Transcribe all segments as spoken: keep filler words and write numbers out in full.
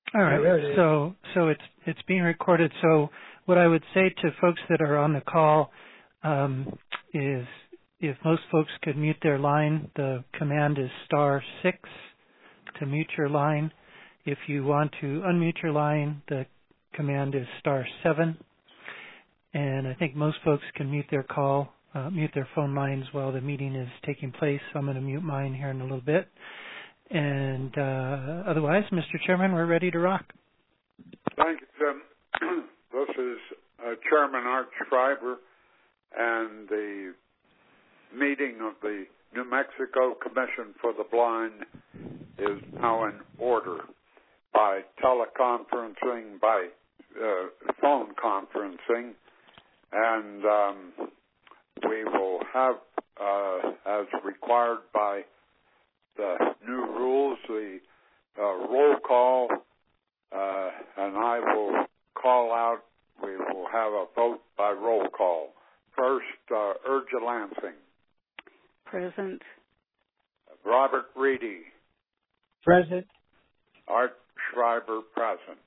All right. there it is. So so it's it's being recorded. So what I would say to folks that are on the call um, is if most folks could mute their line, the command is star six to mute your line. If you want to unmute your line, the command is star seven. And I think most folks can mute their call, uh, mute their phone lines while the meeting is taking place. So I'm going to mute mine here in a little bit. And uh, otherwise, Mister Chairman, we're ready to rock. Thank you, Tim. This is uh, Chairman Art Schreiber, and the meeting of the New Mexico Commission for the Blind is now in order by teleconferencing, by uh, phone conferencing, and um, we will have, uh, as required by the new rules, the uh, roll call, uh, and I will call out. We will have a vote by roll call. First, uh, Urja Lansing. Present. Robert Reedy. Present. Art Schreiber, present.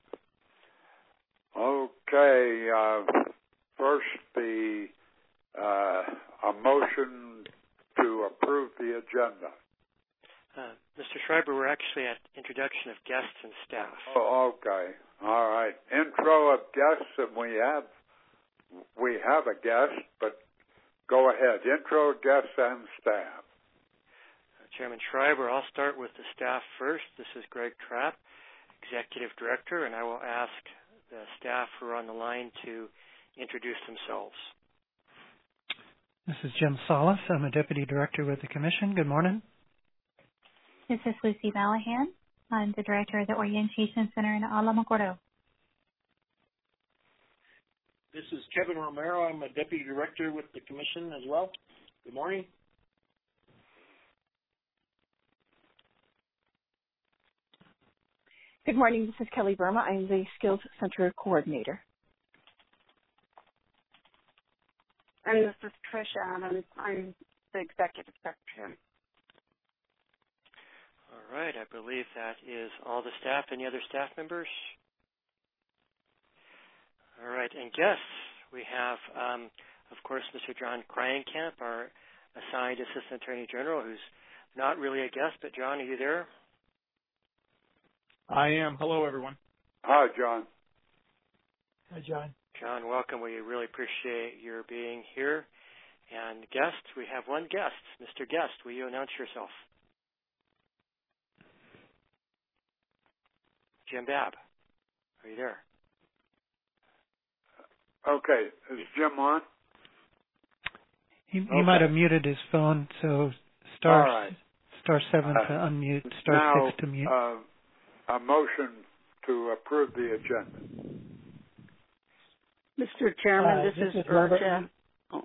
Okay, uh, first the uh, a motion to approve the agenda. Uh, Mister Schreiber, we're actually at introduction of guests and staff. Oh, okay. All right. Intro of guests, and we have we have a guest, but go ahead. Intro of guests and staff. Uh, Chairman Schreiber, I'll start with the staff first. This is Greg Trapp, Executive Director, and I will ask the staff who are on the line to introduce themselves. This is Jim Salas. I'm a Deputy Director with the Commission. Good morning. This is Lucy Malahan. I'm the Director of the Orientation Center in Alamogordo. This is Kevin Romero. I'm a Deputy Director with the Commission as well. Good morning. Good morning. This is Kelly Burma. I'm the Skills Center Coordinator. And this is Tricia Adams. I'm the Executive Secretary. All right. I believe that is all the staff. Any other staff members? All right. And guests, we have, um, of course, Mister John Kryenkamp, our assigned Assistant Attorney General, who's not really a guest. But, John, are you there? I am. Hello, everyone. Hi, John. Hi, John. John, welcome. We really appreciate your being here. And guest, we have one guest. Mister Guest, will you announce yourself? Jim Babb, are you there? Okay. Is Jim on? He, he Okay. might have muted his phone, so star, All right. star seven Uh, to unmute, star now, six to mute. Uh, a motion to approve the agenda. Mister Chairman, Uh, this, this is, is Robert. Urja. Oh.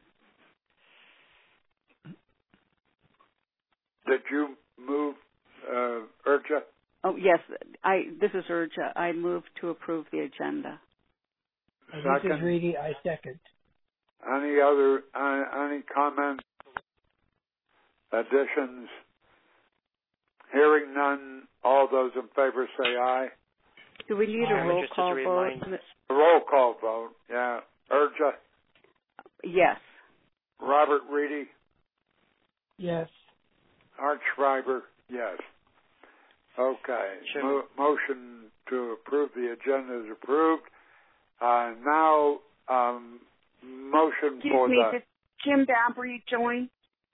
Did you move, uh, Urja? oh, yes. I. This is Urja. I move to approve the agenda. Uh, this is Second. Reedy. I second. Any other, uh, any comments, additions? Hearing none, all those in favor say aye. Do we need a Chairman, roll just as call a vote? reminder- Roll call vote, yeah. Urja, Yes. Robert Reedy, Yes. Art Schreiber, yes. Okay. Sure. Mo- motion to approve the agenda is approved. Uh, now, um, motion Excuse for me, the... did Jim Babry join?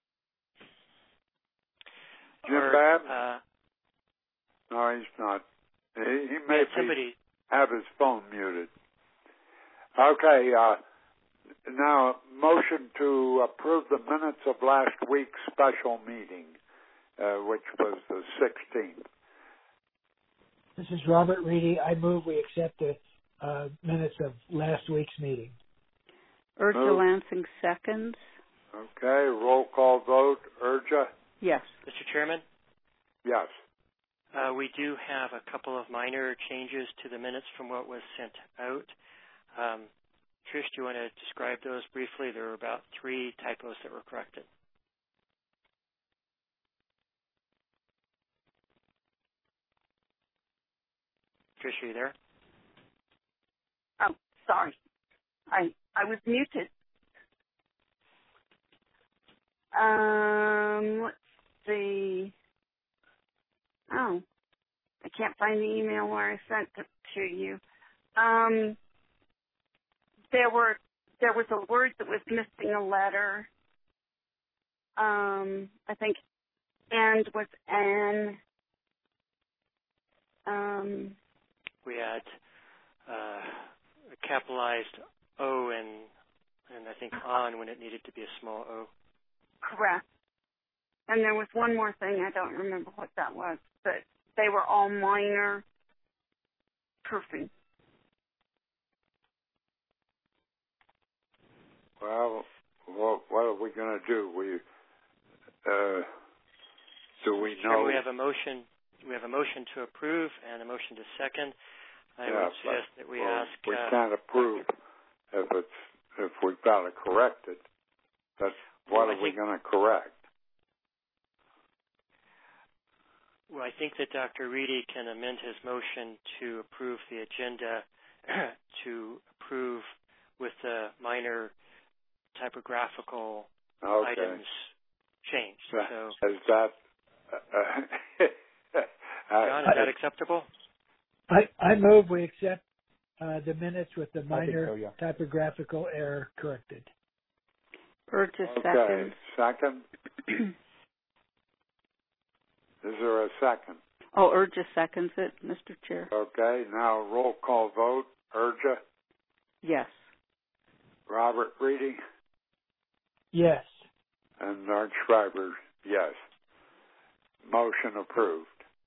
Jim or, Babb? Uh, No, he's not. He, he may yeah, be, somebody. have his phone muted. Okay, uh, now, motion to approve the minutes of last week's special meeting, uh, which was the sixteenth. This is Robert Reedy. I move we accept the uh, minutes of last week's meeting. Urja Move. Lansing seconds. Okay, roll call vote. Urja? Yes. Mister Chairman, Yes. uh, we do have a couple of minor changes to the minutes from what was sent out. Um, Trish, do you want to describe those briefly? There were about three typos that were corrected. Trish, are you there? Oh, sorry. I I was muted. Um, let's see. Oh, I can't find the email where I sent it to you. Um, there were there was a word that was missing a letter. Um, I think and was an. Um, we had uh, a capitalized O and and I think on when it needed to be a small O. Correct. And there was one more thing, I don't remember what that was, but they were all minor proofing. Well, what, what are we going to do? We uh, do we know? Chairman, we have a motion. We have a motion to approve and a motion to second. I yeah, would suggest that we well, ask. We uh, can't approve if it's if we've got to correct it. That's what well, are we going to correct? Well, I think that Doctor Reedy can amend his motion to approve the agenda to approve with the minor typographical okay. items changed. So, is that uh, John, is I, that acceptable? I, I move we accept uh, the minutes with the minor so, yeah. typographical error corrected. Burgess okay. second. Second. Is there a second? Oh, Urja seconds it, Mister Chair. Okay. Now roll call vote. Urja. Yes. Robert Reedy. Yes. And Art Schreiber, yes. Motion approved.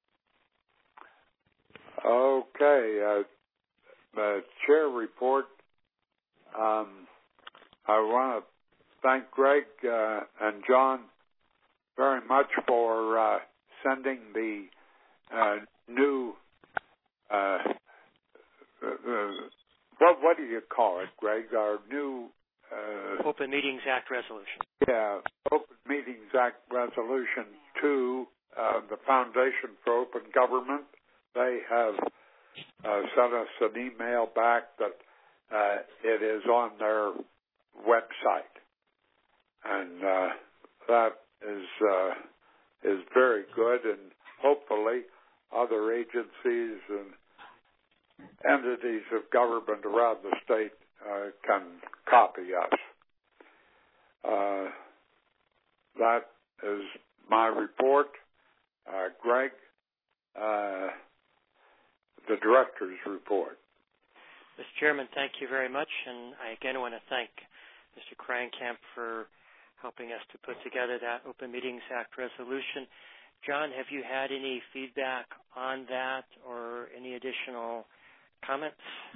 Okay, uh, the chair report. Um, I want to thank Greg uh, and John very much for uh, sending the uh, new, uh, uh, what what do you call it, Greg? Our new uh, Open Meetings Act resolution. Yeah, Open Meetings Act resolution to uh, the Foundation for Open Government. They have uh, sent us an email back that uh, it is on their website, and uh, that is uh, is very good, and hopefully other agencies and entities of government around the state uh, can copy us. Uh, that is my report. Uh, Greg, uh, the director's report. Mister Chairman, thank you very much, and I again want to thank Mister Krankamp for helping us to put together that Open Meetings Act resolution. John, have you had any feedback on that or any additional comments?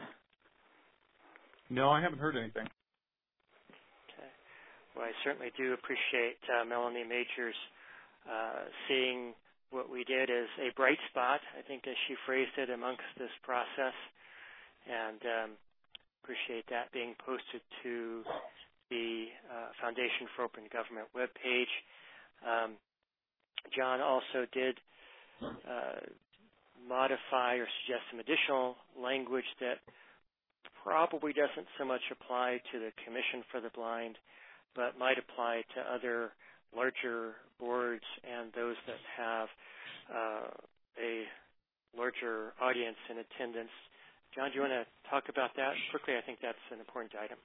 No, I haven't heard anything. Okay. Well, I certainly do appreciate uh, Melanie Majors uh, seeing what we did as a bright spot, I think as she phrased it, amongst this process, and um, appreciate that being posted to the uh, Foundation for Open Government webpage. Um, John also did uh, modify or suggest some additional language that probably doesn't so much apply to the Commission for the Blind, but might apply to other larger boards and those that have uh, a larger audience in attendance. John, do you want to talk about that quickly? I think that's an important item.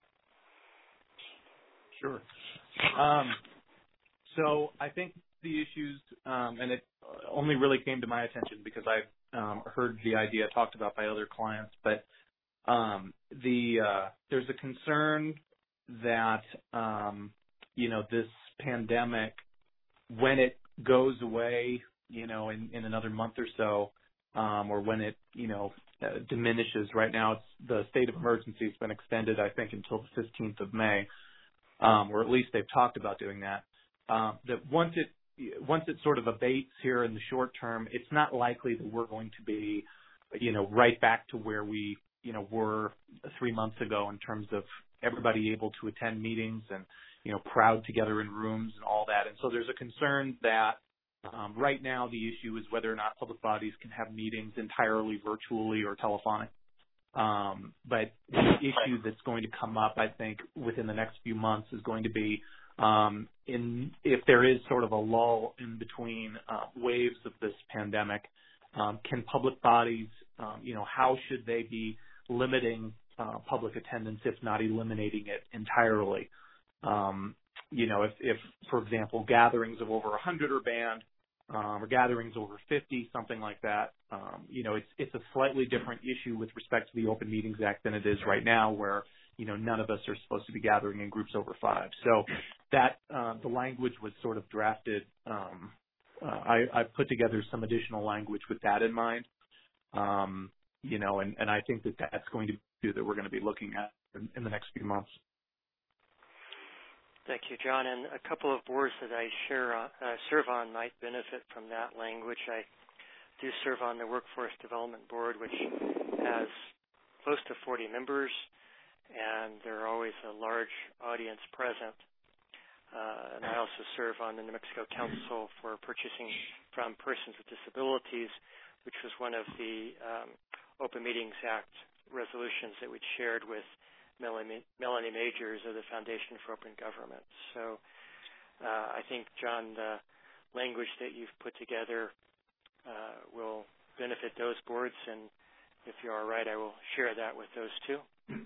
Sure. Um, so I think the issues, um, and it only really came to my attention because I've um, heard the idea talked about by other clients, but um, the uh, there's a concern that um, you know this pandemic, when it goes away, you know, in, in another month or so, um, or when it you know uh, diminishes. Right now, it's, the state of emergency has been extended, I think, until the fifteenth of May. Um, or at least they've talked about doing that, um, that once it once it sort of abates here in the short term, it's not likely that we're going to be, you know, right back to where we, you know, were three months ago in terms of everybody able to attend meetings and, you know, crowd together in rooms and all that. And so there's a concern that Um, right now, the issue is whether or not public bodies can have meetings entirely virtually or telephonic. Um, but the issue that's going to come up, I think, within the next few months is going to be um, in if there is sort of a lull in between uh, waves of this pandemic, um, can public bodies, um, you know, how should they be limiting uh, public attendance, if not eliminating it entirely? Um, you know, if, if, for example, gatherings of over one hundred are banned, um, or gatherings over fifty, something like that, um, you know, it's it's a slightly different issue with respect to the Open Meetings Act than it is right now, where, you know, none of us are supposed to be gathering in groups over five. So that uh, the language was sort of drafted. Um, uh, I, I put together some additional language with that in mind, um, you know, and, and I think that that's going to be that we're going to be looking at in, in the next few months. Thank you, John. And a couple of boards that I share on, uh, serve on might benefit from that language. I do serve on the Workforce Development Board, which has close to forty members, and there are always a large audience present. Uh, and I also serve on the New Mexico Council for Purchasing from Persons with Disabilities, which was one of the um, Open Meetings Act resolutions that we shared with Melanie, Melanie Majors of the Foundation for Open Government. So uh, I think, John, the language that you've put together uh, will benefit those boards, and if you are right, I will share that with those two.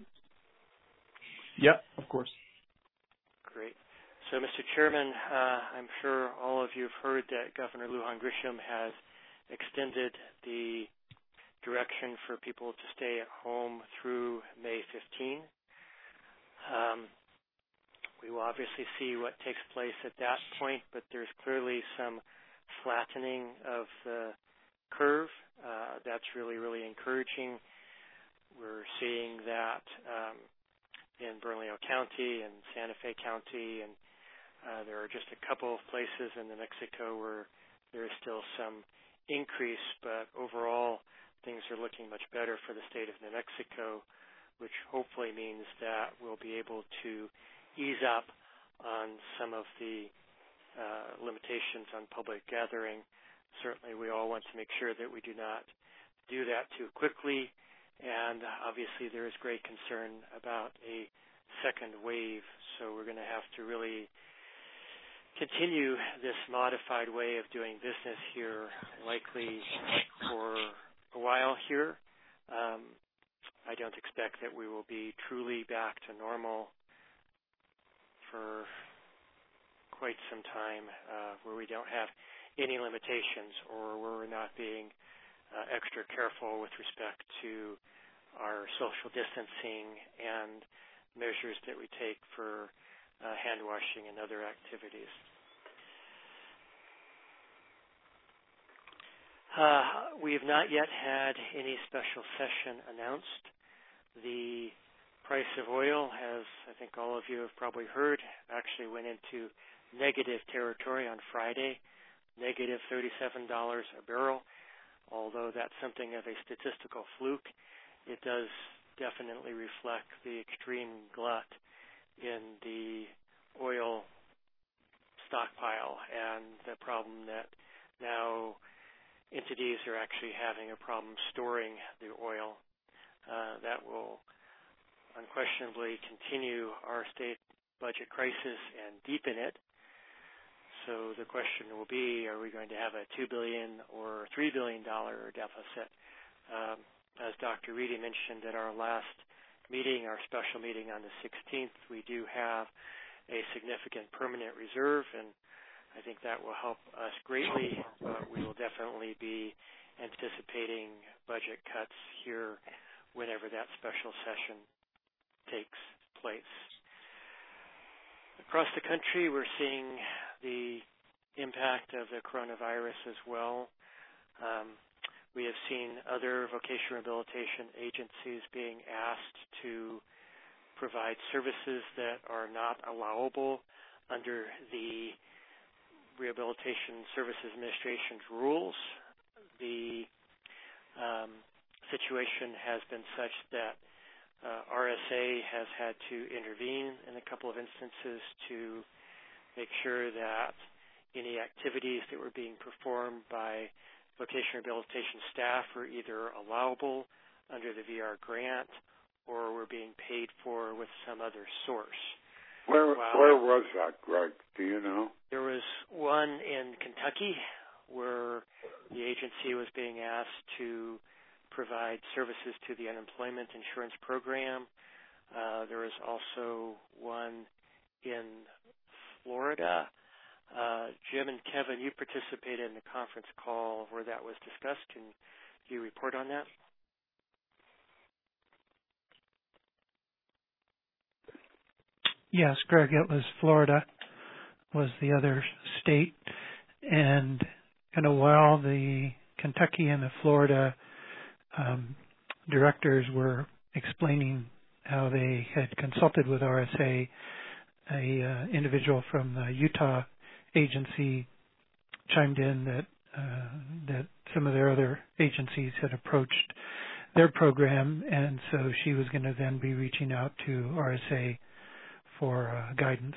Yep, of course. Great. So, Mister Chairman, uh, I'm sure all of you have heard that Governor Lujan Grisham has extended the direction for people to stay at home through May fifteenth. Um, we will obviously see what takes place at that point, but there's clearly some flattening of the curve. Uh, that's really, really encouraging. We're seeing that um, in Bernalillo County and Santa Fe County, and uh, there are just a couple of places in New Mexico where there is still some increase, but overall things are looking much better for the state of New Mexico, which hopefully means that we'll be able to ease up on some of the uh, limitations on public gathering. Certainly we all want to make sure that we do not do that too quickly, and obviously there is great concern about a second wave, so we're going to have to really continue this modified way of doing business here, likely for a while here. Um, I don't expect that we will be truly back to normal for quite some time, uh, where we don't have any limitations or where we're not being uh, extra careful with respect to our social distancing and measures that we take for uh, hand washing and other activities. Uh, we have not yet had any special session announced. The price of oil, as I think all of you have probably heard, actually went into negative territory on Friday, negative thirty-seven dollars a barrel. Although that's something of a statistical fluke, it does definitely reflect the extreme glut in the oil stockpile and the problem that now entities are actually having a problem storing the oil. Uh, that will unquestionably continue our state budget crisis and deepen it. So the question will be, are we going to have a two billion dollars or three billion dollars deficit? Um, as Doctor Reedy mentioned at our last meeting, our special meeting on the sixteenth, we do have a significant permanent reserve, and I think that will help us greatly, but we will definitely be anticipating budget cuts here whenever that special session takes place. Across the country, we're seeing the impact of the coronavirus as well. Um, we have seen other vocational rehabilitation agencies being asked to provide services that are not allowable under the Rehabilitation Services Administration's rules. The um, situation has been such that uh, R S A has had to intervene in a couple of instances to make sure that any activities that were being performed by vocational rehabilitation staff were either allowable under the V R grant or were being paid for with some other source. Where While where was that, Greg? Do you know? There was one in Kentucky where the agency was being asked to provide services to the unemployment insurance program. Uh, there was also one in Florida. Uh, Jim and Kevin, you participated in the conference call where that was discussed. Can you report on that? Yes, Greg, it was Florida was the other state. And kind of while the Kentucky and the Florida um, directors were explaining how they had consulted with R S A, a uh, individual from the Utah agency chimed in that uh, that some of their other agencies had approached their program, and so she was going to then be reaching out to R S A for uh, guidance.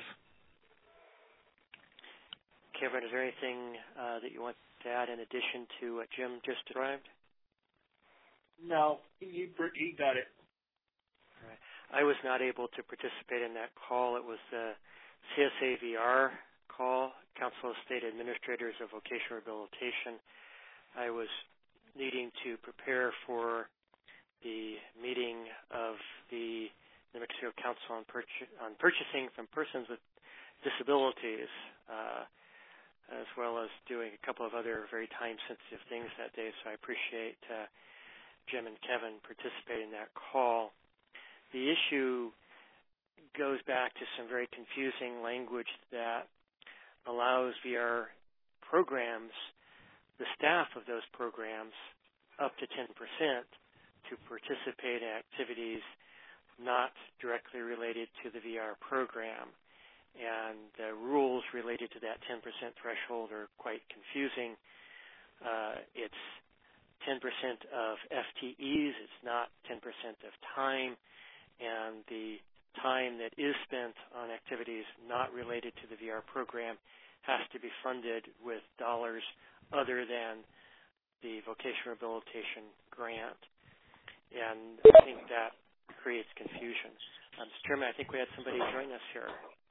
Kevin, is there anything uh, that you want to add in addition to what Jim just described? No, you you got it. All right. I was not able to participate in that call. It was the C S A V R call, Council of State Administrators of Vocational Rehabilitation. I was needing to prepare for the meeting of the New Mexico Council on, Purch- on Purchasing from Persons with Disabilities, uh, as well as doing a couple of other very time-sensitive things that day. So I appreciate uh, Jim and Kevin participating in that call. The issue goes back to some very confusing language that allows V R programs, the staff of those programs, up to ten percent to participate in activities not directly related to the V R program. And the rules related to that ten percent threshold are quite confusing. Uh, it's ten percent of F T Es. It's not ten percent of time. And the time that is spent on activities not related to the V R program has to be funded with dollars other than the vocational rehabilitation grant. And I think that creates confusion. Um, Mister Chairman, I think we had somebody join us here.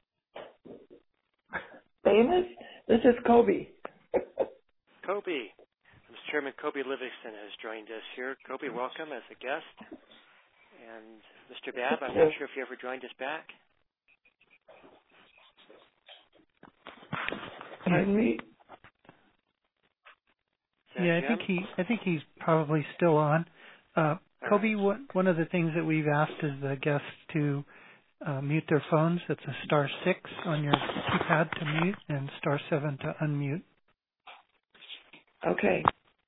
Famous? This is Kobe. Kobe. Mister Chairman, Kobe Livingston has joined us here. Kobe, welcome as a guest. And Mister Babb, I'm not sure if you ever joined us back. Pardon me? Yeah, I think he. I think he's probably still on. Uh, Kobe, what, one of the things that we've asked is the guests to uh, mute their phones. It's a star six on your keypad to mute and star seven to unmute. Okay.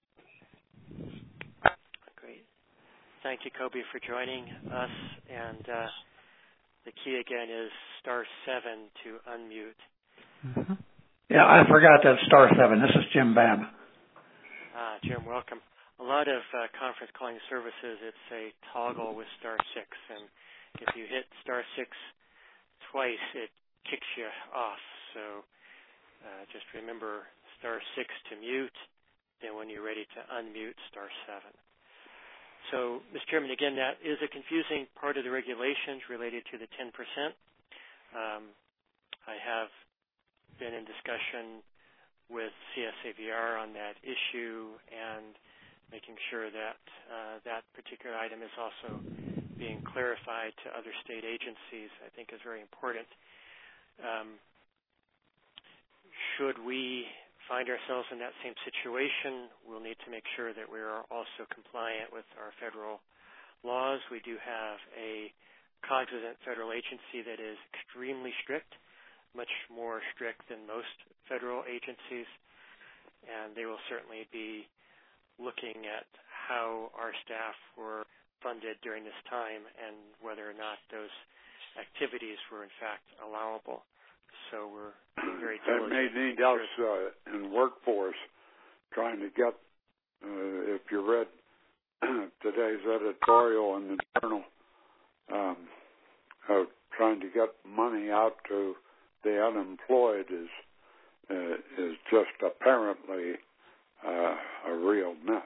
Great. Thank you, Kobe, for joining us. And uh, the key again is star seven to unmute. Mm-hmm. Yeah, I forgot that star seven. This is Jim Babb. Ah, Jim, welcome. A lot of uh, conference calling services, it's a toggle with star six, and if you hit star six twice, it kicks you off. So uh, just remember star six to mute, then when you're ready to unmute, star seven. So, Mister Chairman, again, that is a confusing part of the regulations related to the ten percent. Um, I have been in discussion with C S A V R on that issue, and making sure that uh, that particular item is also being clarified to other state agencies, I think is very important. Um, should we find ourselves in that same situation, we'll need to make sure that we are also compliant with our federal laws. We do have a cognizant federal agency that is extremely strict, much more strict than most federal agencies, and they will certainly be looking at how our staff were funded during this time and whether or not those activities were in fact allowable. So we're very diligent. They may need us uh, in workforce trying to get, uh, if you read today's editorial in the Journal, um, uh, trying to get money out to the unemployed is uh, is just apparently uh, a real mess.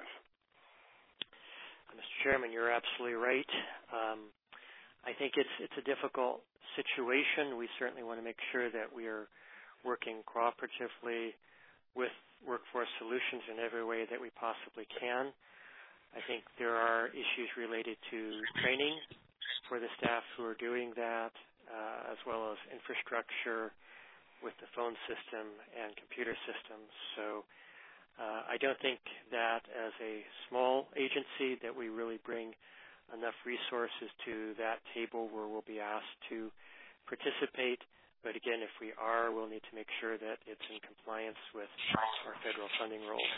Mister Chairman, you're absolutely right. Um, I think it's it's a difficult situation. We certainly want to make sure that we are working cooperatively with Workforce Solutions in every way that we possibly can. I think there are issues related to training for the staff who are doing that, uh, as well as infrastructure with the phone system and computer systems. So uh, I don't think that as a small agency that we really bring enough resources to that table where we'll be asked to participate. But again, if we are, we'll need to make sure that it's in compliance with our federal funding rules.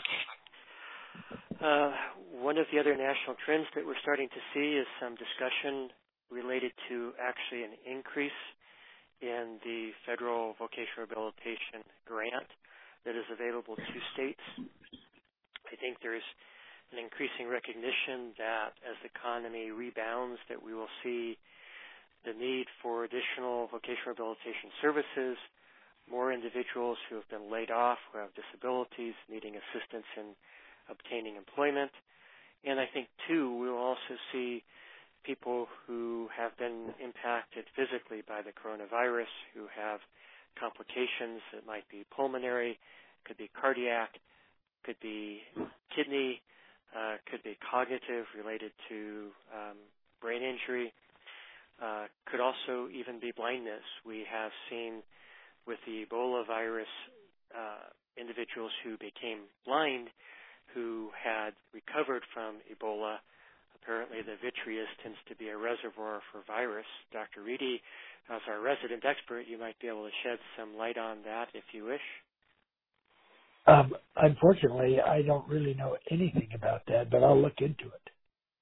Uh, one of the other national trends that we're starting to see is some discussion related to actually an increase in the federal vocational rehabilitation grant that is available to states. I think there's an increasing recognition that as the economy rebounds, that we will see the need for additional vocational rehabilitation services, more individuals who have been laid off, who have disabilities, needing assistance in obtaining employment. And I think, too, we will also see people who have been impacted physically by the coronavirus, who have complications that might be pulmonary, could be cardiac, could be kidney, uh, could be cognitive related to um, brain injury, uh, could also even be blindness. We have seen with the Ebola virus uh, individuals who became blind who had recovered from Ebola. Apparently the vitreous tends to be a reservoir for virus. Doctor Reedy, as our resident expert, you might be able to shed some light on that if you wish. Um, unfortunately, I don't really know anything about that, but I'll look into it.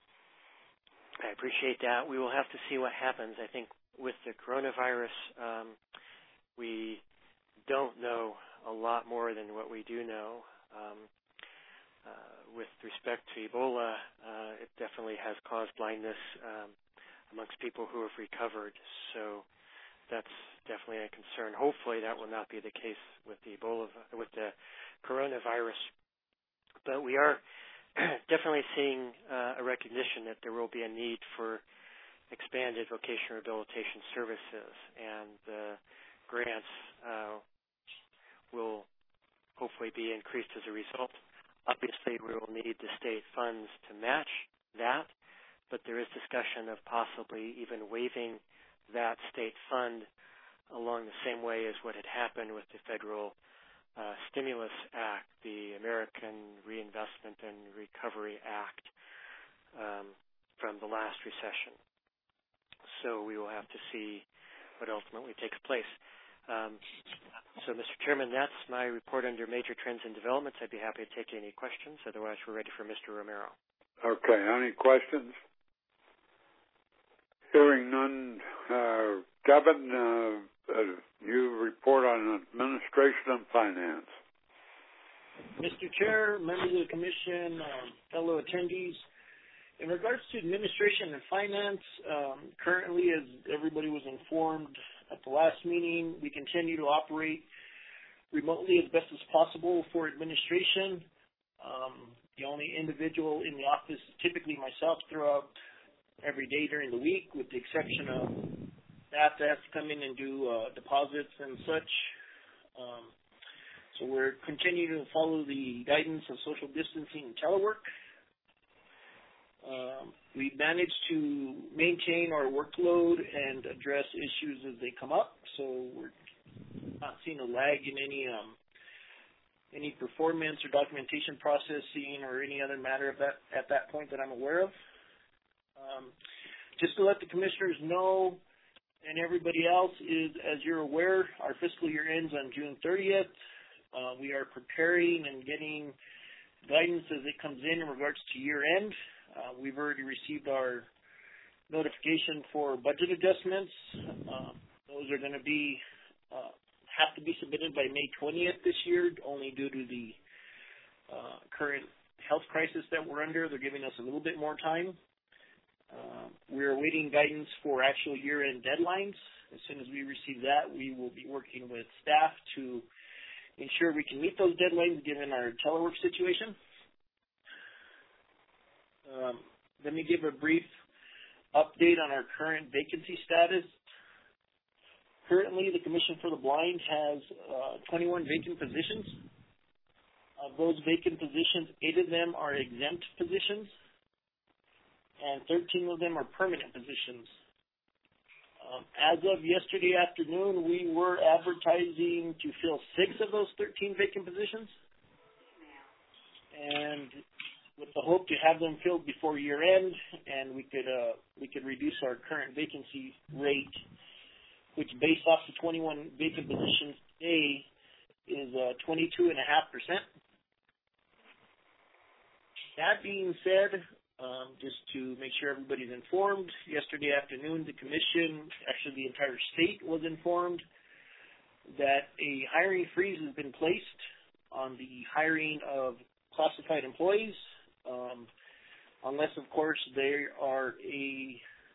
I appreciate that. We will have to see what happens. I think with the coronavirus, um, we don't know a lot more than what we do know. Um, uh, with respect to Ebola, uh, it definitely has caused blindness um, amongst people who have recovered. So that's definitely a concern. Hopefully that will not be the case with the Ebola, with the coronavirus. But we are definitely seeing uh, a recognition that there will be a need for expanded vocational rehabilitation services, and the grants uh, will hopefully be increased as a result. Obviously, we will need the state funds to match that, but there is discussion of possibly even waiving that state fund along the same way as what had happened with the federal uh, Stimulus Act, the American Reinvestment and Recovery Act um, from the last recession. So we will have to see what ultimately takes place. Um, so, Mister Chairman, that's my report under major trends and developments. I'd be happy to take any questions. Otherwise, we're ready for Mister Romero. Okay, any questions? Hearing none, uh, Kevin, uh, uh, you report on administration and finance. Mister Chair, members of the Commission, um, fellow attendees, in regards to administration and finance, um, currently, as everybody was informed at the last meeting, we continue to operate remotely as best as possible for administration. Um, the only individual in the office is typically myself throughout every day during the week, with the exception of staff that has to come in and do uh, deposits and such. Um, so we're continuing to follow the guidance of social distancing and telework. Um, we managed to maintain our workload and address issues as they come up, so we're not seeing a lag in any um, any performance or documentation processing or any other matter of that at that point that I'm aware of. Um, just to let the commissioners know and everybody else is, as you're aware, our fiscal year ends on June thirtieth. Uh, we are preparing and getting guidance as it comes in in regards to year end. Uh, we've already received our notification for budget adjustments. Uh, those are going to be uh, have to be submitted by May twentieth this year, only due to the uh, current health crisis that we're under. They're giving us a little bit more time. Uh, we're awaiting guidance for actual year-end deadlines. As soon as we receive that, we will be working with staff to ensure we can meet those deadlines given our telework situation. Um, let me give a brief update on our current vacancy status. Currently, the Commission for the Blind has uh, twenty-one vacant positions. Of those vacant positions, eight of them are exempt positions, and thirteen of them are permanent positions. Um, as of yesterday afternoon, we were advertising to fill six of those thirteen vacant positions, and with the hope to have them filled before year end, and we could uh, we could reduce our current vacancy rate, which based off the twenty-one vacant positions today is uh, twenty-two point five percent. That being said, um, just to make sure everybody's informed, yesterday afternoon the Commission, actually the entire state was informed that a hiring freeze has been placed on the hiring of classified employees, um, unless, of course, there are a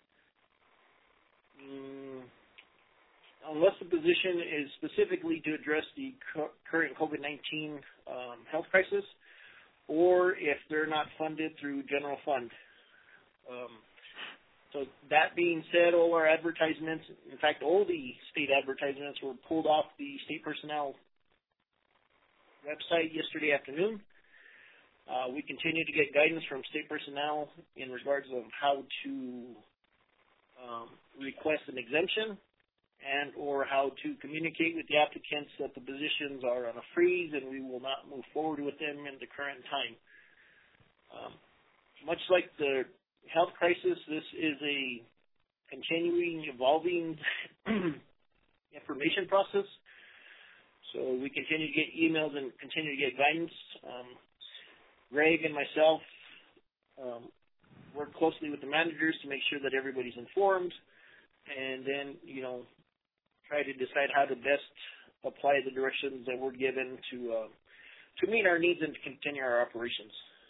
um, unless the position is specifically to address the cu- current COVID nineteen um, health crisis, or if they're not funded through general fund. Um, so that being said, all our advertisements, in fact, all the state advertisements were pulled off the state personnel website yesterday afternoon. Uh, we continue to get guidance from state personnel in regards of how to um, request an exemption and or how to communicate with the applicants that the positions are on a freeze and we will not move forward with them in the current time. Um, much like the health crisis, this is a continuing, evolving information process. So we continue to get emails and continue to get guidance. Um, Greg and myself um, work closely with the managers to make sure that everybody's informed, and then, you know, try to decide how to best apply the directions that we're given to uh, to meet our needs and to continue our operations.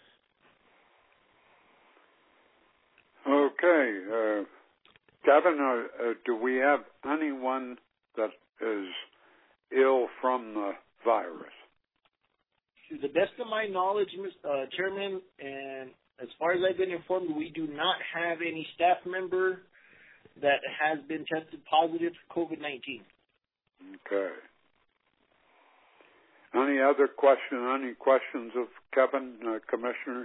Okay. Uh, Kevin, uh, uh, do we have anyone that is ill from the virus? To the best of my knowledge, uh, Chairman, and as far as I've been informed, we do not have any staff member that has been tested positive for COVID nineteen. Okay. Any other question? Any questions of Kevin, uh, commissioners?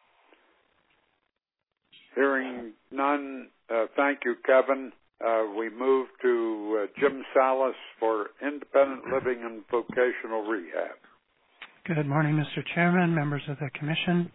Hearing none, uh, thank you, Kevin. Uh, we move to uh, Jim Salas for Independent Living and Vocational Rehab. Good morning, Mister Chairman, members of the Commission.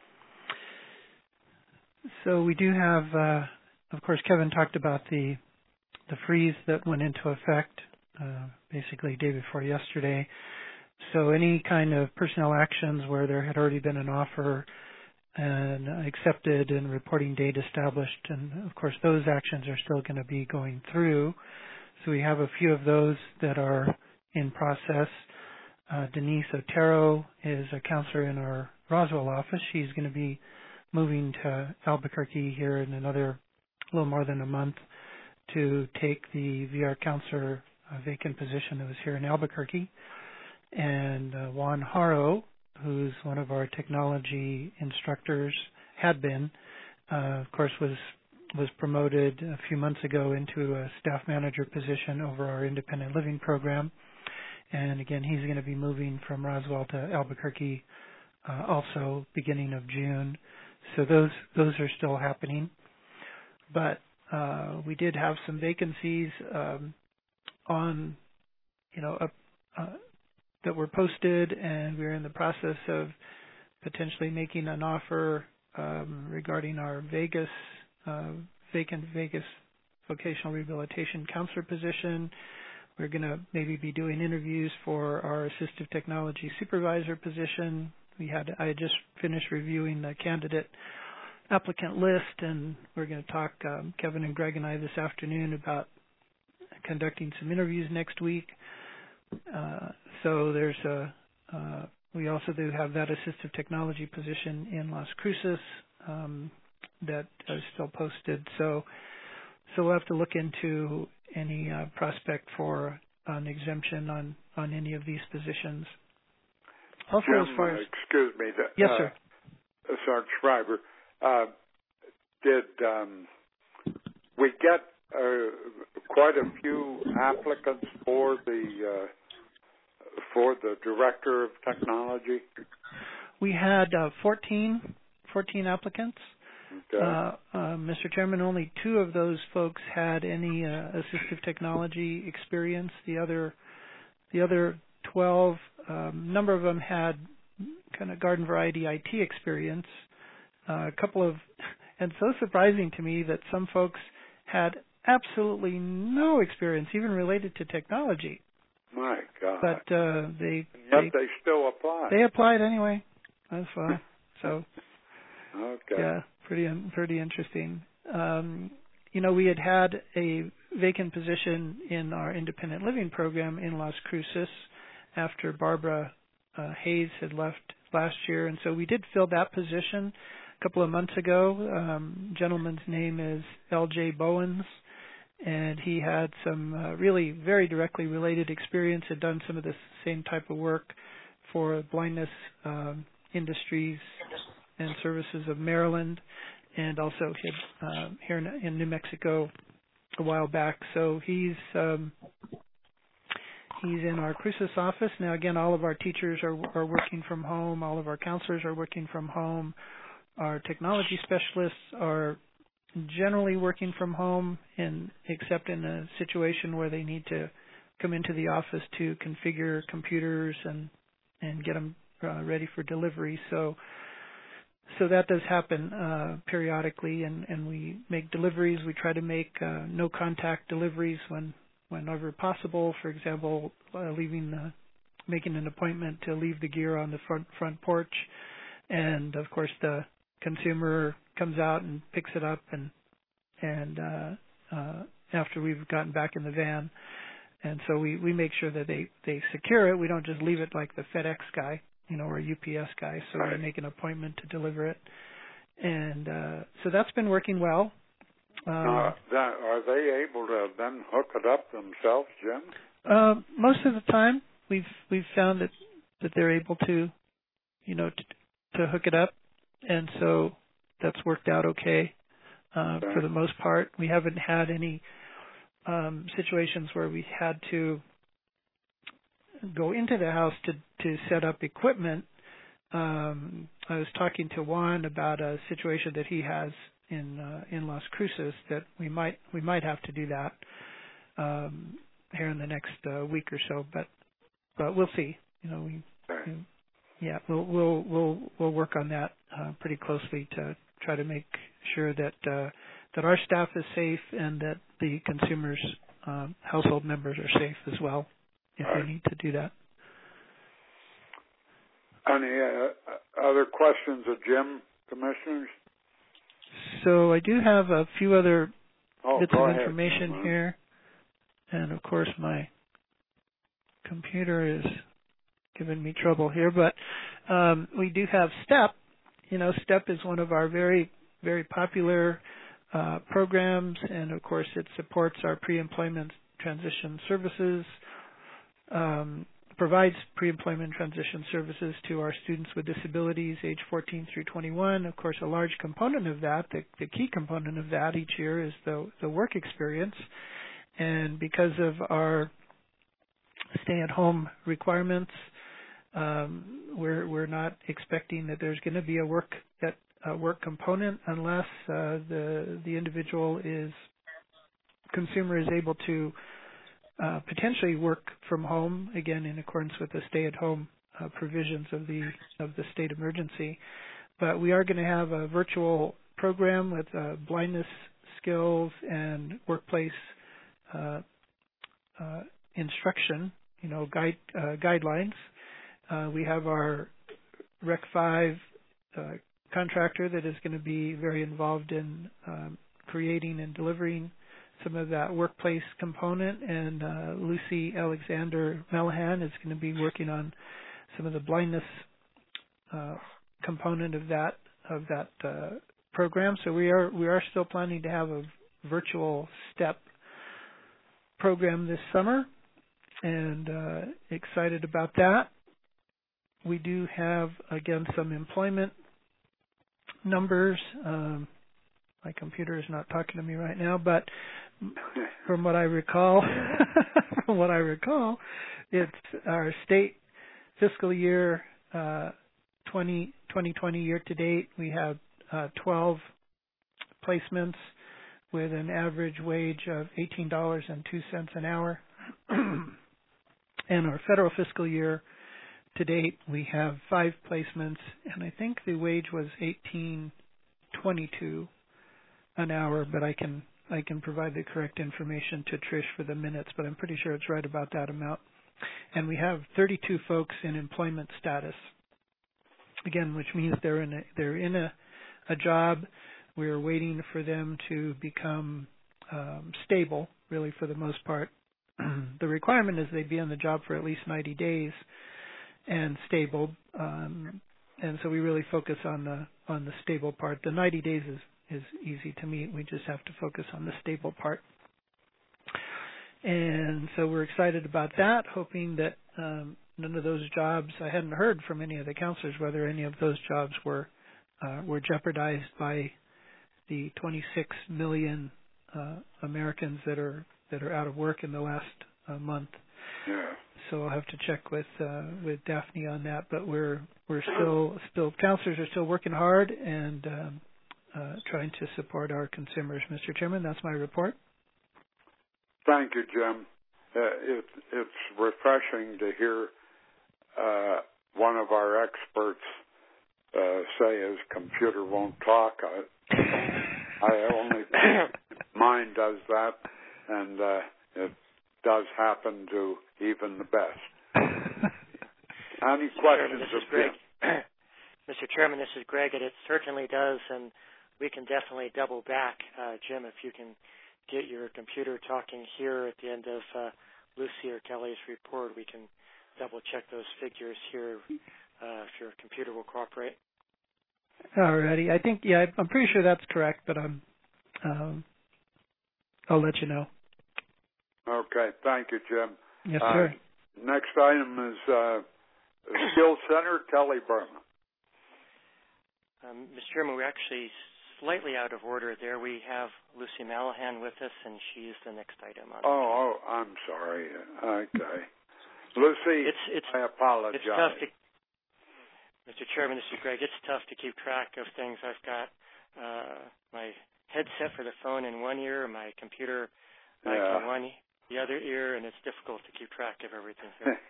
So we do have, uh, of course, Kevin talked about the the freeze that went into effect uh, basically day before yesterday. So any kind of personnel actions where there had already been an offer and accepted and reporting date established, and of course those actions are still going to be going through. So we have a few of those that are in process. Uh, Denise Otero is a counselor in our Roswell office. She's going to be moving to Albuquerque here in another little more than a month to take the V R counselor uh, vacant position that was here in Albuquerque. And uh, Juan Haro, who's one of our technology instructors, had been, uh, of course, was was promoted a few months ago into a staff manager position over our independent living program. And again, he's going to be moving from Roswell to Albuquerque uh, also beginning of June. So those those are still happening. But uh, we did have some vacancies um, on, you know, up, uh, that were posted, and we're in the process of potentially making an offer um, regarding our Vegas uh, vacant Vegas vocational rehabilitation counselor position. We're going to maybe be doing interviews for our assistive technology supervisor position. We had I had just finished reviewing the candidate applicant list, and we're going to talk, um, Kevin and Greg and I this afternoon, about conducting some interviews next week. Uh, so there's a, uh, we also do have that assistive technology position in Las Cruces um, that is still posted. So, so we'll have to look into any uh, prospect for an exemption on, on any of these positions. Also, Jim, as far as excuse me. The, yes, uh, sir. Sergeant Schreiber, uh, did um, we get uh, quite a few applicants for the uh, for the director of technology? We had uh, fourteen, fourteen applicants. Okay. Uh, uh, Mister Chairman, only two of those folks had any uh, assistive technology experience. The other, the other twelve, um, number of them had kind of garden variety I T experience. Uh, a couple of, and so surprising to me that some folks had absolutely no experience, even related to technology. My God! But uh, they, and yet they they still apply. They applied anyway. That's fine. So. Okay. Yeah, pretty pretty interesting. Um, you know, we had had a vacant position in our independent living program in Las Cruces after Barbara uh, Hayes had left last year, and so we did fill that position a couple of months ago. Um, gentleman's name is L J Bowens, and he had some uh, really very directly related experience, had done some of the same type of work for blindness um, industries and services of Maryland, and also hid, uh, here in, in New Mexico a while back. So he's um, he's in our Cruces office now. Again, all of our teachers are are working from home. All of our counselors are working from home. Our technology specialists are generally working from home, in except in a situation where they need to come into the office to configure computers and and get them uh, ready for delivery. So. So that does happen uh, periodically, and, and we make deliveries. We try to make uh, no-contact deliveries when, whenever possible. For example, uh, leaving, the, making an appointment to leave the gear on the front front porch, and of course the consumer comes out and picks it up, and and uh, uh, after we've gotten back in the van, and so we, we make sure that they, they secure it. We don't just leave it like the FedEx guy, you know, or a U P S guy, so right. we make an appointment to deliver it. And uh, so that's been working well. Um, uh, that, are they able to then hook it up themselves, Jim? Uh, most of the time, we've we've found that, that they're able to, you know, to, to hook it up, and so that's worked out okay, uh, okay. for the most part. We haven't had any um, situations where we had to go into the house to, to set up equipment. Um, I was talking to Juan about a situation that he has in uh, in Las Cruces that we might we might have to do that um, here in the next uh, week or so, but but we'll see. You know, we, we yeah we'll we'll we'll we'll work on that uh, pretty closely to try to make sure that uh, that our staff is safe and that the consumers' um, household members are safe as well, if right. we need to do that. Any uh, other questions of Jim, Commissioners? So I do have a few other oh, bits of ahead, information Jim. here. And of course my computer is giving me trouble here, but um, we do have STEP. You know, STEP is one of our very, very popular uh, programs, and of course it supports our pre-employment transition services, um, provides pre-employment transition services to our students with disabilities age fourteen through twenty-one. Of course, a large component of that, the, the key component of that each year is the, the work experience. And because of our stay-at-home requirements, um, we're, we're not expecting that there's going to be a work that a work component unless uh, the the individual is consumer is able to Uh, potentially work from home, again in accordance with the stay-at-home uh, provisions of the of the state emergency. But we are going to have a virtual program with uh, blindness skills and workplace uh, uh, instruction, you know, guide uh, guidelines. Uh, we have our Rec five uh, contractor that is going to be very involved in um, creating and delivering some of that workplace component, and uh, Lucy Alexander Melahan is going to be working on some of the blindness uh, component of that of that uh, program. So we are we are still planning to have a virtual STEP program this summer, and uh, excited about that. we do have, again, some employment numbers. Um, my computer is not talking to me right now, but from what I recall, from what I recall, it's our state fiscal year uh, twenty twenty year to date. We have uh, twelve placements with an average wage of eighteen dollars and two cents an hour. And our federal fiscal year to date, we have five placements, and I think the wage was eighteen twenty-two an hour, but I can I can provide the correct information to Trish for the minutes, but I'm pretty sure it's right about that amount. And we have thirty-two folks in employment status, again, which means they're in a, they're in a, a job. We're waiting for them to become um, stable, really, for the most part. The requirement is they be in the job for at least ninety days and stable, um, and so we really focus on the on the stable part. The ninety days is, is easy to meet. We just have to focus on the stable part. And so we're excited about that, hoping that um, none of those jobs, I hadn't heard from any of the counselors whether any of those jobs were uh, were jeopardized by the twenty-six million uh, Americans that are that are out of work in the last uh, month. Yeah. So I'll have to check with uh, with Daphne on that. But we're we're still still counselors are still working hard and um, uh, trying to support our consumers. Mister Chairman, that's my report. Thank you, Jim. Uh, it, it's refreshing to hear uh, one of our experts uh, say his computer won't talk. I, I only mine does that, and uh, it does happen to even the best. Any questions this is of Greg. Jim? Mister Chairman, this is Greg, and it certainly does, and we can definitely double back, uh, Jim, if you can get your computer talking here at the end of uh, Lucy or Kelly's report. We can double check those figures here uh, if your computer will cooperate. Alrighty, I think yeah, I'm pretty sure that's correct, but I'm um, I'll let you know. Okay, thank you, Jim. Yes, uh, sir. Next item is uh, Skills Center, Kelly Burma. Um, Mister Chairman, we're actually slightly out of order there. We have Lucy Malahan with us, and she's the next item on. Oh, oh, I'm sorry. Okay. Lucy, it's, it's, I apologize. It's tough to, Mister Chairman, this is Greg. It's tough to keep track of things. I've got uh, my headset for the phone in one ear, my computer mic yeah. in one, the other ear, and it's difficult to keep track of everything here.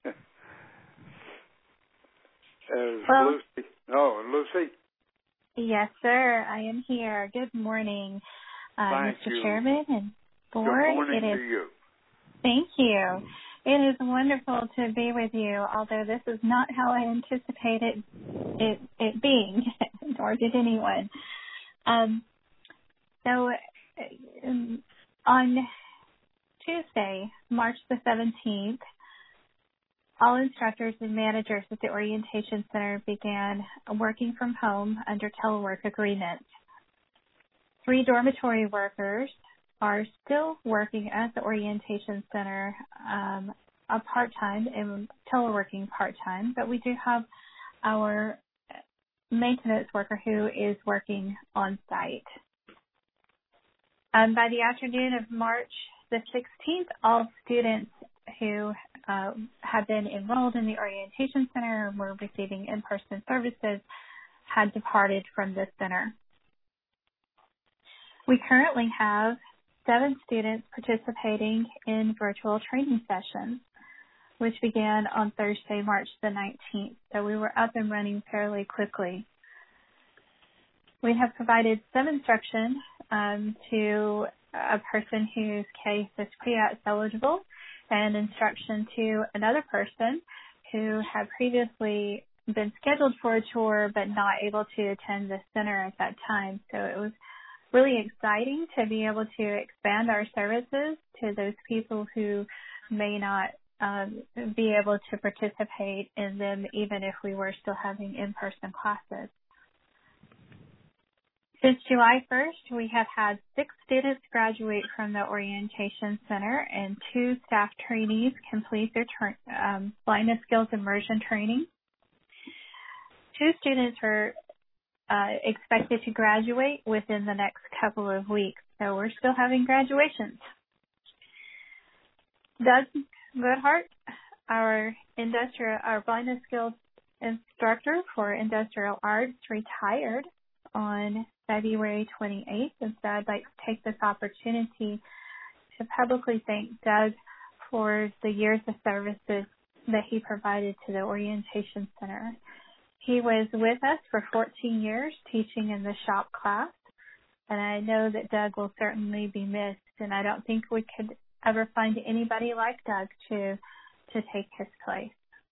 Is well, Lucy? No, Lucy? Yes, sir. I am here. Good morning, uh, Thank Mister you. Chairman and board. Good morning it is, to you. Thank you. It is wonderful to be with you, although this is not how I anticipated it, it being, nor did anyone. Um, so um, on Tuesday, March the seventeenth, all instructors and managers at the Orientation Center began working from home under telework agreements. Three dormitory workers are still working at the Orientation Center um, a part-time and teleworking part-time, but we do have our maintenance worker who is working on-site. Um, by the afternoon of March the sixteenth, all students who uh, have been enrolled in the Orientation Center and were receiving in-person services had departed from the center. We currently have seven students participating in virtual training sessions, which began on Thursday, March the nineteenth. So we were up and running fairly quickly. We have provided some instruction um, to a person whose case is P A T S eligible, and instruction to another person who had previously been scheduled for a tour but not able to attend the center at that time. So it was really exciting to be able to expand our services to those people who may not um, be able to participate in them even if we were still having in-person classes. Since July first, we have had six students graduate from the Orientation Center and two staff trainees complete their tra- um, blindness skills immersion training. two students are uh, expected to graduate within the next couple of weeks. So we're still having graduations. Doug Goodhart, our industrial, our blindness skills instructor for industrial arts, retired on February twenty-eighth. And so I'd like to take this opportunity to publicly thank Doug for the years of services that he provided to the Orientation Center. He was with us for fourteen years teaching in the shop class, and I know that Doug will certainly be missed, and I don't think we could ever find anybody like Doug to to take his place.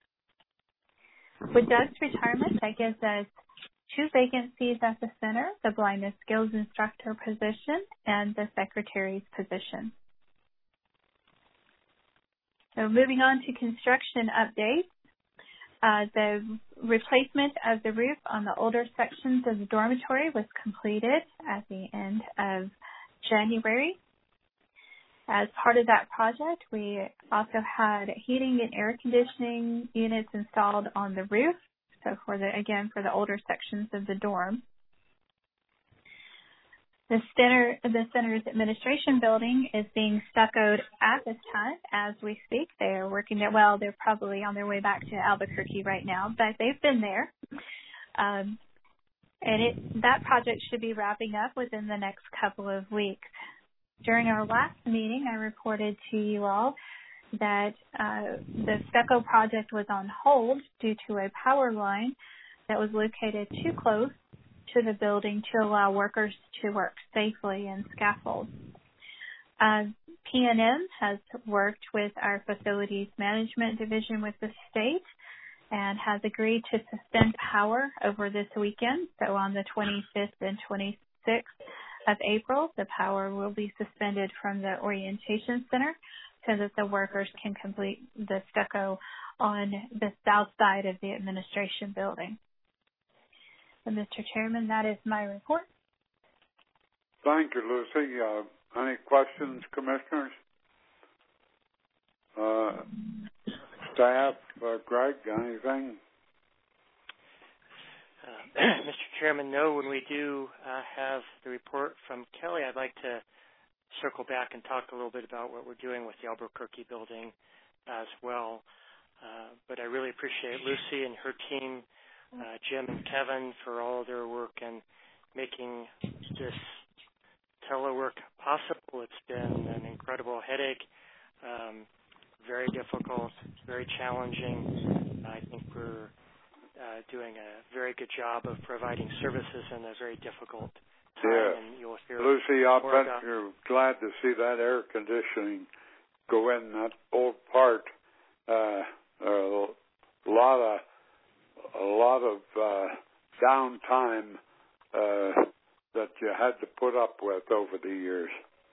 With Doug's retirement, that gives us two vacancies at the center, the blindness skills instructor position and the secretary's position. So moving on to construction updates, uh, the replacement of the roof on the older sections of the dormitory was completed at the end of January. As part of that project, we also had heating and air conditioning units installed on the roof, so for the, again, for the older sections of the dorm. The center, the center's administration building is being stuccoed at this time as we speak. They are working there. Well, they're probably on their way back to Albuquerque right now, but they've been there. Um, and it, that project should be wrapping up within the next couple of weeks. During our last meeting, I reported to you all that uh, the stucco project was on hold due to a power line that was located too close to the building to allow workers to work safely in scaffolds. Uh, P and M has worked with our facilities management division with the state and has agreed to suspend power over this weekend. So on the twenty-fifth and twenty-sixth of April, the power will be suspended from the Orientation Center so that the workers can complete the stucco on the south side of the administration building. So, Mister Chairman, that is my report. Thank you, Lucy. Uh, any questions, Commissioners? Uh, staff, uh, Greg, anything? Uh, Mister Chairman, no. When we do uh, have the report from Kelly, I'd like to circle back and talk a little bit about what we're doing with the Albuquerque building as well. Uh, but I really appreciate Lucy and her team, uh, Jim and Kevin, for all of their work and making this telework possible. It's been an incredible headache, um, very difficult, very challenging. I think we're Uh, doing a very good job of providing services in a very difficult time. Yeah. And you'll hear Lucy, I bet about you're glad to see that air conditioning go in that old part. Uh, a lot of a lot of uh, downtime uh, that you had to put up with over the years.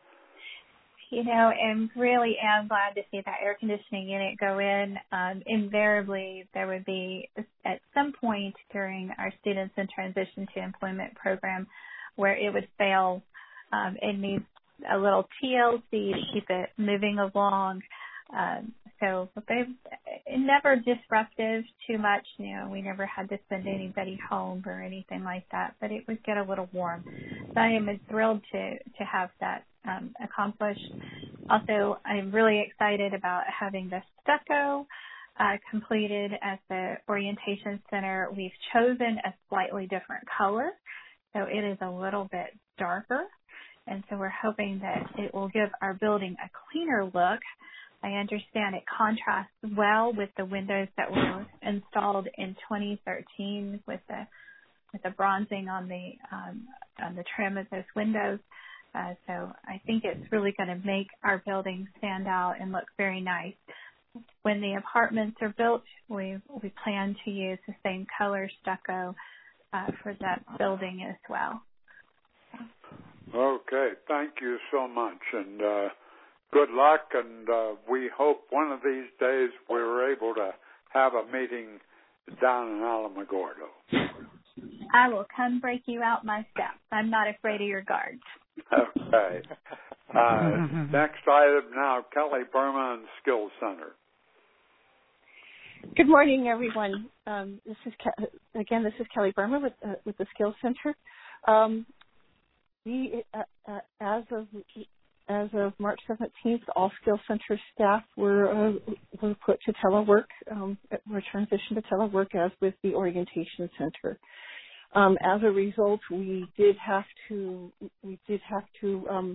You know, and really am glad to see that air conditioning unit go in. Um, invariably, there would be, at some point during our Students in Transition to Employment program, where it would fail. Um, it needs a little T L C to keep it moving along. Um, so they've never disruptive too much. You know, we never had to send anybody home or anything like that, but it would get a little warm. So I am thrilled to, to have that um, accomplished. Also, I'm really excited about having the stucco uh, completed at the Orientation Center. We've chosen a slightly different color, so it is a little bit darker. And so we're hoping that it will give our building a cleaner look. I understand it contrasts well with the windows that were installed in twenty thirteen with the with the bronzing on the um, on the trim of those windows. Uh, so I think it's really going to make our building stand out and look very nice. When the apartments are built, we we plan to use the same color stucco uh, for that building as well. Okay, thank you so much, and uh, good luck, and uh, we hope one of these days we're able to have a meeting down in Alamogordo. I will come break you out myself. I'm not afraid of your guards. Okay. Uh, next item now, Kelly Burma and Skills Center. Good morning, everyone. Um, this is Ke- again. This is Kelly Burma with uh, with the Skills Center. Um, we, uh, uh, as of as of March seventeenth, all Skills Center staff were uh, were put to telework. Um, were transitioned to telework, as with the Orientation Center. Um, as a result, we did have to we did have to um,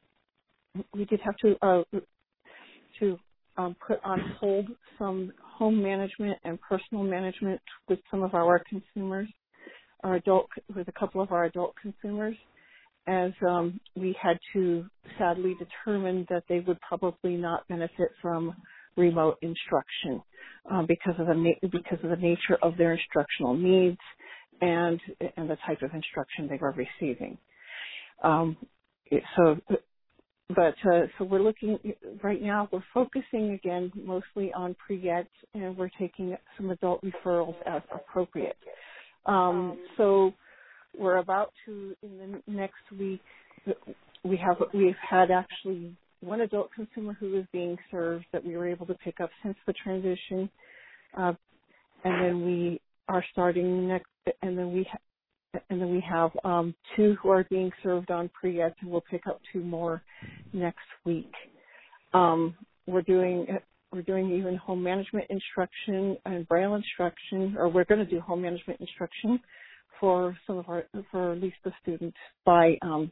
we did have to uh, to um, put on hold some home management and personal management with some of our consumers, our adult, with a couple of our adult consumers, as um, we had to sadly determine that they would probably not benefit from remote instruction um, because of the na- because of the nature of their instructional needs and and the type of instruction they were receiving. Um, so. But uh, so we're looking right now. We're focusing again mostly on pre-eds, and we're taking some adult referrals as appropriate. Um, so we're about to in the next week. We have we've had actually one adult consumer who is being served that we were able to pick up since the transition, uh, and then we are starting next. And then we. Ha- And then we have um, two who are being served on pre-ed, and we'll pick up two more next week. Um, we're doing we're doing even home management instruction and Braille instruction, or we're going to do home management instruction for some of our for at least the students by um,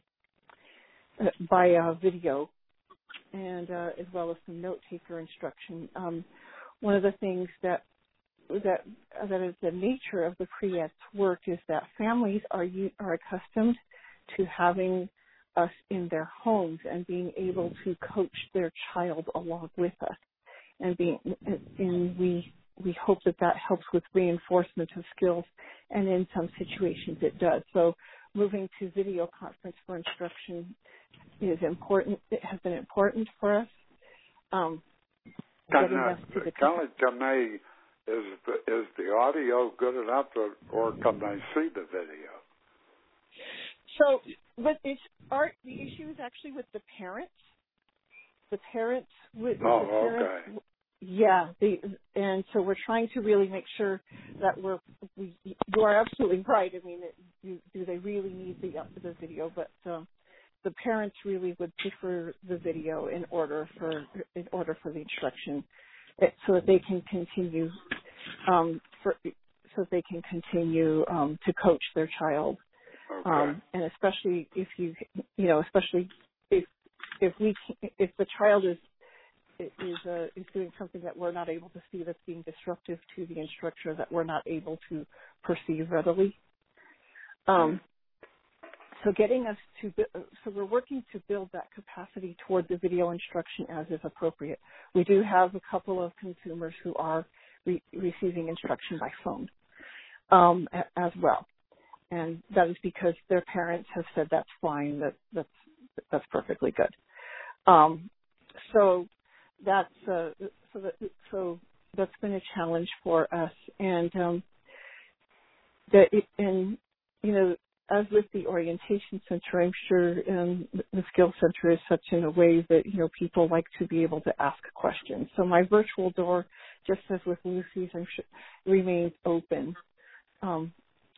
by uh, video, and uh, as well as some note taker instruction. Um, one of the things that that that is the nature of the pre-ed work is that families are are accustomed to having us in their homes and being able to coach their child along with us, and being and we we hope that that helps with reinforcement of skills, and in some situations it does. So moving to video conference for instruction is important. It has been important for us. Um, Can, uh, Kelly, can they Is the, is the audio good enough, or, or can they see the video? So, but it's our the issue is actually with the parents. The parents with oh, the parents, okay. Yeah, the and so we're trying to really make sure that we're. We, you are absolutely right. I mean, do, do they really need the the video? But um, the parents really would prefer the video in order for in order for the instruction, so that they can continue. Um, for, so they can continue um, to coach their child, okay. um, and especially if you, you know, especially if if we if the child is is uh, is doing something that we're not able to see, that's being disruptive to the instructor, that we're not able to perceive readily. Um, so getting us to so we're working to build that capacity toward the video instruction as is appropriate. We do have a couple of consumers who are Re- receiving instruction by phone um, a- as well, and that is because their parents have said that's fine, that that's that's perfectly good. Um, so that's uh, so that so that's been a challenge for us, and um, that it, and you know, as with the Orientation Center, I'm sure um, the Skills Center is such in a way that, you know, people like to be able to ask questions. So my virtual door, just as with Lucy's, I'm sure, remains open. Um,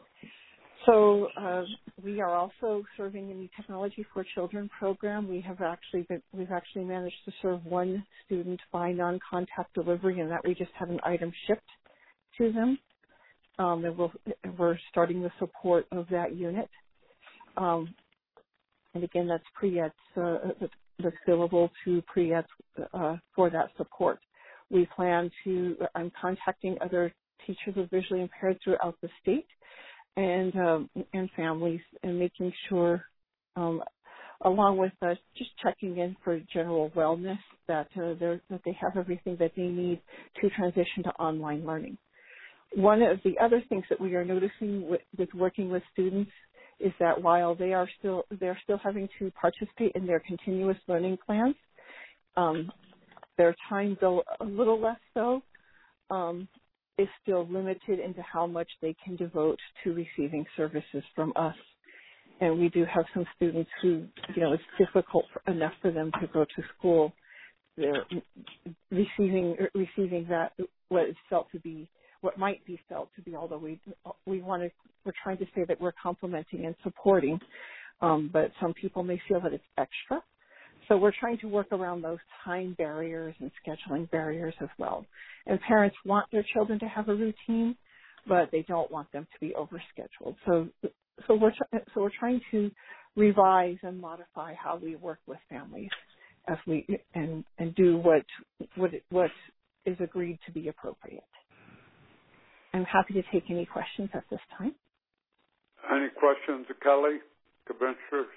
so uh, we are also serving in the Technology for Children program. We have actually been, we've actually managed to serve one student by non-contact delivery, and that we just had an item shipped to them. Um, and we'll, we're starting the support of that unit. Um, and again, that's pre-eds, uh, that's billable to pre-eds uh, for that support. We plan to, I'm contacting other teachers of visually impaired throughout the state and um, and families, and making sure, um, along with uh, just checking in for general wellness, that, uh, that they have everything that they need to transition to online learning. One of the other things that we are noticing with, with working with students is that while they are still they're still having to participate in their continuous learning plans, um, their time, though a little less so, um, is still limited into how much they can devote to receiving services from us. And we do have some students who, you know, it's difficult enough for them to go to school. They're receiving receiving that what is felt to be, what might be felt to be, although we we want to, we're trying to say that we're complementing and supporting, um, but some people may feel that it's extra. So we're trying to work around those time barriers and scheduling barriers as well. And parents want their children to have a routine, but they don't want them to be overscheduled. So, so we're so we're trying to revise and modify how we work with families as we and and do what what what is agreed to be appropriate. I'm happy to take any questions at this time. Any questions, Kelly, Commissioners?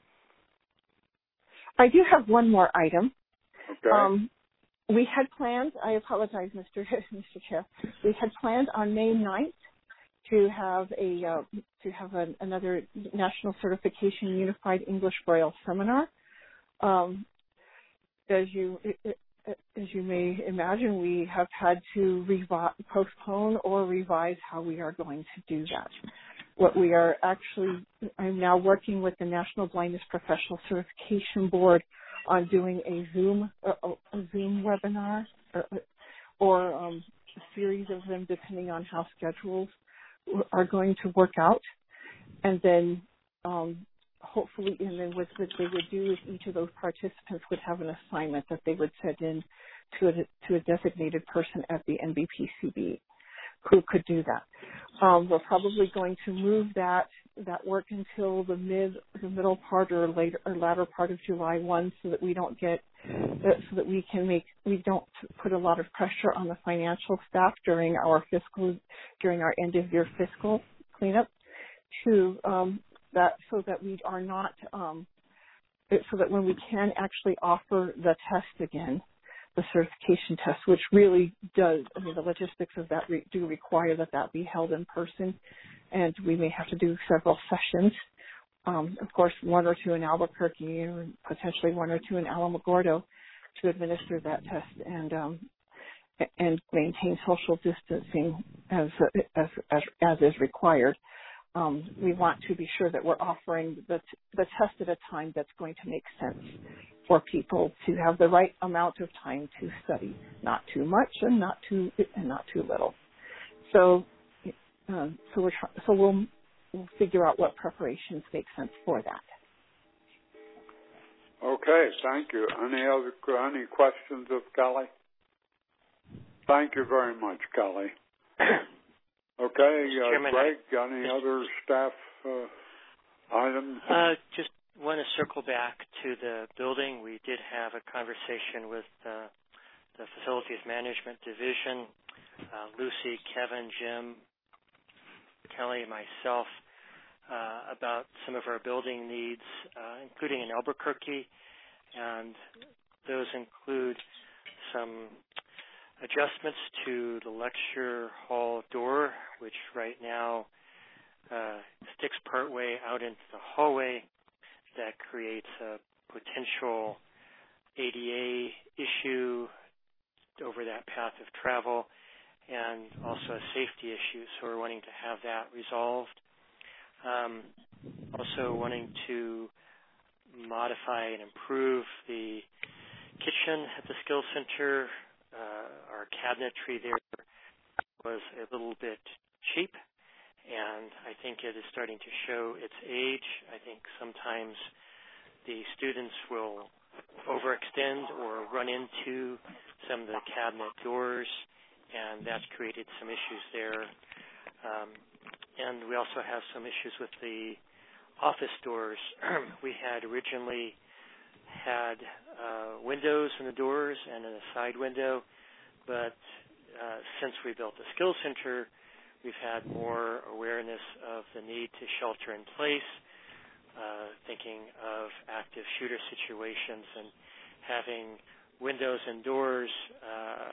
I do have one more item. Okay. Um, we had planned, I apologize, Mister Mister Chair, we had planned on May ninth to have a uh, to have an, another National Certification Unified English Braille seminar. Um, as you as you may imagine, we have had to revi- postpone or revise how we are going to do that. What we are actually, I'm now working with the National Blindness Professional Certification Board on doing a Zoom a, a Zoom webinar or, or um, a series of them, depending on how schedules are going to work out, and then um, hopefully, and then what, what they would do is each of those participants would have an assignment that they would send in to a, to a designated person at the N B P C B who could do that. Um, we're probably going to move that that work until the mid the middle part or later or latter part of July first, so that we don't get so that we can make we don't put a lot of pressure on the financial staff during our fiscal during our end of year fiscal cleanup to um, that so that we are not um, so that when we can actually offer the test again, the certification test, which really does, I mean, the logistics of that re- do require that that be held in person, and we may have to do several sessions. Um, of course, one or two in Albuquerque, and potentially one or two in Alamogordo, to administer that test and um, and maintain social distancing as as as, as is required. Um, we want to be sure that we're offering the, t- the test at a time that's going to make sense for people to have the right amount of time to study, not too much and not too and not too little. So, uh, so we're try- so we'll we'll figure out what preparations make sense for that. Okay, thank you. Any other any questions of Kelly? Thank you very much, Kelly. Okay, uh, Greg, any other staff uh, items? Uh, just want to circle back to the building. We did have a conversation with uh, the Facilities Management Division, uh, Lucy, Kevin, Jim, Kelly, myself, uh, about some of our building needs, uh, including in Albuquerque, and those include some adjustments to the lecture hall door, which right now uh, sticks partway out into the hallway. That creates a potential A D A issue over that path of travel and also a safety issue. So we're wanting to have that resolved. Um, also wanting to modify and improve the kitchen at the Skills Center. Uh, our cabinetry there was a little bit cheap, and I think it is starting to show its age. I think sometimes the students will overextend or run into some of the cabinet doors, and that's created some issues there. Um, and we also have some issues with the office doors. We had originally had uh, windows in the doors and in a side window, but uh, since we built the Skills Center, we've had more awareness of the need to shelter in place, uh, thinking of active shooter situations, and having windows and doors uh,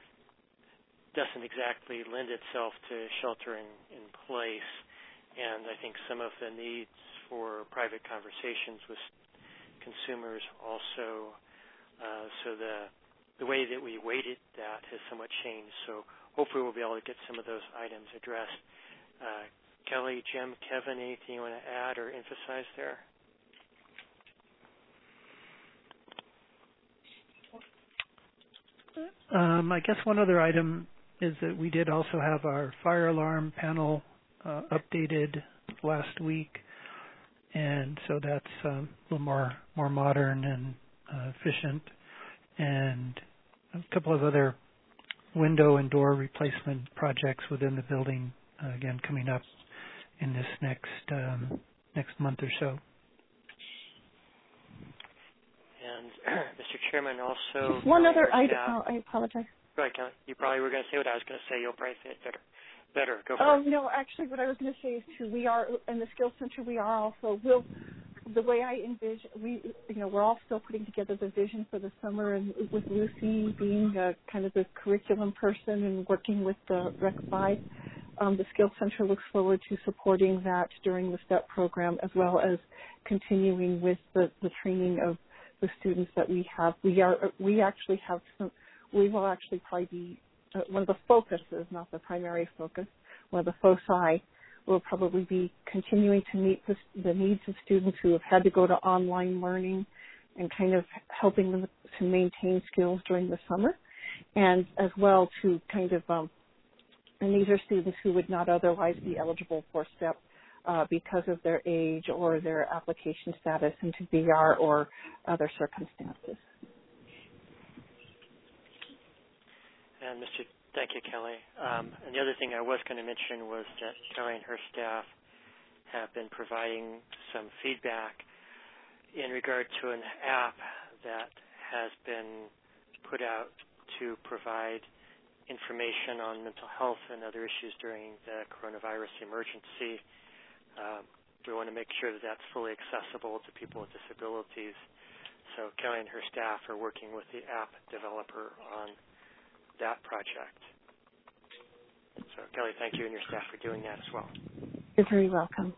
doesn't exactly lend itself to shelter in, in place. And I think some of the needs for private conversations with consumers also, uh, so the the way that we weighted that has somewhat changed. So hopefully we'll be able to get some of those items addressed. Uh, Kelly, Jim, Kevin, anything you want to add or emphasize there? Um, I guess one other item is that we did also have our fire alarm panel uh, updated last week, and so that's um, a little more more modern and uh, efficient, and a couple of other window and door replacement projects within the building, uh, again coming up in this next um, next month or so. And Mister Chairman, also Just one other item. Staff, oh, I apologize. Go ahead, Kelly. You probably were going to say what I was going to say. You'll probably say it better. Better. Go for Oh, it. no, actually what I was going to say is too, we are, in the Skills Center, we are also, will the way I envision, we, you know, we're all still putting together the vision for the summer, and with Lucy being a, kind of the curriculum person and working with the Rec five, um, the Skills Center looks forward to supporting that during the STEP program, as well as continuing with the, the training of the students that we have. We are, we actually have some, we will actually probably be, uh, one of the focuses, not the primary focus, one of the foci will probably be continuing to meet the, the needs of students who have had to go to online learning and kind of helping them to maintain skills during the summer, and as well to kind of, um, and these are students who would not otherwise be eligible for STEP uh, because of their age or their application status into V R or other circumstances. And Mister Thank you, Kelly. Um, and the other thing I was going to mention was that Kelly and her staff have been providing some feedback in regard to an app that has been put out to provide information on mental health and other issues during the coronavirus emergency. Um, we want to make sure that that's fully accessible to people with disabilities. So Kelly and her staff are working with the app developer on that project. So, Kelly, thank you and your staff for doing that as well. You're very welcome.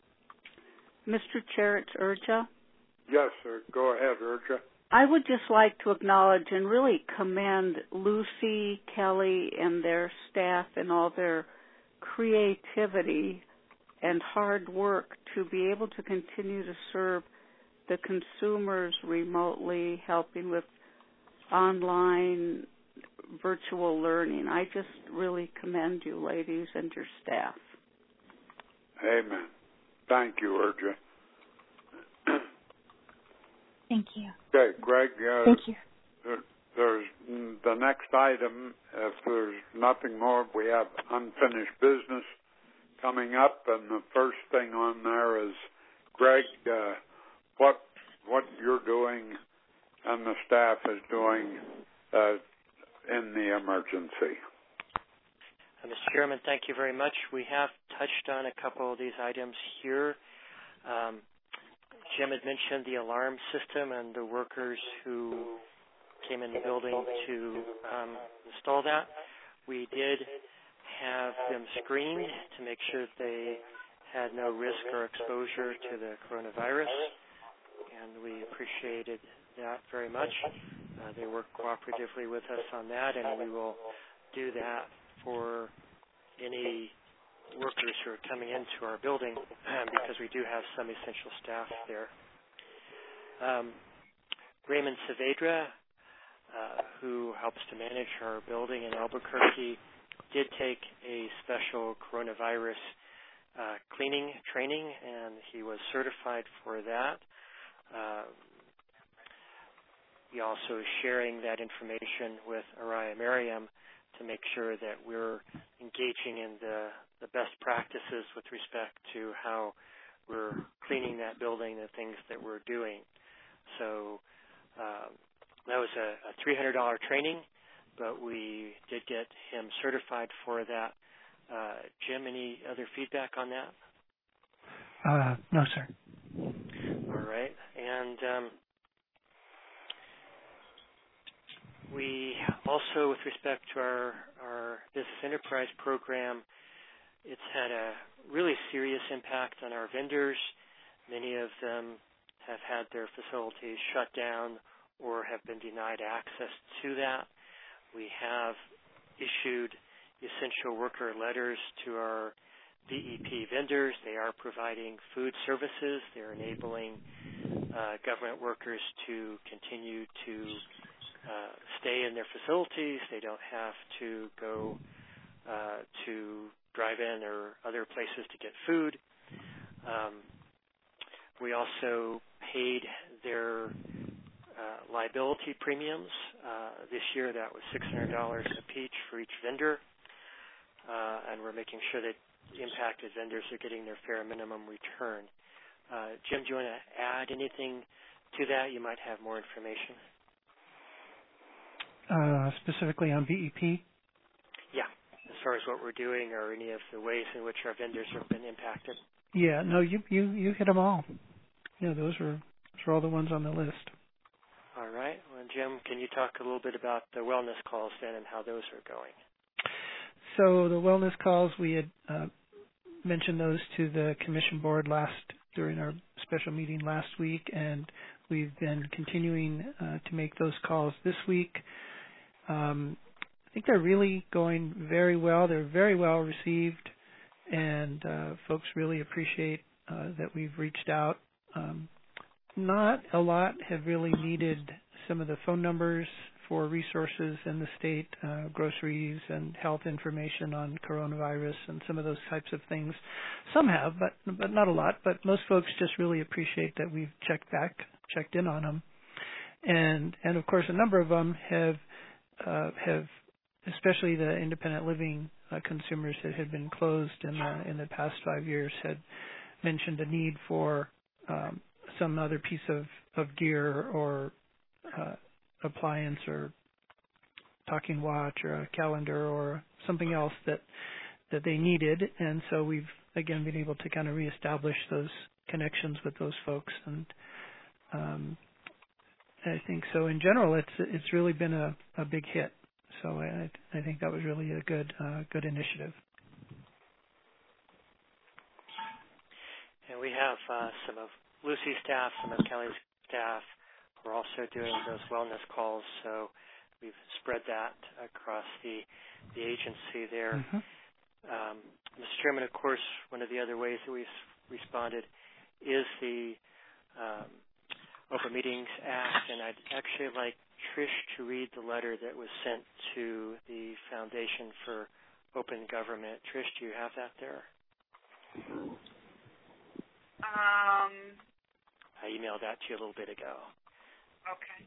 Mister Chair, it's Urja. Yes, sir. Go ahead, Urja. I would just like to acknowledge and really commend Lucy, Kelly, and their staff and all their creativity and hard work to be able to continue to serve the consumers remotely, helping with online virtual learning. I just really commend you, ladies, and your staff. Amen. Thank you, Urja. Thank you. Okay, Greg. Uh, Thank you. There's the next item. If there's nothing more, we have unfinished business coming up, and the first thing on there is, Greg, uh, what what you're doing and the staff is doing uh, in the emergency. Uh, Mister Chairman, thank you very much. We have touched on a couple of these items here. Um, Jim had mentioned the alarm system and the workers who came in the building to um, install that. We did have them screened to make sure that they had no risk or exposure to the coronavirus, and we appreciated that very much. Uh, they worked cooperatively with us on that, and we will do that for any workers who are coming into our building um, because we do have some essential staff there. Um, Raymond Saavedra, uh, who helps to manage our building in Albuquerque, did take a special coronavirus uh, cleaning training, and he was certified for that. Uh, he also is sharing that information with Araya Merriam to make sure that we're engaging in the, the best practices with respect to how we're cleaning that building, the things that we're doing. So um, that was a, a three hundred dollars training, but we did get him certified for that. Uh, Jim, any other feedback on that? Uh, no, sir. All right. And um, we also, with respect to our, our Business Enterprise program, it's had a really serious impact on our vendors. Many of them have had their facilities shut down or have been denied access to that. We have issued essential worker letters to our D E P vendors. They are providing food services. They're enabling uh, government workers to continue to uh, stay in their facilities. They don't have to go uh, to drive-in or other places to get food. Um, we also paid their uh, liability premiums. Uh, this year that was six hundred dollars apiece for each vendor, uh, and we're making sure that impacted vendors are getting their fair minimum return. Uh, Jim, do you want to add anything to that? You might have more information. Uh, specifically on V E P? Yeah, as far as what we're doing or any of the ways in which our vendors have been impacted. Yeah, no, you you, you hit them all. Yeah, those were, those were all the ones on the list. All right. Well, Jim, can you talk a little bit about the wellness calls then and how those are going? So the wellness calls, we had uh, mentioned those to the commission board last during our special meeting last week, and we've been continuing uh, to make those calls this week. Um, I think they're really going very well. They're very well received, and uh, folks really appreciate uh, that we've reached out. Um, not a lot have really needed some of the phone numbers for resources in the state, uh, groceries and health information on coronavirus and some of those types of things. Some have, but but not a lot. But most folks just really appreciate that we've checked back, checked in on them, and and of course a number of them have uh, have, especially the independent living uh, consumers that had been closed in the in the past five years, had mentioned a need for um, some other piece of of gear or uh, appliance or talking watch or a calendar or something else that that they needed, and so we've again been able to kind of reestablish those connections with those folks, and um, I think so in general it's it's really been a, a big hit. So I I think that was really a good uh, good initiative. And we have uh, some of Lucy's staff, some of Kelly's staff. We're also doing those wellness calls, so we've spread that across the the agency there. Mm-hmm. Um, Mister Chairman, of course, one of the other ways that we've responded is the um, Open Meetings Act, and I'd actually like Trish to read the letter that was sent to the Foundation for Open Government. Trish, do you have that there? Um, I emailed that to you a little bit ago. Okay.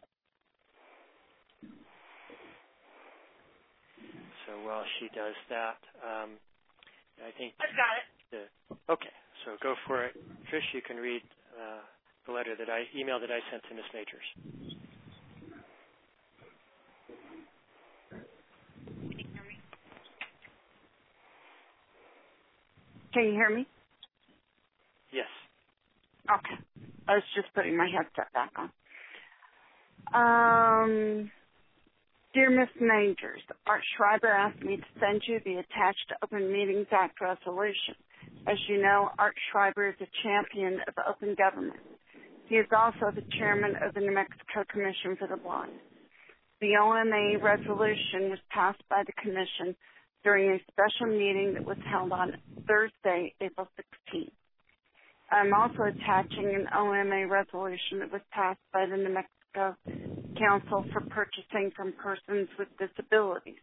So while she does that, um, I think I've got it. The, okay, so go for it. Trish, you can read uh, the letter that I, email that I sent to Miz Majors. Can you hear me? Yes. Okay. I was just putting my headset back on. Um, dear Miz Majors, Art Schreiber asked me to send you the attached Open Meetings Act resolution. As you know, Art Schreiber is a champion of open government. He is also the chairman of the New Mexico Commission for the Blind. The O M A resolution was passed by the Commission during a special meeting that was held on Thursday, April sixteenth. I'm also attaching an O M A resolution that was passed by the New Mexico Council for Purchasing from Persons with Disabilities,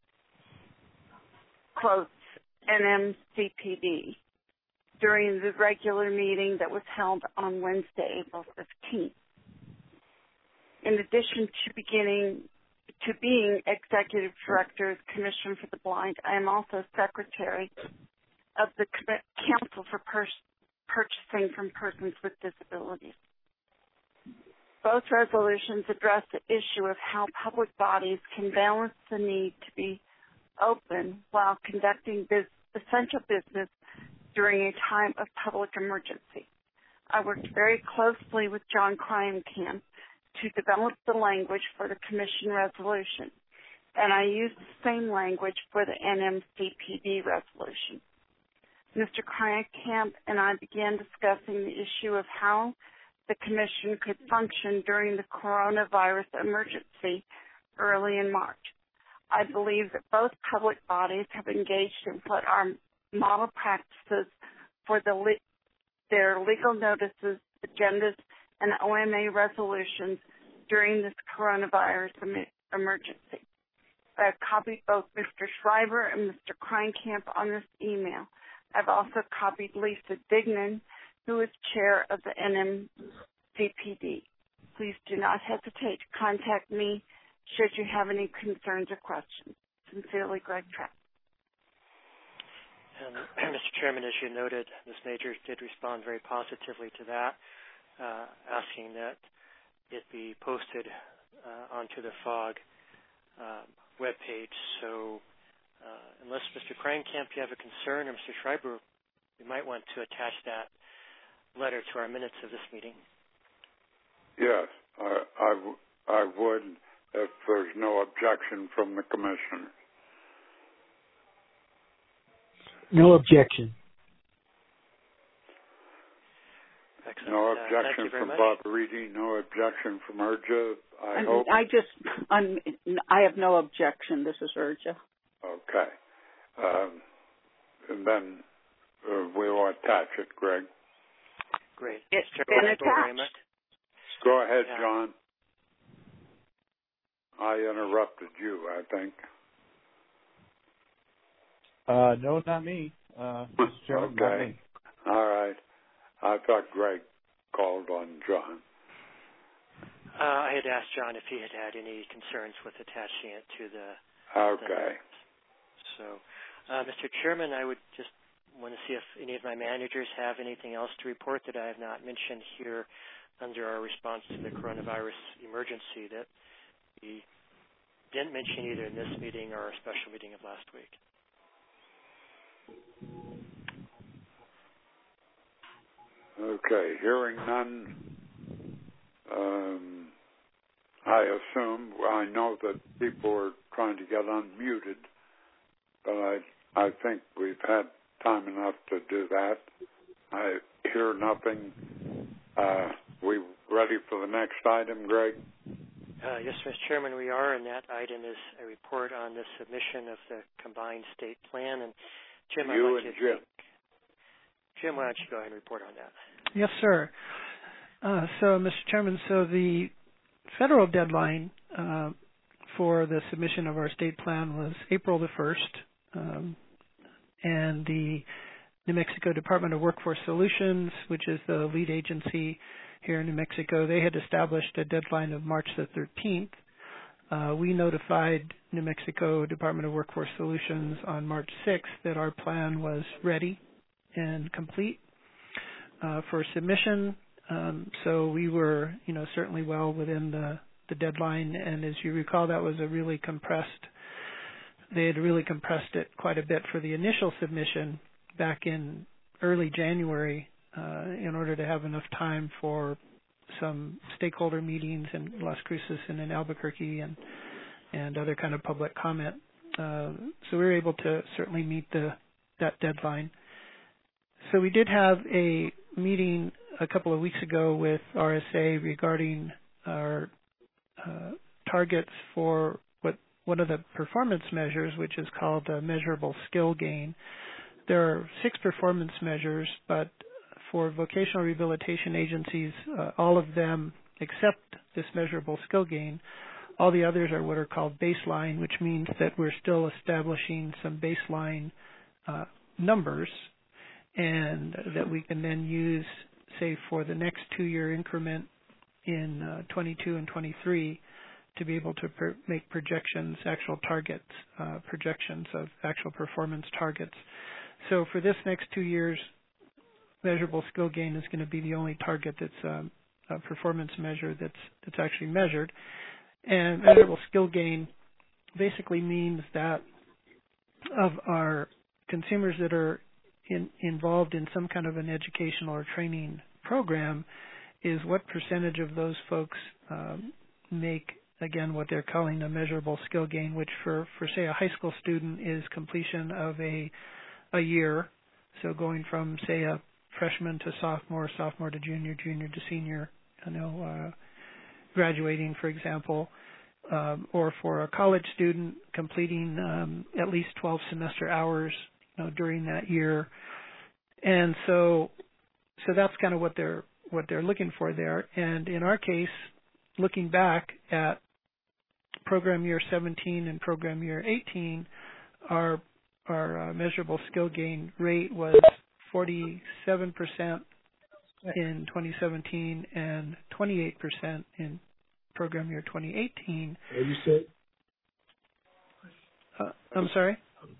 quotes, N M C P D, during the regular meeting that was held on Wednesday, April fifteenth. In addition to beginning to being Executive Director of the Commission for the Blind, I am also Secretary of the Council for Pers- Purchasing from Persons with Disabilities. Both resolutions address the issue of how public bodies can balance the need to be open while conducting biz- essential business during a time of public emergency. I worked very closely with John Kleienkamp to develop the language for the Commission resolution, and I used the same language for the N M C P D resolution. Mister Kleienkamp and I began discussing the issue of how the Commission could function during the coronavirus emergency early in March. I believe that both public bodies have engaged in what are model practices for the le- their legal notices, agendas, and O M A resolutions during this coronavirus em- emergency. I've copied both Mister Schreiber and Mister Kreinkamp on this email. I've also copied Lisa Dignan, who is chair of the N M C P D. Please do not hesitate to contact me should you have any concerns or questions. Sincerely, Greg Trapp. And, Mister Chairman, as you noted, Miz Majors did respond very positively to that, uh, asking that it be posted uh, onto the F O G uh, webpage. So uh, unless Mister Kreinkamp, you have a concern, or Mister Schreiber, you might want to attach that letter to our minutes of this meeting. Yes, I, I, w- I would if there's no objection from the commissioner. No objection. Excellent. No Uh, objection from much. Bob Reedy. No objection from Urja. I, I hope. I just, I'm, I have no objection. This is Urja. Okay. Um, and then uh, we will attach it, Greg. Great. It's Mister been Chairman, very attached. much. Go ahead, Yeah. John. I interrupted you, I think. Uh, no, not me. Uh, Mister Chairman, not Okay. me. All right. I thought Greg called on John. Uh, I had asked John if he had had any concerns with attaching it to the. Okay. The, so, uh, Mister Chairman, I would just want to see if any of my managers have anything else to report that I have not mentioned here under our response to the coronavirus emergency that we didn't mention either in this meeting or our special meeting of last week. Okay. Hearing none, um, I assume, I know that people are trying to get unmuted, but I, I think we've had time enough to do that. I hear nothing. Uh, we ready for the next item, Greg? Uh, yes, Mister Chairman, we are, and that item is a report on the submission of the combined state plan. And Jim, I'd You like and to Jim. take, Jim, why don't you go ahead and report on that? Yes, sir. Uh, so, Mister Chairman, so the federal deadline uh, for the submission of our state plan was April the first, um, and the New Mexico Department of Workforce Solutions, which is the lead agency here in New Mexico, they had established a deadline of March the thirteenth. Uh, we notified New Mexico Department of Workforce Solutions on March sixth that our plan was ready and complete uh, for submission. Um, so we were, you know, certainly well within the, the deadline. And as you recall, that was a really compressed, they had really compressed it quite a bit for the initial submission back in early January uh, in order to have enough time for some stakeholder meetings in Las Cruces and in Albuquerque and, and other kind of public comment. Uh, so we were able to certainly meet the that deadline. So we did have a meeting a couple of weeks ago with R S A regarding our uh, targets for what one of the performance measures, which is called a measurable skill gain. There are six performance measures, but for vocational rehabilitation agencies, uh, all of them except this measurable skill gain, all the others are what are called baseline, which means that we're still establishing some baseline uh, numbers and that we can then use, say, for the next two-year increment in uh, twenty-two and twenty-three to be able to per- make projections, actual targets, uh, projections of actual performance targets. So for this next two years, measurable skill gain is going to be the only target that's um, a performance measure that's that's actually measured. And measurable skill gain basically means that of our consumers that are in, involved in some kind of an educational or training program is what percentage of those folks um, make, again, what they're calling a measurable skill gain, which for, for say, a high school student is completion of a a year, so going from, say, a freshman to sophomore, sophomore to junior, junior to senior, you know, uh, graduating, for example, um, or for a college student completing um, at least twelve semester hours, you know, during that year. And so, so that's kind of what they're what they're looking for there. And in our case, looking back at program year seventeen and program year eighteen, our our uh, measurable skill gain rate was forty-seven percent in twenty seventeen and twenty-eight percent in program year twenty eighteen. What did you say? Uh, I'm sorry?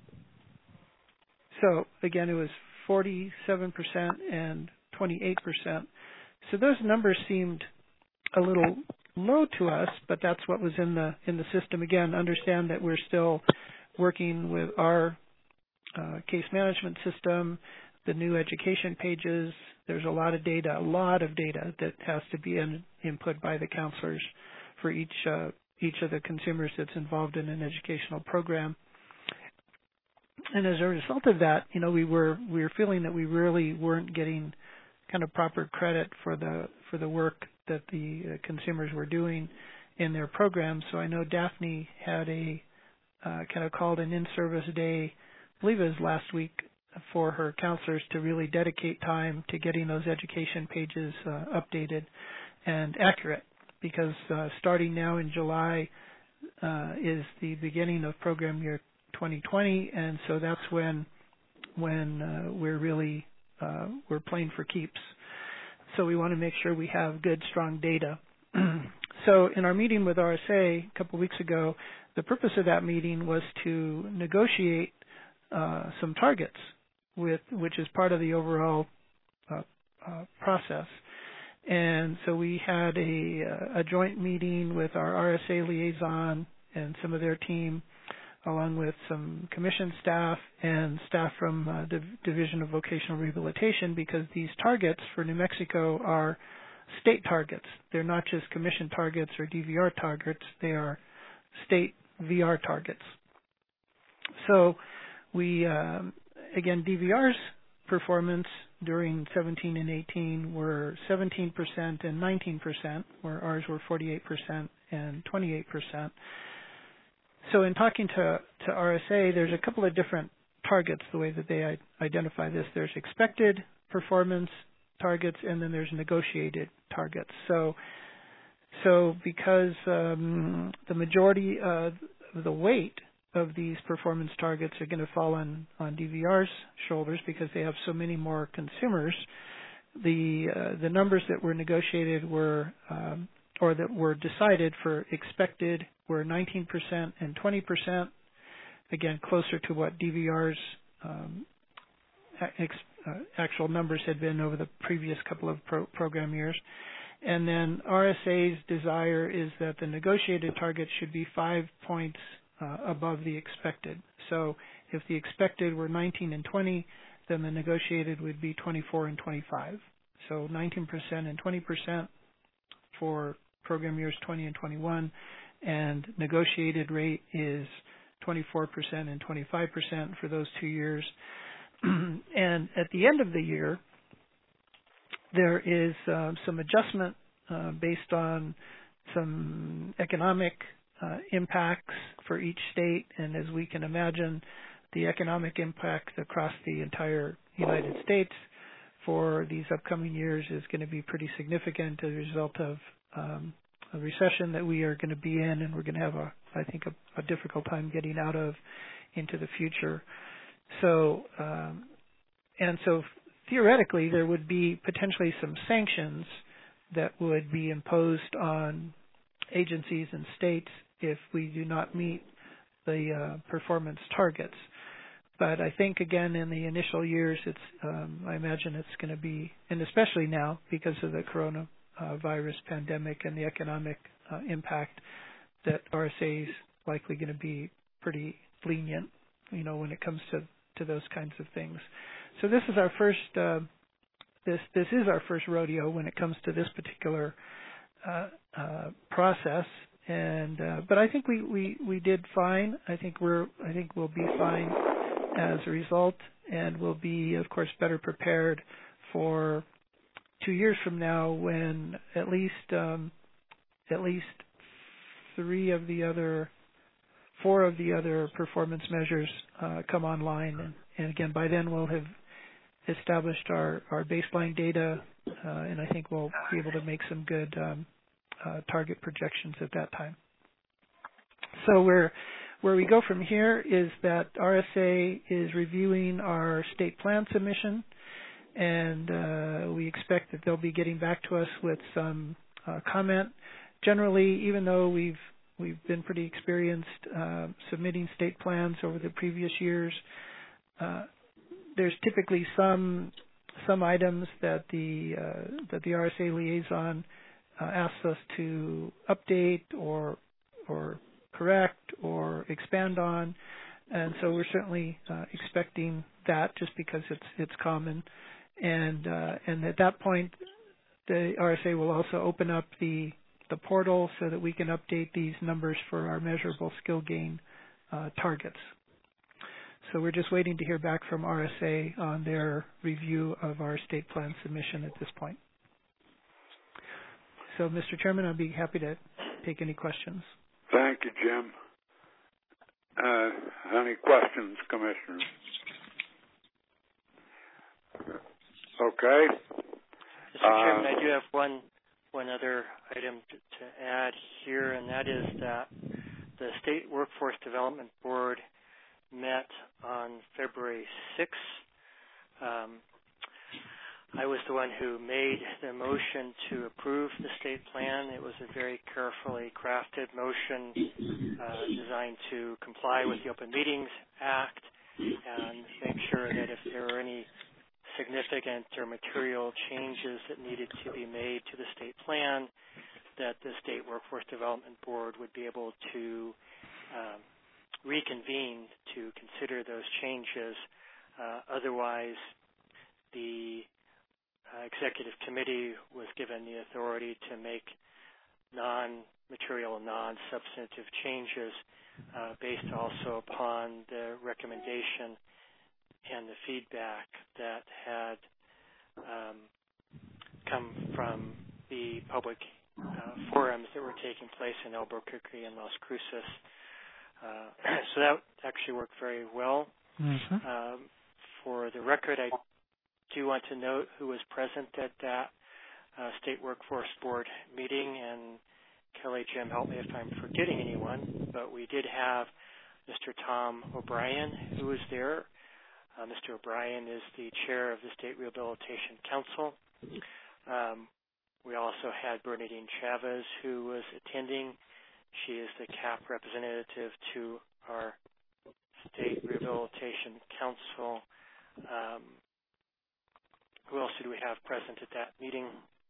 So again, it was forty-seven percent and twenty-eight percent. So those numbers seemed a little low to us, but that's what was in the in the system. Again, understand that we're still working with our uh, case management system, the new education pages. There's a lot of data, a lot of data that has to be in, input by the counselors for each uh, each of the consumers that's involved in an educational program. And as a result of that, you know, we were we were feeling that we really weren't getting kind of proper credit for the for the work that the uh, consumers were doing in their programs. So I know Daphne had a uh, kind of called an in-service day, I believe it was last week, for her counselors to really dedicate time to getting those education pages uh, updated and accurate, because uh, starting now in July uh, is the beginning of program year twenty twenty, and so that's when when uh, we're really uh, we're playing for keeps. So we want to make sure we have good, strong data. So in our meeting with R S A a couple weeks ago, the purpose of that meeting was to negotiate uh, some targets, with which is part of the overall uh, uh, process. And so we had a, a joint meeting with our R S A liaison and some of their team, along with some commission staff and staff from uh, the Division of Vocational Rehabilitation, because these targets for New Mexico are state targets. They're not just commission targets or D V R targets. They are state V R targets. So we, um, again, D V R's performance during seventeen and eighteen were seventeen percent and nineteen percent, where ours were forty-eight percent and twenty-eight percent. So in talking to, to R S A, there's a couple of different targets, the way that they identify this. There's expected performance targets, and then there's negotiated targets. So so because um, the majority of the weight of these performance targets are going to fall on, on D V R's shoulders because they have so many more consumers, the uh, the numbers that were negotiated were um, or that were decided for expected were nineteen percent and twenty percent, again, closer to what D V R's um, ex, uh, actual numbers had been over the previous couple of pro- program years. And then R S A's desire is that the negotiated target should be five points uh, above the expected. So if the expected were nineteen and twenty, then the negotiated would be twenty-four and twenty-five. So nineteen percent and twenty percent for program years twenty and twenty-one, and negotiated rate is twenty-four percent and twenty-five percent for those two years. And at the end of the year, there is uh, some adjustment uh, based on some economic uh, impacts for each state, and as we can imagine, the economic impact across the entire United States for these upcoming years is going to be pretty significant as a result of um, a recession that we are going to be in, and we're going to have a, I think, a, a difficult time getting out of into the future. So, um, and so theoretically, there would be potentially some sanctions that would be imposed on agencies and states if we do not meet the uh, performance targets. But I think, again, in the initial years, it's um, I imagine it's going to be, and especially now because of the coronavirus pandemic and the economic uh, impact, that R S A is likely going to be pretty lenient, you know, when it comes to, to those kinds of things. So this is our first uh, this this is our first rodeo when it comes to this particular uh, uh, process, and uh, but I think we, we, we did fine. I think we're I think we'll be fine as a result, and we'll be, of course, better prepared for two years from now when at least um, at least three of the other four of the other performance measures uh, come online, and, and again by then we'll have established our, our baseline data, uh, and I think we'll be able to make some good um, uh, target projections at that time. so we're where we go from here is that R S A is reviewing our state plan submission, and uh, we expect that they'll be getting back to us with some uh, comment. Generally, even though we've we've been pretty experienced uh, submitting state plans over the previous years, uh, there's typically some some items that the uh, that the R S A liaison uh, asks us to update or or correct or expand on, and so we're certainly uh, expecting that just because it's it's common, and uh, and at that point, the R S A will also open up the the portal so that we can update these numbers for our measurable skill gain uh, targets. So we're just waiting to hear back from R S A on their review of our state plan submission at this point. So, Mister Chairman, I'd be happy to take any questions. Thank you, Jim. Uh, any questions, Commissioners? Okay. Mister Chairman, I do have one one other item to, to add here, and that is that the State Workforce Development Board met on February sixth. Um, I was the one who made the motion to approve the state plan. It was a very carefully crafted motion uh, designed to comply with the Open Meetings Act and make sure that if there were any significant or material changes that needed to be made to the state plan, that the State Workforce Development Board would be able to um, reconvene to consider those changes. Uh, otherwise, the uh, executive committee was given the authority to make non-material, non-substantive changes uh, based also upon the recommendation and the feedback that had um, come from the public uh, forums that were taking place in Albuquerque and Las Cruces. Uh, so that actually worked very well. Mm-hmm. Um, for the record, I do want to note who was present at that uh, State Workforce Board meeting, and Kelly, Jim, help me if I'm forgetting anyone, but we did have Mister Tom O'Brien who was there. Uh, Mister O'Brien is the chair of the State Rehabilitation Council. Um, we also had Bernadine Chavez who was attending. She is the C A P representative to our State Rehabilitation Council. Um, who else did we have present at that meeting?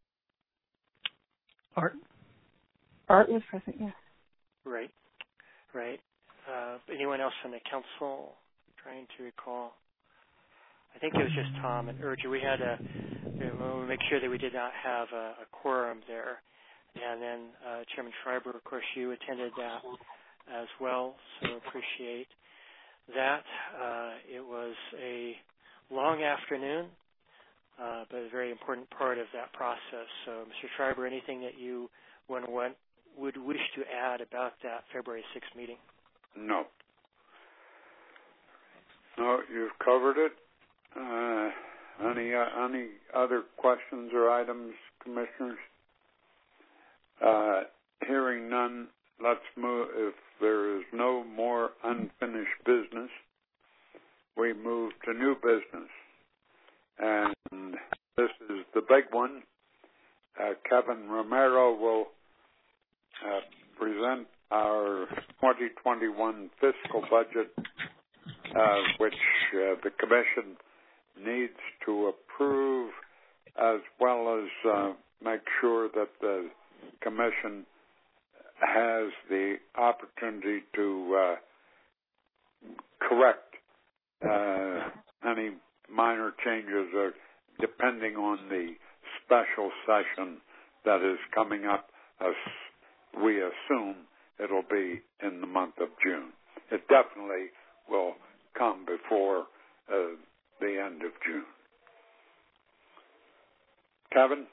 Art. Art was present, yes. Right, right. Uh, anyone else from the council? I'm trying to recall. I think it was just Tom and Urge. We had a, we'll make sure that we did not have a, a quorum there. And then uh, Chairman Schreiber, of course, you attended that as well, so appreciate that. Uh, it was a long afternoon, uh, but a very important part of that process. So, Mister Schreiber, anything that you would, would wish to add about that February sixth meeting? No. No, you've covered it. Uh, any uh, any other questions or items, Commissioners? Uh, hearing none, let's move. If there is no more unfinished business, we move to new business. And this is the big one. Uh, Kevin Romero will uh, present our twenty twenty-one fiscal budget, uh, which uh, the Commission needs to approve, as well as uh, make sure that the Commission has the opportunity to uh, correct uh, any minor changes, uh, depending on the special session that is coming up, as we assume it'll be in the month of June. It definitely will come before uh, the end of June. Kevin?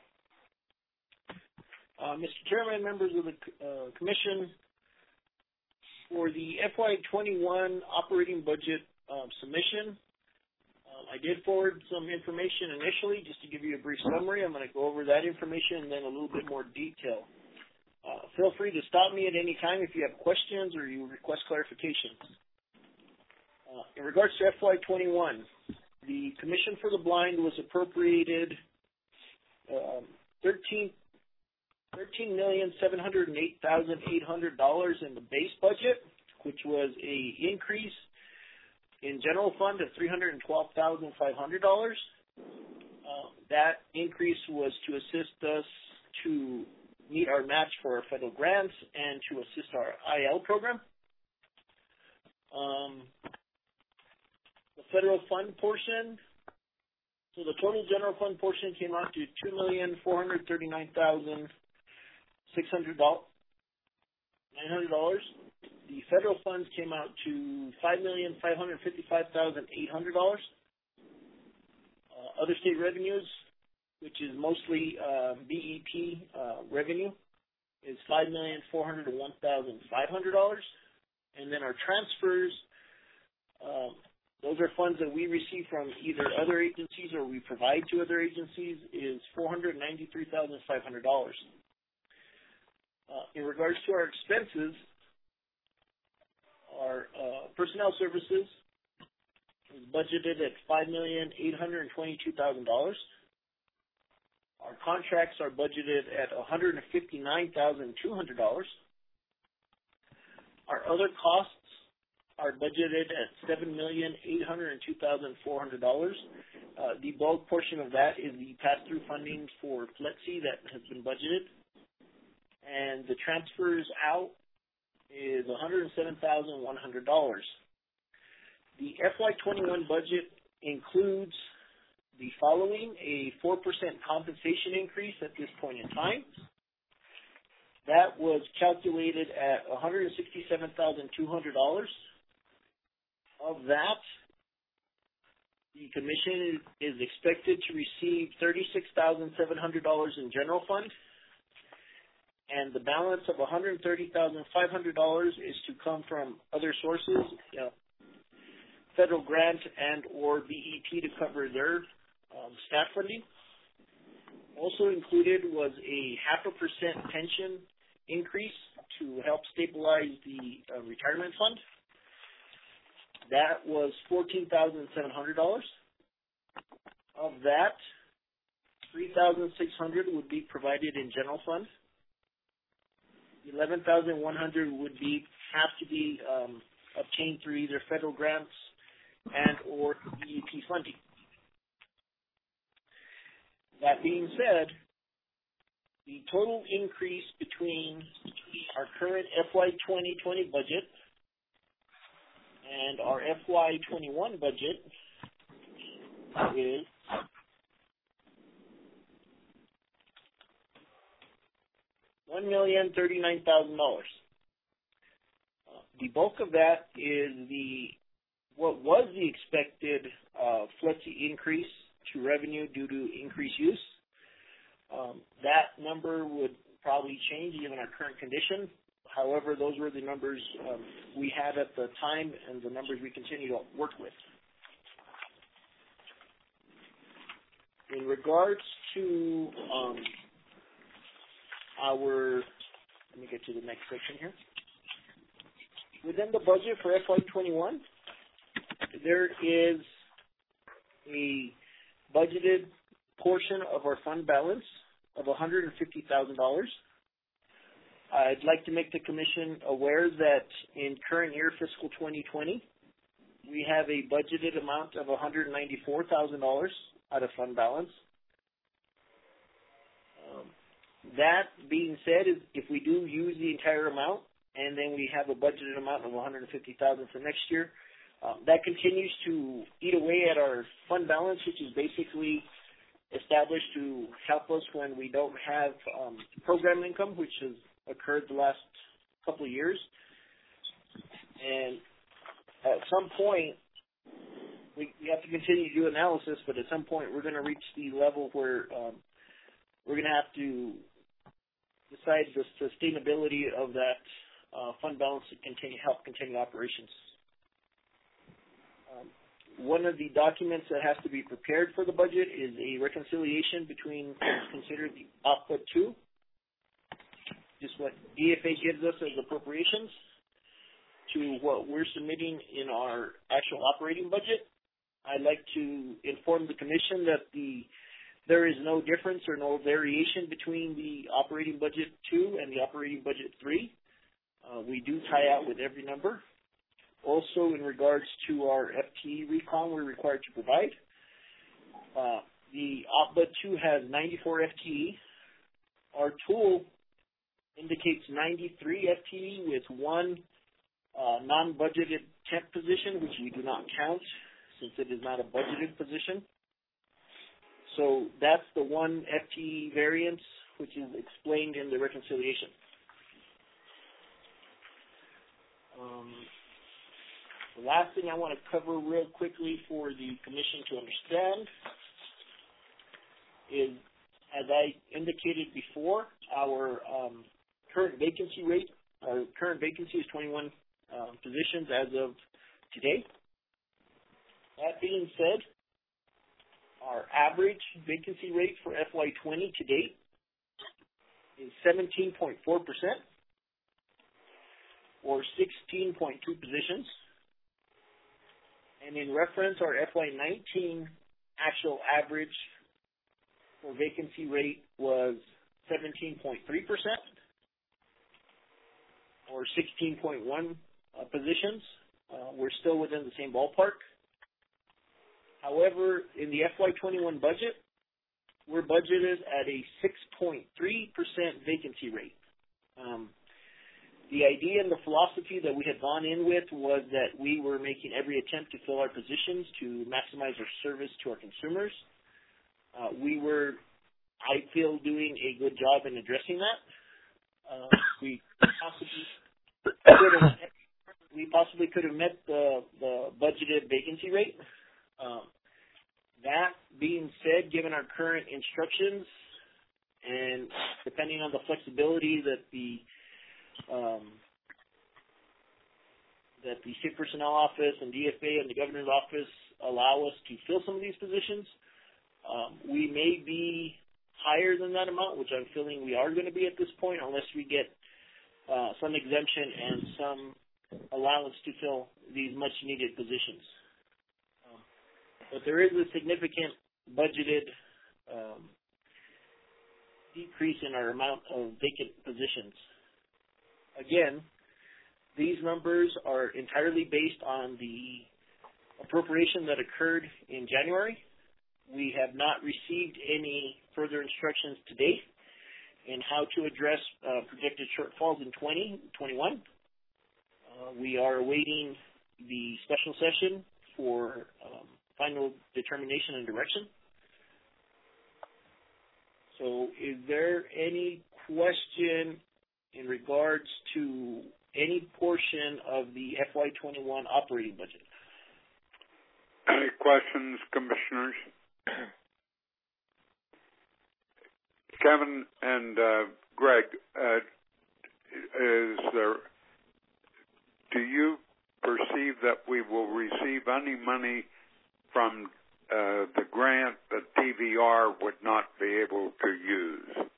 Uh, Mister Chairman, members of the uh, Commission, for the F Y twenty-one operating budget um, submission, uh, I did forward some information initially just to give you a brief summary. I'm going to go over that information and then a little bit more detail. Uh, feel free to stop me at any time if you have questions or you request clarifications. Uh, in regards to F Y twenty-one, the Commission for the Blind was appropriated um, thirteen million seven hundred eight thousand eight hundred dollars in the base budget, which was a increase in general fund of three hundred twelve thousand five hundred dollars. Uh, that increase was to assist us to meet our match for our federal grants and to assist our I L program. Um, the federal fund portion, so the total general fund portion came out to two million four hundred thirty-nine thousand six hundred dollars. The federal funds came out to five million five hundred fifty-five thousand eight hundred dollars. Uh, other state revenues, which is mostly uh, B E P uh, revenue, is five million four hundred one thousand five hundred dollars. And then our transfers, uh, those are funds that we receive from either other agencies or we provide to other agencies, is four hundred ninety-three thousand five hundred dollars. Uh, in regards to our expenses, our uh, personnel services is budgeted at five million eight hundred twenty-two thousand dollars. Our contracts are budgeted at one hundred fifty-nine thousand two hundred dollars. Our other costs are budgeted at seven million eight hundred two thousand four hundred dollars. Uh, the bulk portion of that is the pass-through funding for FLETC that has been budgeted. And the transfers out is one hundred seven thousand one hundred dollars. The F Y twenty-one budget includes the following: a four percent compensation increase at this point in time. That was calculated at one hundred sixty-seven thousand two hundred dollars. Of that, the Commission is expected to receive thirty-six thousand seven hundred dollars in general fund, and the balance of one hundred thirty thousand five hundred dollars is to come from other sources, you know, federal grant and or B E P to cover their um, staff funding. Also included was a half a percent pension increase to help stabilize the uh, retirement fund. That was fourteen thousand seven hundred dollars. Of that, three thousand six hundred dollars would be provided in general fund. eleven thousand one hundred dollars would be have to be um, obtained through either federal grants and or B E P funding. That being said, the total increase between our current F Y twenty twenty budget and our F Y twenty-one budget is one million thirty-nine thousand dollars. Uh, the bulk of that is the what was the expected uh, FLETC increase to revenue due to increased use. Um, that number would probably change given our current condition. However, those were the numbers um, we had at the time and the numbers we continue to work with. In regards to um, our, let me get to the next section here. Within the budget for F Y twenty-one, there is a budgeted portion of our fund balance of one hundred fifty thousand dollars. I'd like to make the Commission aware that in current year, fiscal twenty twenty, we have a budgeted amount of one hundred ninety-four thousand dollars out of fund balance. Um, that being said, if we do use the entire amount and then we have a budgeted amount of one hundred fifty thousand dollars for next year, um, that continues to eat away at our fund balance, which is basically established to help us when we don't have um, program income, which has occurred the last couple of years. And at some point, we, we have to continue to do analysis, but at some point we're going to reach the level where um, we're going to have to decide the sustainability of that uh, fund balance to continue, help continue operations. Um, one of the documents that has to be prepared for the budget is a reconciliation between what's considered the output two just what D F A gives us as appropriations to what we're submitting in our actual operating budget. I'd like to inform the Commission that the there is no difference or no variation between the operating budget two and the operating budget three. Uh, we do tie out with every number. Also, in regards to our F T E recon we're required to provide, uh, the Op B U D two has ninety-four F T E. Our tool indicates ninety-three F T E with one uh, non-budgeted temp position, which we do not count since it is not a budgeted position. So that's the one F T E variance, which is explained in the reconciliation. Um, the last thing I want to cover real quickly for the Commission to understand is, as I indicated before, our um, current vacancy rate, our current vacancy is twenty-one uh, positions as of today. That being said, our average vacancy rate for F Y twenty to date is seventeen point four percent, or sixteen point two positions. And in reference, our F Y nineteen actual average for vacancy rate was seventeen point three percent, or sixteen point one uh, positions. Uh, we're still within the same ballpark. However, in the F Y twenty-one budget, we're budgeted at a six point three percent vacancy rate. Um, the idea and the philosophy that we had gone in with was that we were making every attempt to fill our positions to maximize our service to our consumers. Uh, we were, I feel, doing a good job in addressing that. Uh, we possibly could have, we possibly could have met the, the budgeted vacancy rate. Um, that being said, given our current instructions and depending on the flexibility that the um, that the State Personnel Office and D F A and the Governor's Office allow us to fill some of these positions, um, we may be higher than that amount, which I'm feeling we are going to be at this point, unless we get uh, some exemption and some allowance to fill these much-needed positions. Um, but there is a significant budgeted um, decrease in our amount of vacant positions. Again, these numbers are entirely based on the appropriation that occurred in January. We have not received any further instructions to date in how to address uh, projected shortfalls in twenty twenty-one. Uh, we are awaiting the special session for um, final determination and direction. So is there any question in regards to any portion of the F Y twenty-one operating budget? Any questions, Commissioners? Kevin and uh, Greg, uh, is there, do you perceive that we will receive any money from uh, the grant that D V R would not be able to use?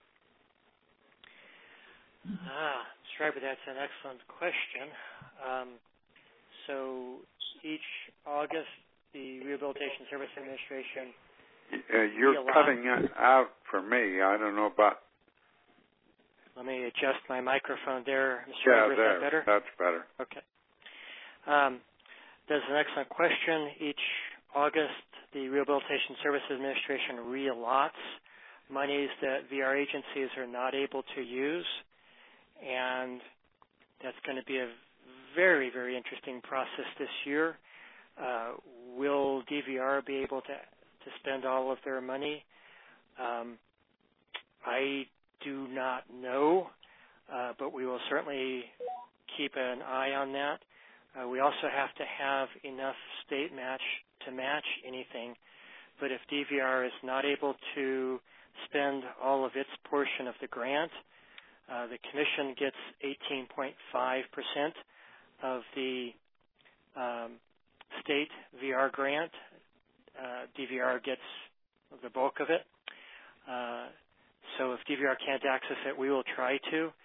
Ah, Schreiber, that's an excellent question. Um, so each August, the Rehabilitation Service Administration. Uh, you're cutting it out for me. I don't know about. Let me adjust my microphone there, Mister Yeah, Schreiber, there. Is that better? That's better. Okay. Um, that's an excellent question. Each August, the Rehabilitation Service Administration reallots monies that V R agencies are not able to use. And that's going to be a very, very interesting process this year. Uh, will D V R be able to, to spend all of their money? Um, I do not know, uh, but we will certainly keep an eye on that. Uh, we also have to have enough state match to match anything. But if D V R is not able to spend all of its portion of the grant, Uh, the Commission gets eighteen point five percent of the um, state V R grant. Uh, D V R gets the bulk of it. Uh, so if D V R can't access it, we will try to.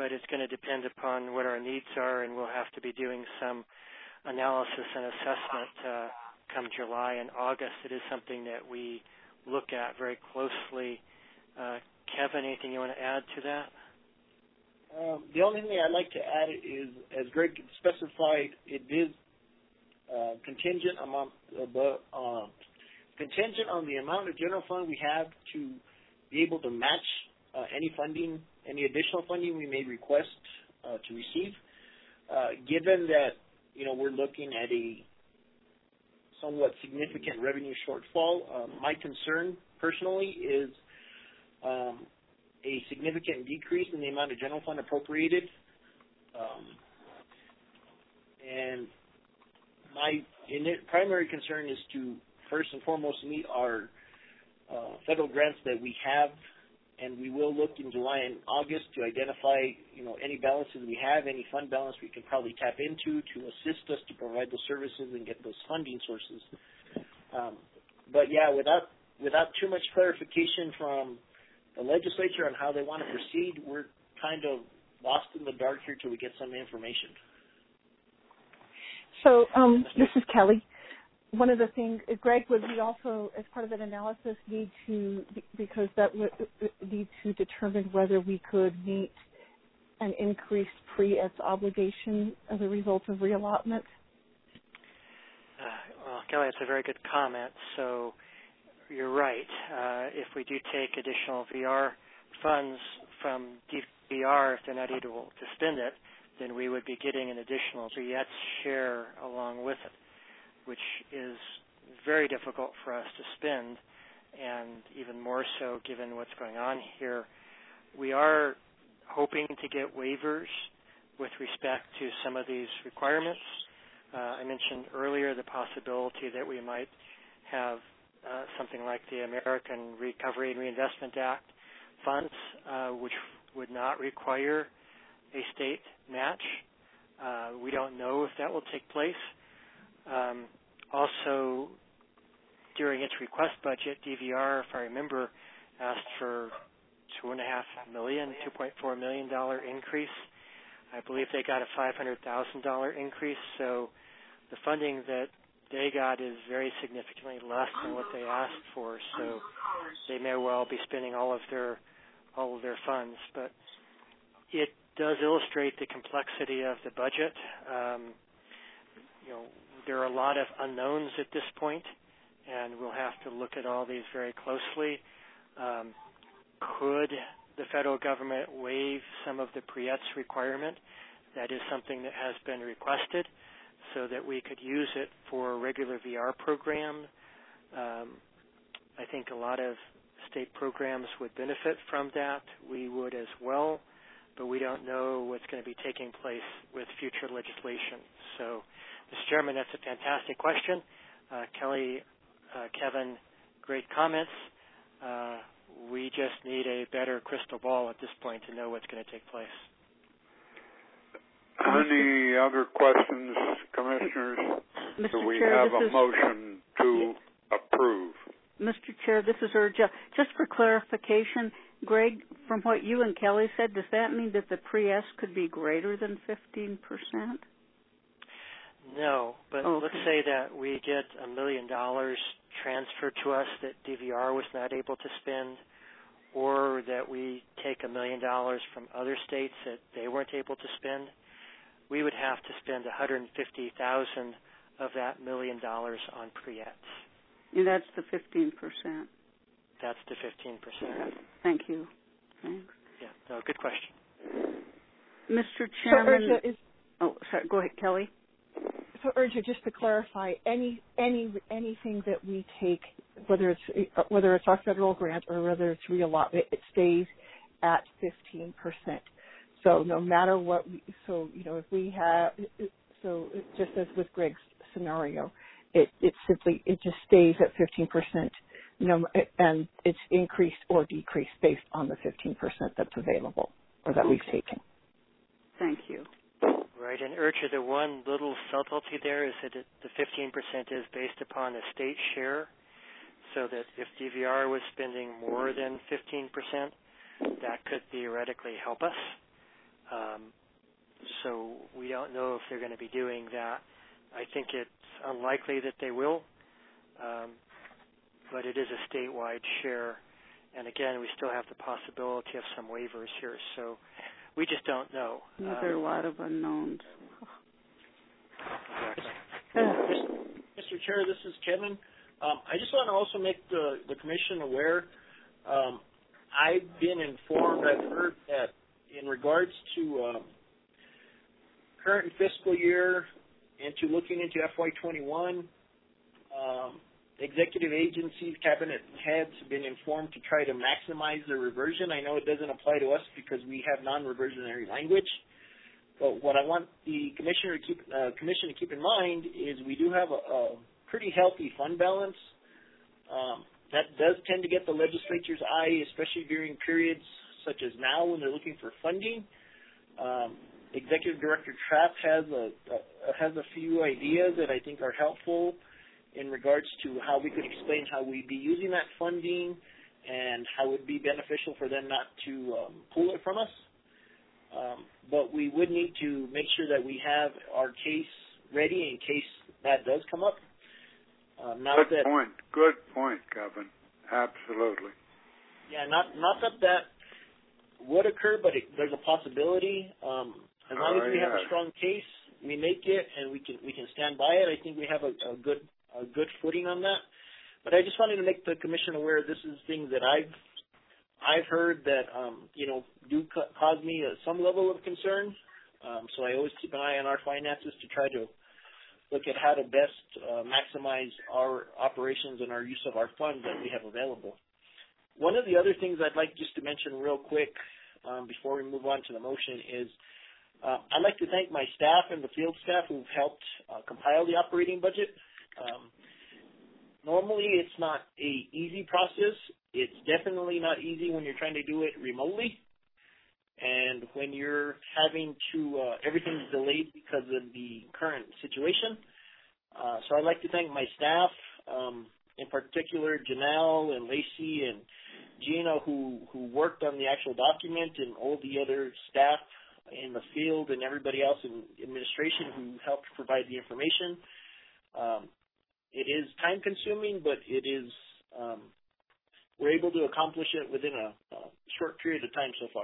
but it's going to depend upon what our needs are, and we'll have to be doing some analysis and assessment uh, come July and August. It is something that we look at very closely. Uh, Kevin, anything you want to add to that? Um, the only thing I'd like to add is, as Greg specified, it is uh, contingent among the uh, contingent on the amount of general fund we have to be able to match uh, any funding, any additional funding we may request uh, to receive. Uh, given that, you know, we're looking at a somewhat significant revenue shortfall, uh, my concern personally is um, a significant decrease in the amount of general fund appropriated. Um, and my primary concern is to first and foremost meet our uh, federal grants that we have, and we will look in July and August to identify, you know, any balances we have, any fund balance we can probably tap into to assist us to provide those services and get those funding sources. Um, but yeah, without without too much clarification from the legislature on how they want to proceed, we're kind of lost in the dark here till we get some information. So um, this is Kelly. One of the things, Greg, would we also, as part of that analysis, need to, because that would need to determine whether we could meet an increased pre-E T S obligation as a result of reallotment? Uh, well, Kelly, that's a very good comment. So you're right. Uh, if we do take additional V R funds from D V R, if they're not able to spend it, then we would be getting an additional pre-E T S share along with it, which is very difficult for us to spend, and even more so given what's going on here. We are hoping to get waivers with respect to some of these requirements. Uh, I mentioned earlier the possibility that we might have uh, something like the American Recovery and Reinvestment Act funds, uh, which would not require a state match. Uh, we don't know if that will take place. Um, also, during its request budget, D V R, if I remember, asked for two and a half million, two point four million dollar increase. I believe they got a five hundred thousand dollar increase. So the funding that they got is very significantly less than what they asked for. So they may well be spending all of their all of their funds. But it does illustrate the complexity of the budget. Um, you know, there are a lot of unknowns at this point, and we'll have to look at all these very closely. Um, could the federal government waive some of the pre-E T S requirement? That is something that has been requested so that we could use it for a regular V R program. Um, I think a lot of state programs would benefit from that. We would as well, but we don't know what's going to be taking place with future legislation. So, Mister Chairman, that's a fantastic question. Uh, Kelly, uh, Kevin, great comments. Uh, we just need a better crystal ball at this point to know what's going to take place. Any other questions, Commissioners? Mister Do we Chair, have this a is, motion to yeah. approve? Mister Chair, this is Urja. Just for clarification, Greg, from what you and Kelly said, does that mean that the pre-E T S could be greater than fifteen percent? No, but oh, okay. Let's say that we get a million dollars transferred to us that D V R was not able to spend, or that we take a million dollars from other states that they weren't able to spend. We would have to spend one hundred fifty thousand dollars of that million dollars on pre-E T S. And that's the fifteen percent. That's the fifteen percent. Thank you. Thanks. Yeah, no, good question. Mister Chairman. So, Urja, is, oh, sorry. Go ahead, Kelly. So, Urja, just to clarify, any any anything that we take, whether it's whether it's our federal grant or whether it's reallotment, it stays at fifteen percent. So no matter what, we, so you know, if we have, so just as with Greg's scenario, it it simply it just stays at fifteen percent. You know, and it's increased or decreased based on the fifteen percent that's available or that okay. we've taken. Thank you. Right, and Urja, the one little subtlety there is that it, the fifteen percent is based upon a state share, so that if D V R was spending more than fifteen percent, that could theoretically help us. Um, so we don't know if they're going to be doing that. I think it's unlikely that they will, um, but it is a statewide share. And again, we still have the possibility of some waivers here. So we just don't know. Yeah, there are a lot of unknowns. Exactly. Mister Chair, this is Kevin. Um, I just want to also make the, the Commission aware. Um, I've been informed, I've heard that in regards to um, current fiscal year and to looking into F Y twenty-one, um, executive agencies, cabinet heads have been informed to try to maximize their reversion. I know it doesn't apply to us because we have non-reversionary language. But what I want the commissioner to keep, uh, commission to keep in mind is we do have a, a pretty healthy fund balance. Um, that does tend to get the legislature's eye, especially during periods such as now when they're looking for funding. Um, Executive Director Trapp has a, a has a few ideas that I think are helpful in regards to how we could explain how we'd be using that funding and how it would be beneficial for them not to um, pull it from us. Um, but we would need to make sure that we have our case ready in case that does come up. Um, not Good that, point. Good point, Kevin. Absolutely. Yeah, not not that that would occur, but it, there's a possibility. Um, as long oh, as we yes. have a strong case, we make it, and we can we can stand by it. I think we have a, a good a good footing on that. But I just wanted to make the commission aware this is things that I've I've heard that um, you know do ca- cause me uh, some level of concern. Um, so I always keep an eye on our finances to try to look at how to best uh, maximize our operations and our use of our funds that we have available. One of the other things I'd like just to mention real quick um, before we move on to the motion is uh, I'd like to thank my staff and the field staff who've helped uh, compile the operating budget. Um, normally it's not a easy process. It's definitely not easy when you're trying to do it remotely. And when you're having to, uh, everything's delayed because of the current situation. Uh, so I'd like to thank my staff, um, in particular Janelle and Lacey and Gina who, who worked on the actual document, and all the other staff in the field and everybody else in administration who helped provide the information. Um, it is time consuming, but it is, um, we're able to accomplish it within a, a short period of time so far.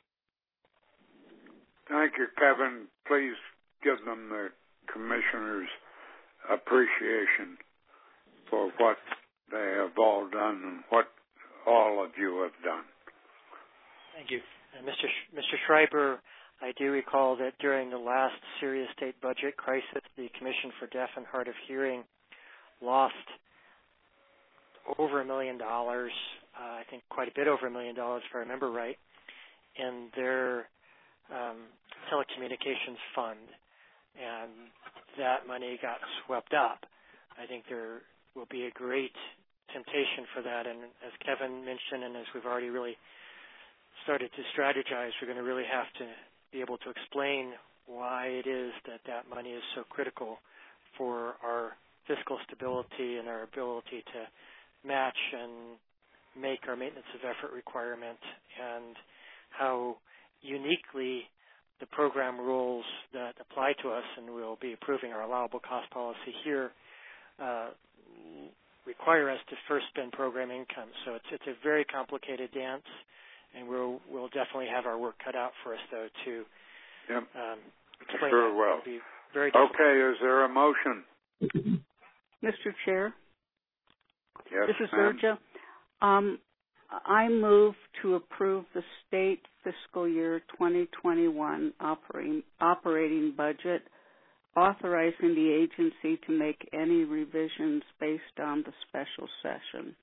Thank you, Kevin. Please give them the commissioner's appreciation for what they have all done and what all of you have done. Thank you. And Mister Sh- Mister Schreiber, I do recall that during the last serious state budget crisis, the Commission for Deaf and Hard of Hearing lost over a million dollars, uh, I think quite a bit over a million dollars if I remember right, in their um, telecommunications fund, and that money got swept up. I think there will be a great temptation for that, and as Kevin mentioned, and as we've already really started to strategize, we're going to really have to be able to explain why it is that that money is so critical for our fiscal stability and our ability to match and make our maintenance of effort requirement, and how uniquely the program rules that apply to us, and we'll be approving our allowable cost policy here, uh, require us to first spend program income. So it's it's a very complicated dance, and we'll we'll definitely have our work cut out for us, though, to yep. um, explain sure that. Will. It'll be very difficult. Okay, is there a motion? Mister Chair? Yes, This is ma'am. Urja. Um, I move to approve the state fiscal year twenty twenty-one operating, operating budget, authorizing the agency to make any revisions based on the special session.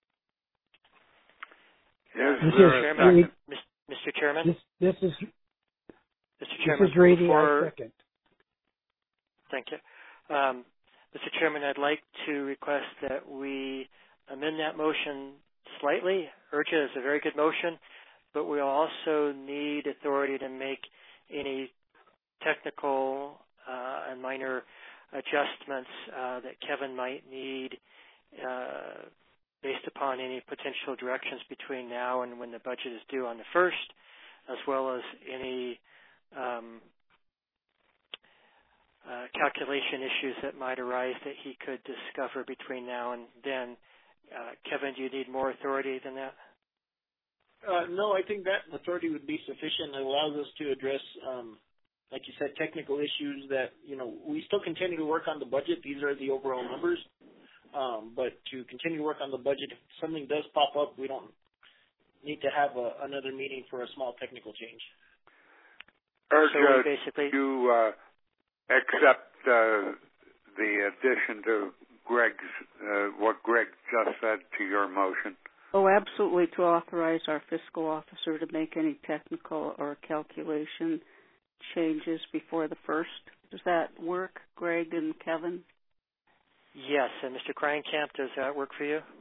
Is This there is a second? Reed. Mister Chairman? This, this is Mister Chairman, this is Reedy. before, I second. Thank you. Um, Mister Chairman, I'd like to request that we amend that motion slightly. Urja is a very good motion, but we also need authority to make any technical uh, and minor adjustments uh, that Kevin might need uh, based upon any potential directions between now and when the budget is due on the first, as well as any um, uh, calculation issues that might arise that he could discover between now and then. Uh, Kevin, do you need more authority than that? Uh, no, I think that authority would be sufficient. It allows us to address, um, like you said, technical issues that, you know, we still continue to work on the budget. These are the overall numbers. Um, but to continue to work on the budget, if something does pop up, we don't need to have a, another meeting for a small technical change. Urge so uh, basically you uh, accept uh, the addition to Greg's, uh, what Greg just said to your motion? Oh, absolutely, to authorize our fiscal officer to make any technical or calculation changes before the first. Does that work, Greg and Kevin? Yes, and Mister Krankamp, does that work for you?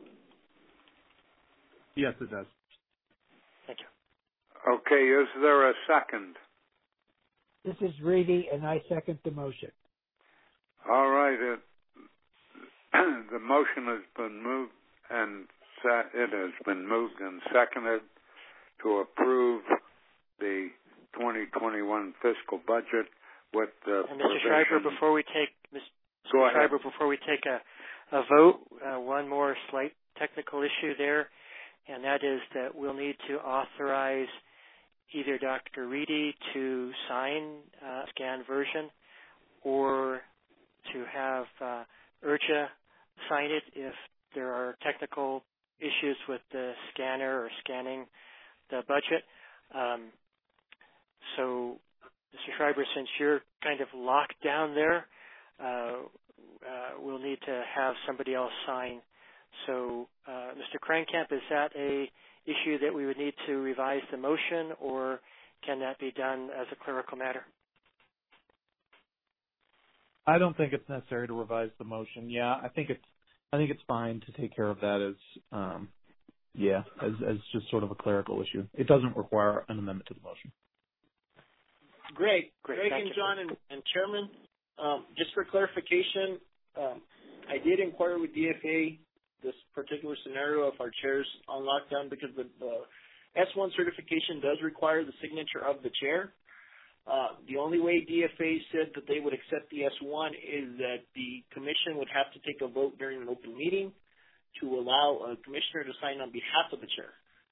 Yes, it does. Thank you. Okay, is there a second? This is Reedy, and I second the motion. All right, it, the motion has been moved and set, it has been moved and seconded to approve the twenty twenty-one fiscal budget with the and Mister provision. Schreiber, before we take Mister Go ahead. Schreiber, before we take a, a vote, uh, one more slight technical issue there, and that is that we'll need to authorize either Doctor Reedy to sign a uh, scanned version or to have uh, URJA sign it if there are technical issues with the scanner or scanning the budget. Um, so, Mister Schreiber, since you're kind of locked down there, uh, uh, we'll need to have somebody else sign. So, uh, Mister Krankamp, is that a issue that we would need to revise the motion, or can that be done as a clerical matter? I don't think it's necessary to revise the motion. Yeah, I think it's I think it's fine to take care of that as um, yeah, as as just sort of a clerical issue. It doesn't require an amendment to the motion. Great. Great. Greg Thank and you. John and, and Chairman, um, just for clarification, um, I did inquire with D F A this particular scenario of our chairs on lockdown because the, the S one certification does require the signature of the chair. Uh, the only way D F A said that they would accept the S one is that the commission would have to take a vote during an open meeting to allow a commissioner to sign on behalf of the chair.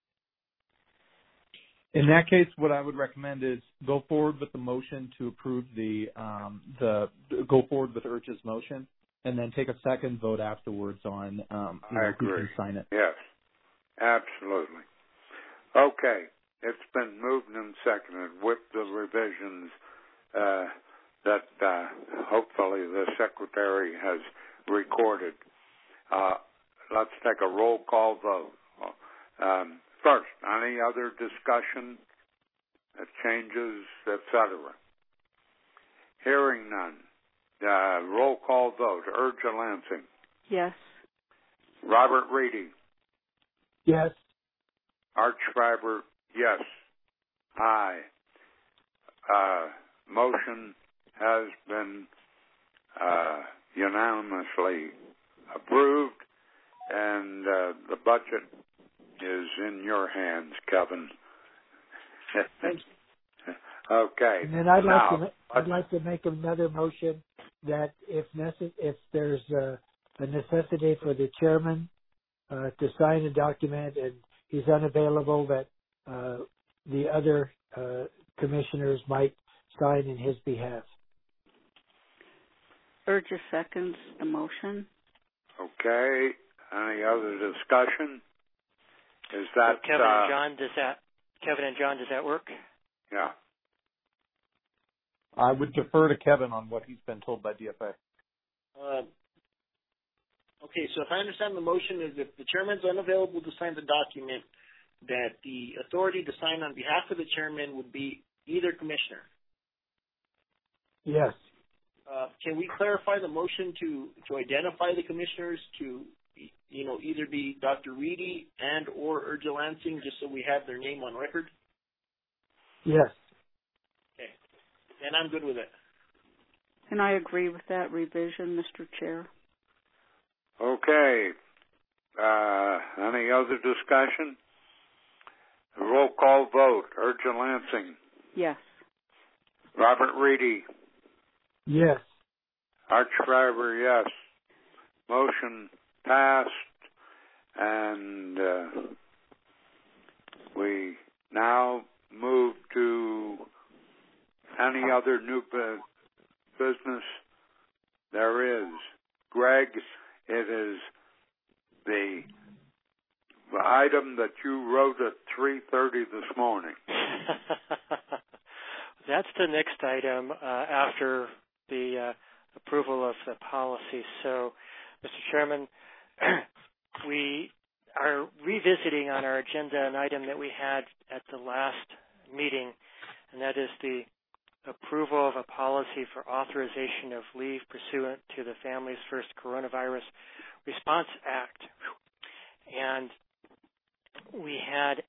In that case, what I would recommend is go forward with the motion to approve the um, the go forward with URJA's motion, and then take a second vote afterwards on um, you know, I agree. who can sign it. Yes, absolutely. Okay, it's been moved and seconded with the revisions uh, that uh, hopefully the secretary has recorded. Uh, let's take a roll call vote. Um, first, any other discussion, uh, changes, et cetera? Hearing none. Uh, roll call vote. URJA Lansing. Yes. Robert Reedy. Yes. Art Schreiber, yes. Aye. Uh, motion has been uh, unanimously approved, and uh, the budget is in your hands, Kevin. Thank you. Okay. And then I'd like now, to ma- I'd like to make another motion that if necess- if there's a, a necessity for the chairman uh, to sign a document and he's unavailable, that uh, the other uh, commissioners might sign in his behalf. URJA seconds the motion. Okay. Any other discussion? Is that so Kevin uh, and John? Does that Kevin and John? Does that work? Yeah. I would defer to Kevin on what he's been told by D F A. Uh, okay, so if I understand the motion is if the chairman's unavailable to sign the document, that the authority to sign on behalf of the chairman would be either commissioner. Yes. Uh, can we clarify the motion to, to identify the commissioners to, you know, either be Doctor Reedy and or URJA Lansing, just so we have their name on record? Yes. Okay. And I'm good with it. And I agree with that revision, Mister Chair. Okay. Uh, any other discussion? Roll call vote. URJA Lansing. Yes. Robert Reedy. Yes. Art Schreiber, yes. Motion passed, and uh, we now move to any other new bu- business there is. Greg, it is the, the item that you wrote at three thirty this morning. That's the next item uh, after the uh, approval of the policy. So, Mister Chairman, we are revisiting on our agenda an item that we had at the last meeting, and that is the approval of a policy for authorization of leave pursuant to the Families First Coronavirus Response Act. And we had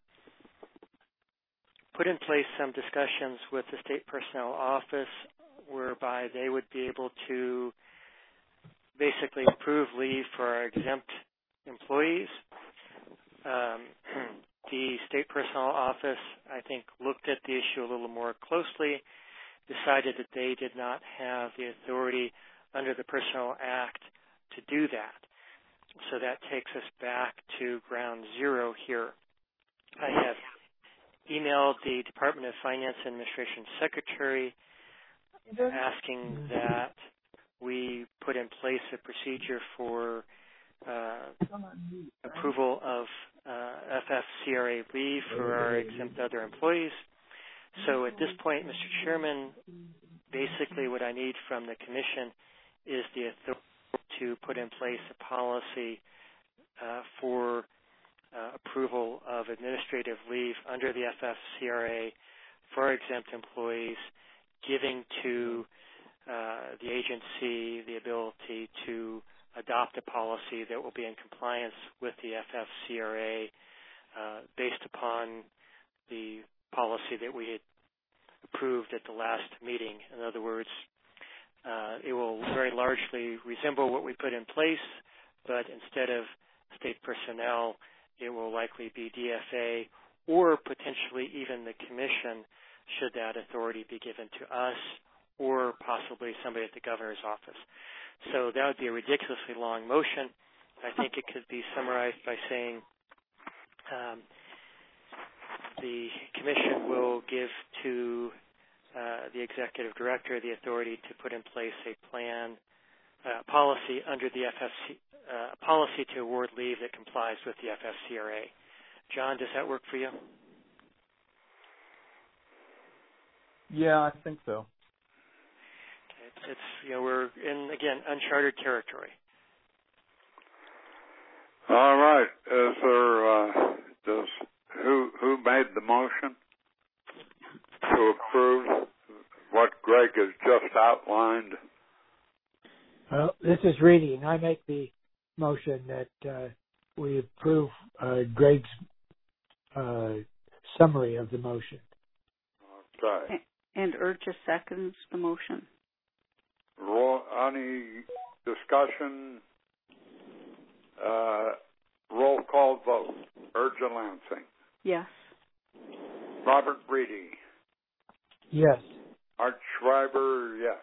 put in place some discussions with the State Personnel Office whereby they would be able to basically approve leave for our exempt employees. Um, the State Personnel Office, I think, looked at the issue a little more closely, decided that they did not have the authority under the Personnel Act to do that. So that takes us back to ground zero here. I have emailed the Department of Finance Administration Secretary asking that we put in place a procedure for uh, approval of uh, F F C R A leave for our exempt other employees. So at this point, Mister Chairman, basically what I need from the Commission is the authority to put in place a policy uh, for uh, approval of administrative leave under the F F C R A for our exempt employees, giving to uh, the agency the ability to adopt a policy that will be in compliance with the F F C R A uh, based upon the policy that we had approved at the last meeting. In other words, uh, it will very largely resemble what we put in place, but instead of state personnel, it will likely be D F A or potentially even the Commission, should that authority be given to us, or possibly somebody at the governor's office. So that would be a ridiculously long motion. I think it could be summarized by saying um, the Commission will give to uh, the Executive Director the authority to put in place a plan, uh, policy under the F F C, uh, policy to award leave that complies with the F F C R A. John, does that work for you? Yeah, I think so. It's, it's you know we're in again uncharted territory. All right. Is there uh, does who who made the motion to approve what Greg has just outlined? Well, this is Reedy, and I make the motion that uh, we approve uh, Greg's uh, summary of the motion. Okay. And Urcha seconds the motion. Roll, any discussion? Uh, roll call vote. Urcha Lansing. Yes. Robert Reedy. Yes. Art Schreiber, yes.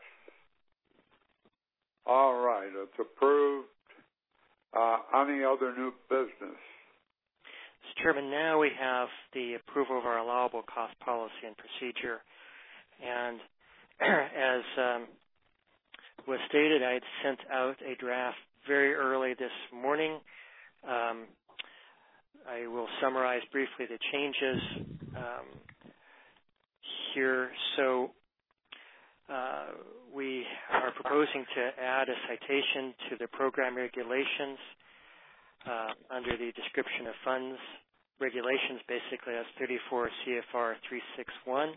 All right, it's approved. Uh, any other new business? Mister Chairman, now we have the approval of our allowable cost policy and procedure. And as um, was stated, I had sent out a draft very early this morning. Um, I will summarize briefly the changes um, here. So uh, we are proposing to add a citation to the program regulations uh, under the description of funds regulations, basically as thirty-four C F R three sixty-one.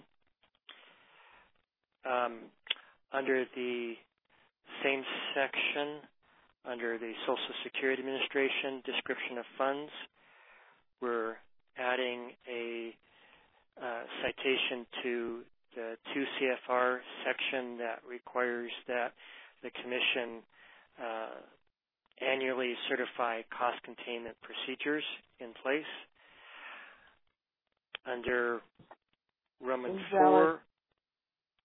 Um, under the same section, under the Social Security Administration description of funds, we're adding a uh, citation to the two C F R section that requires that the Commission uh, annually certify cost containment procedures in place. Under Roman four,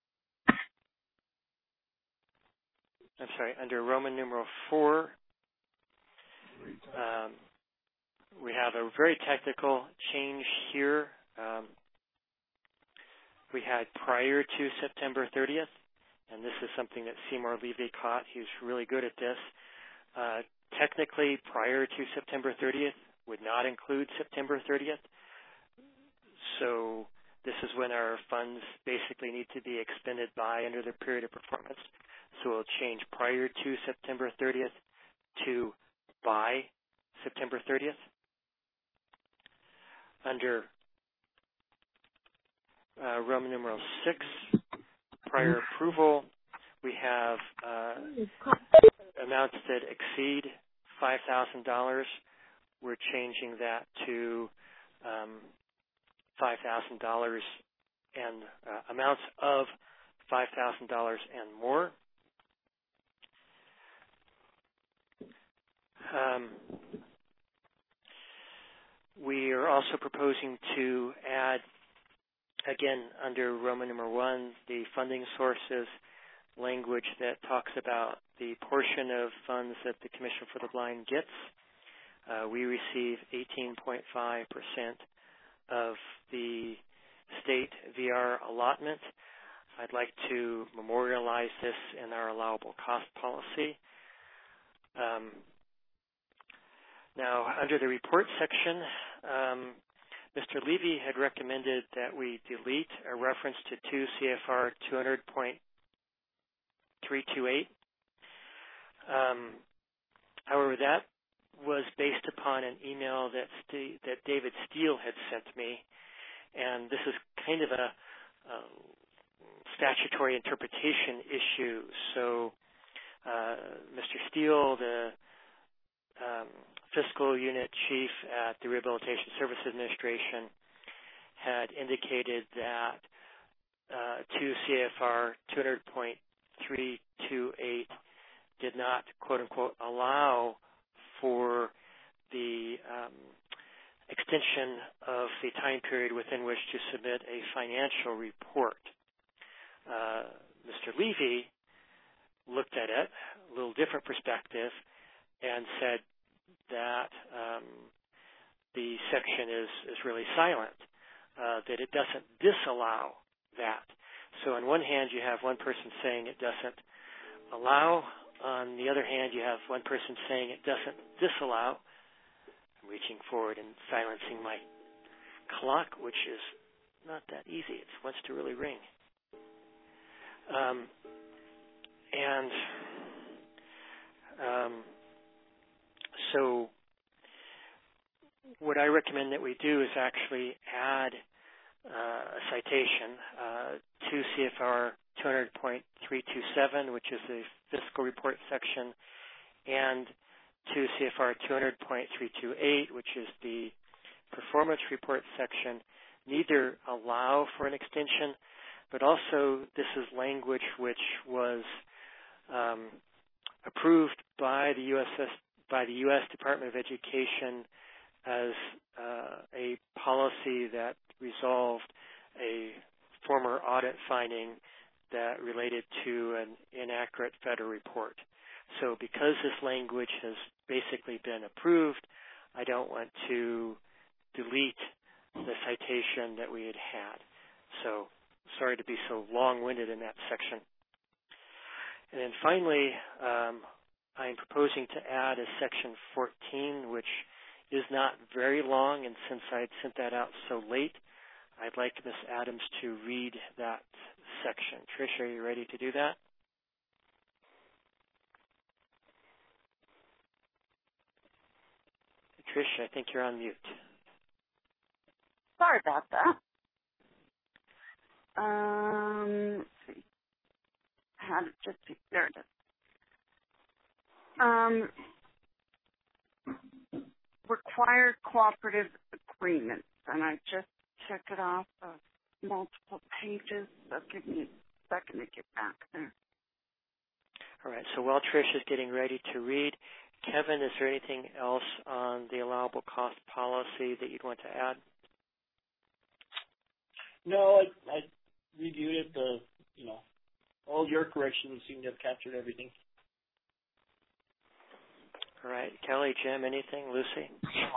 I'm sorry, under Roman numeral four, um, we have a very technical change here. Um, we had prior to September thirtieth, and this is something that Seymour Levy caught. He's really good at this. Uh, technically, prior to September thirtieth would not include September thirtieth. So this is when our funds basically need to be expended by under the period of performance. So we'll change prior to September thirtieth to by September thirtieth. Under uh, Roman numeral six, prior approval, we have uh, amounts that exceed five thousand dollars. We're changing that to um, five thousand dollars and uh, amounts of five thousand dollars and more. Um, we are also proposing to add, again, under Roman number one, the funding sources language that talks about the portion of funds that the Commission for the Blind gets. Uh, we receive eighteen point five percent of the state V R allotment. I'd like to memorialize this in our allowable cost policy. Um, now, under the report section, um, Mister Levy had recommended that we delete a reference to two C F R two hundred point three two eight. Um, however, that was based upon an email that St- that David Steele had sent me, and this is kind of a, a statutory interpretation issue. So uh, Mister Steele, the um, fiscal unit chief at the Rehabilitation Services Administration, had indicated that uh, two C F R two hundred point three two eight did not, quote unquote, allow for the um, extension of the time period within which to submit a financial report. Uh, Mister Levy looked at it, a little different perspective, and said that um, the section is, is really silent, uh, that it doesn't disallow that. So on one hand, you have one person saying it doesn't allow. On the other hand, you have one person saying it doesn't disallow. I'm reaching forward and silencing my clock, which is not that easy. It wants to really ring. Um, and um, so what I recommend that we do is actually add uh, a citation uh, to C F R two hundred point three two seven, which is the fiscal report section, and to C F R two hundred point three two eight, which is the performance report section. Neither allow for an extension, but also this is language which was um, approved by the U S S, by the U S Department of Education as uh, a policy that resolved a former audit finding that related to an inaccurate federal report. So because this language has basically been approved, I don't want to delete the citation that we had had. So sorry to be so long-winded in that section. And then finally, um, I'm proposing to add a section fourteen, which is not very long, and since I'd sent that out so late, I'd like Miz Adams to read that section. Trish, are you ready to do that? Trish, I think you're on mute. Sorry about that. Um, let's see. How did it just be? There it is. Um, required cooperative agreements, and I just took it off of multiple pages, so give me a second to get back there. All right, so while Trish is getting ready to read, Kevin, is there anything else on the allowable cost policy that you'd want to add? No, I, I reviewed it. The you know, all your corrections seem to have captured everything. All right. Kelly, Jim, anything? Lucy?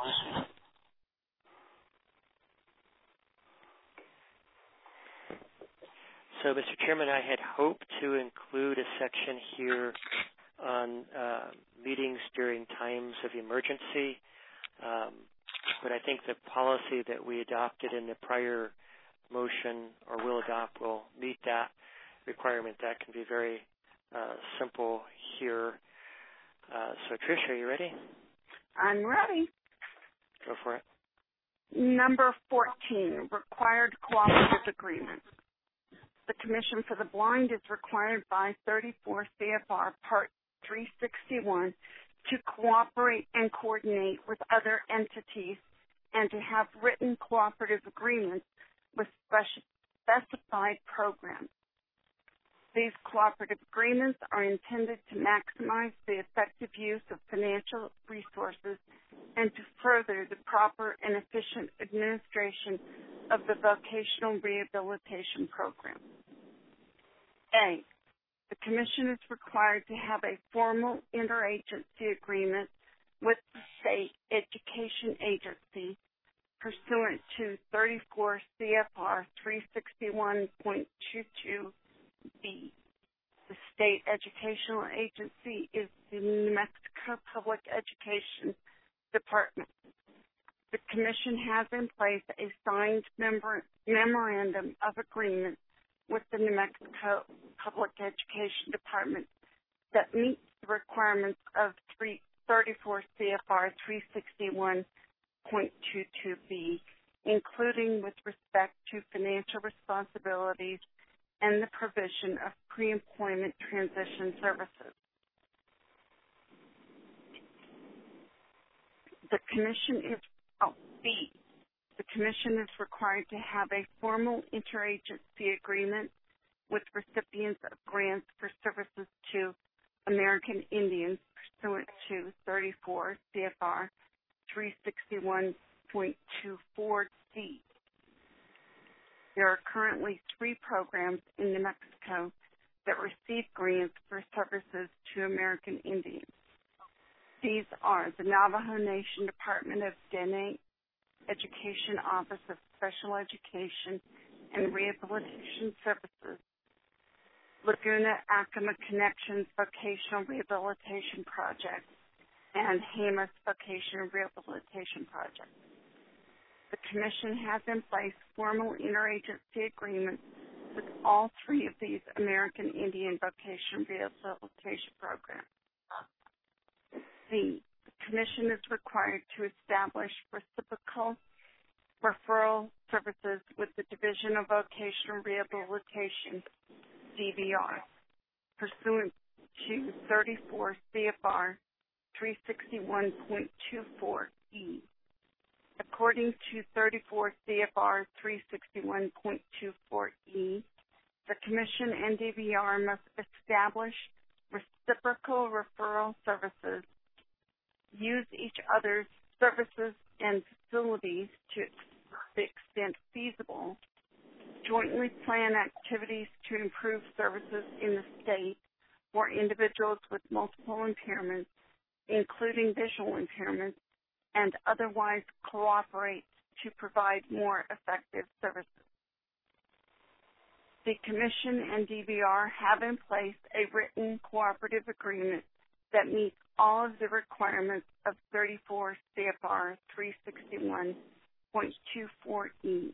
So, Mister Chairman, I had hoped to include a section here on uh, meetings during times of emergency, um, but I think the policy that we adopted in the prior motion or will adopt will meet that requirement. That can be very uh, simple here. Uh, so, Trish, are you ready? I'm ready. Go for it. Number fourteen, required cooperative agreement. The Commission for the Blind is required by thirty-four C F R Part three sixty-one to cooperate and coordinate with other entities and to have written cooperative agreements with speci- specified programs. These cooperative agreements are intended to maximize the effective use of financial resources and to further the proper and efficient administration of the vocational rehabilitation program. A, the Commission is required to have a formal interagency agreement with the State Education Agency pursuant to thirty-four C F R three sixty-one point two two B. The State Educational Agency is the New Mexico Public Education Department. The Commission has in place a signed member- memorandum of agreement with the New Mexico Public Education Department that meets the requirements of thirty-four C F R three sixty-one point two two B, including with respect to financial responsibilities and the provision of pre-employment transition services. The Commission is, oh, B, the Commission is required to have a formal interagency agreement with recipients of grants for services to American Indians pursuant to thirty-four C F R three sixty-one point two four C. There are currently three programs in New Mexico that receive grants for services to American Indians. These are the Navajo Nation Department of D N A Education Office of Special Education and Rehabilitation Services, Laguna Acoma Connections Vocational Rehabilitation Project, and Jemez Vocational Rehabilitation Project. The Commission has in place formal interagency agreements with all three of these American Indian Vocational Rehabilitation programs. C, the Commission is required to establish reciprocal referral services with the Division of Vocational Rehabilitation, D V R, pursuant to thirty-four C F R three sixty-one point two four E. According to thirty-four C F R three sixty-one point two four E, the Commission and D V R must establish reciprocal referral services, use each other's services and facilities to the extent feasible, jointly plan activities to improve services in the state for individuals with multiple impairments, including visual impairments, and otherwise cooperate to provide more effective services. The Commission and D V R have in place a written cooperative agreement that meets all of the requirements of thirty-four C F R three sixty-one point two four E.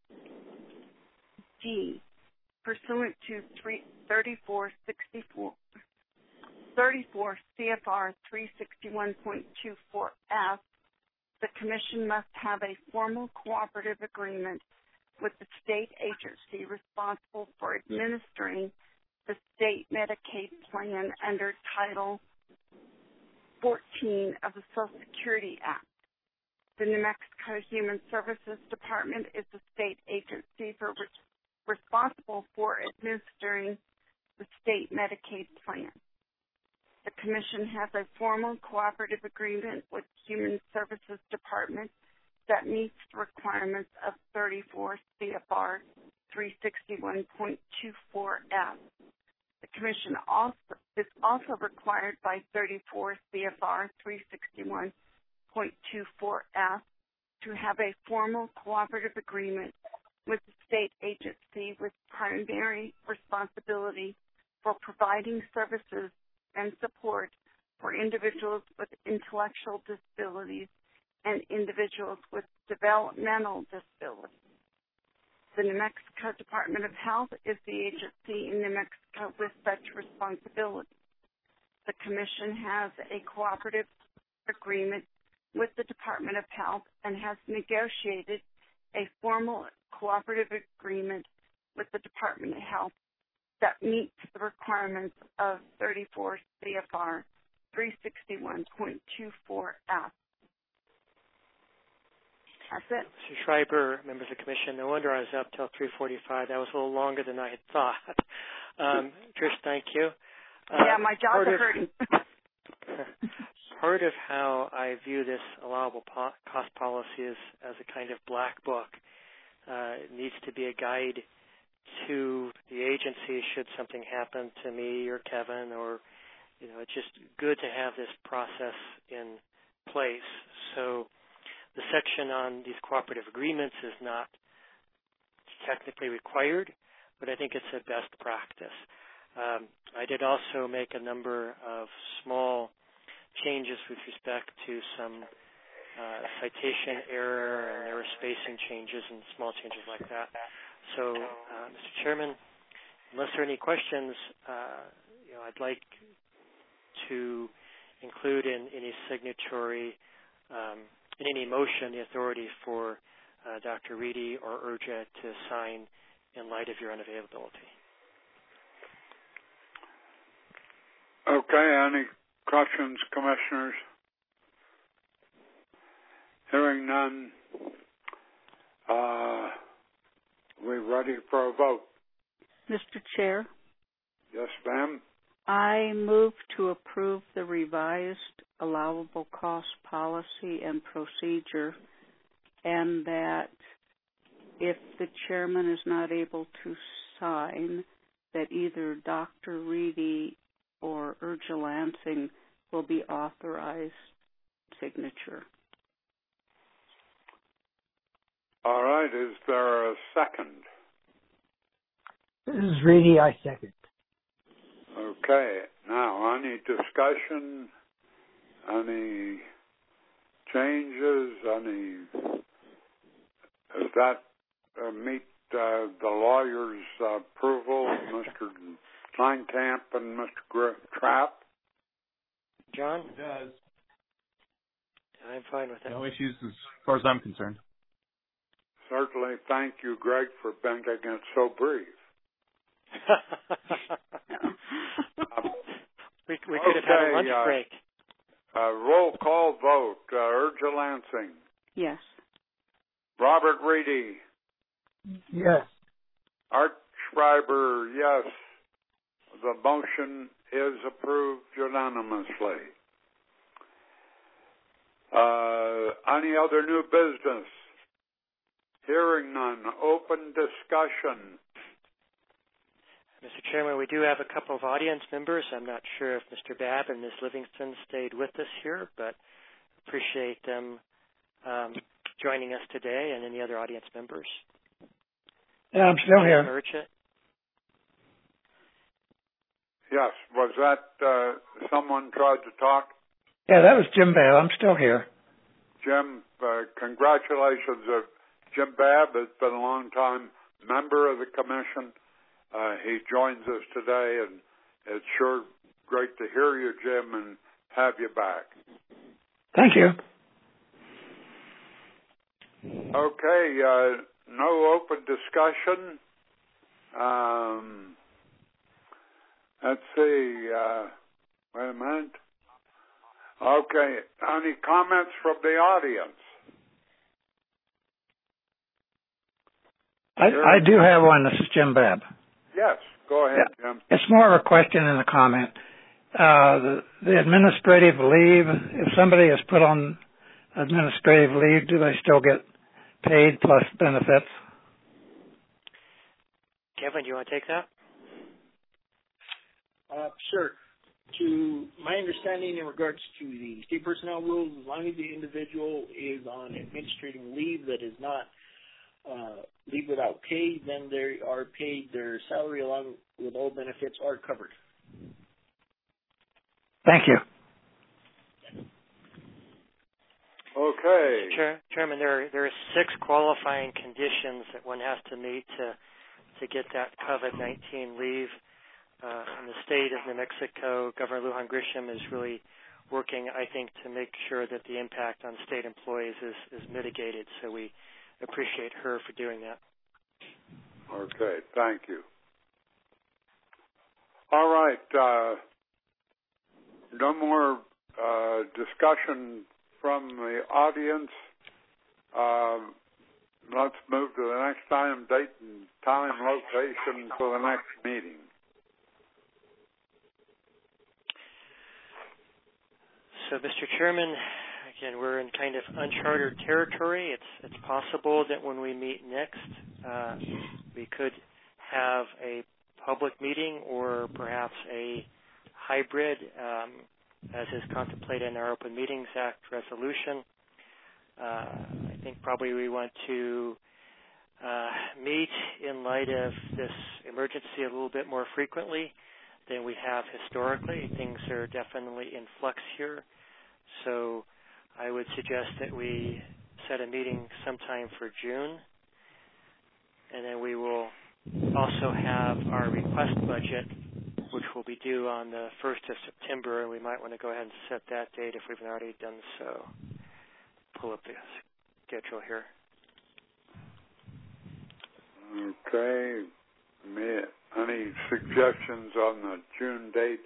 D, pursuant to thirty-four sixty-four, thirty-four C F R three sixty-one point two four F, the Commission must have a formal cooperative agreement with the state agency responsible for administering the state Medicaid plan under Title fourteen of the Social Security Act. The New Mexico Human Services Department is the state agency for re- responsible for administering the state Medicaid plan. The Commission has a formal cooperative agreement with the Human Services Department that meets the requirements of thirty-four C F R three sixty-one point two four F. The Commission also is also required by thirty-four C F R three sixty-one point two four F to have a formal cooperative agreement with the state agency with primary responsibility for providing services and support for individuals with intellectual disabilities and individuals with developmental disabilities. The New Mexico Department of Health is the agency in New Mexico with such responsibility. The Commission has a cooperative agreement with the Department of Health and has negotiated a formal cooperative agreement with the Department of Health that meets the requirements of thirty-four C F R three sixty-one point two four F. That's it. Mister Schreiber, members of the Commission, no wonder I was up till three forty-five. That was a little longer than I had thought. Um, Trish, thank you. Uh, yeah, my jaws are hurting. Part of how I view this allowable po- cost policy is as a kind of black book. Uh, it needs to be a guide to the agency should something happen to me or Kevin, or, you know, it's just good to have this process in place. So the section on these cooperative agreements is not technically required, but I think it's a best practice. Um, I did also make a number of small changes with respect to some uh, citation error, and there were spacing changes and small changes like that. So, uh, Mister Chairman, unless there are any questions, uh, you know, I'd like to include in any signatory, um, in any motion, the authority for uh, Doctor Reedy or Urja to sign in light of your unavailability. Okay, any questions, Commissioners? Hearing none, uh, we ready for a vote? Mister Chair? Yes, ma'am. I move to approve the revised allowable cost policy and procedure, and that if the chairman is not able to sign, that either Doctor Reedy or Urja Lansing will be authorized signature. All right, is there a second? This is Reedy, I second. Okay, now any discussion, any changes, any, does that uh, meet uh, the lawyer's uh, approval, Mister Steinkamp and Mister Gr- Trapp? John? It does. I'm fine with it. No issues as far as I'm concerned. Certainly. Thank you, Greg, for making it so brief. um, we we could have had a lunch uh, break. Uh, roll call vote. Uh, Urja Lansing. Yes. Robert Reedy. Yes. Art Schreiber, yes. The motion is approved unanimously. Uh, any other new business? Hearing none. Open discussion. Mister Chairman, we do have a couple of audience members. I'm not sure if Mister Babb and Miz Livingston stayed with us here, but appreciate them um, joining us today, and any other audience members. Yeah, I'm still here. Urja? Yes. Was that uh, someone tried to talk? Yeah, that was Jim Babb. I'm still here. Jim, uh, congratulations. Uh, Jim Babb has been a long-time member of the commission. Uh, he joins us today, and it's sure great to hear you, Jim, and have you back. Thank you. Okay, uh, no open discussion. Um, let's see. Uh, wait a minute. Okay, any comments from the audience? I, I do have one. This is Jim Babb. Yes, go ahead, yeah. Jim. It's more of a question than a comment. Uh, the, the administrative leave, if somebody is put on administrative leave, do they still get paid plus benefits? Kevin, do you want to take that? Uh, sure. To my understanding in regards to the state personnel rules, as long as the individual is on administrative leave that is not uh, leave without pay, then they are paid their salary along with all benefits are covered. Thank you. Okay. Chair, Chairman, there are, there are six qualifying conditions that one has to meet to to get that COVID nineteen leave. Uh, in the state of New Mexico, Governor Lujan Grisham is really working, I think, to make sure that the impact on state employees is, is mitigated. So we appreciate her for doing that. Okay, thank you. All right. Uh, no more uh, discussion from the audience. Uh, let's move to the next item, date and time, location for the next meeting. So, Mister Chairman, again, we're in kind of uncharted territory. It's it's possible that when we meet next, uh, we could have a public meeting or perhaps a hybrid, um, as is contemplated in our Open Meetings Act resolution. Uh, I think probably we want to uh, meet in light of this emergency a little bit more frequently than we have historically. Things are definitely in flux here. So I would suggest that we set a meeting sometime for June, and then we will also have our request budget, which will be due on the first of September, and we might want to go ahead and set that date if we've already done so. Pull up the schedule here. Okay. Any suggestions on the June date?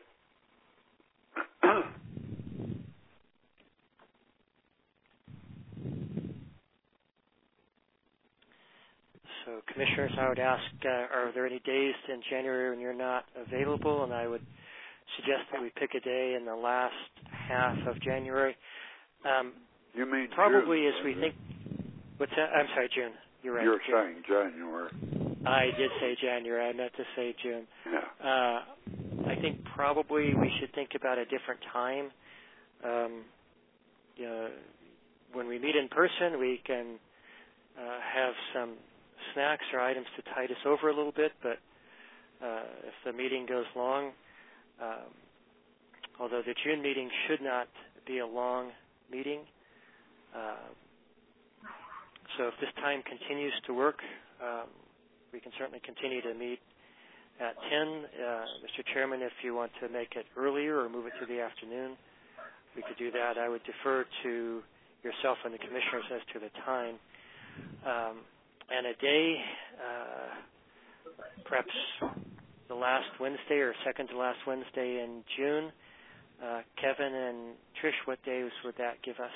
So, Commissioners, I would ask, uh, are there any days in January when you're not available? And I would suggest that we pick a day in the last half of January. Um, you mean probably June, as we think. What's that? I'm sorry, June. You're right. You're June. saying January. I did say January. I meant to say June. Yeah. Uh, I think probably we should think about a different time. Um, you know, when we meet in person, we can uh, have some snacks or items to tide us over a little bit, but uh, if the meeting goes long, um, although the June meeting should not be a long meeting, uh, so if this time continues to work, um, we can certainly continue to meet at ten. Uh, Mister Chairman, if you want to make it earlier or move it to the afternoon, we could do that. I would defer to yourself and the Commissioners as to the time. Um, and a day, uh, perhaps the last Wednesday or second to last Wednesday in June. Uh, Kevin and Trish, what days would that give us?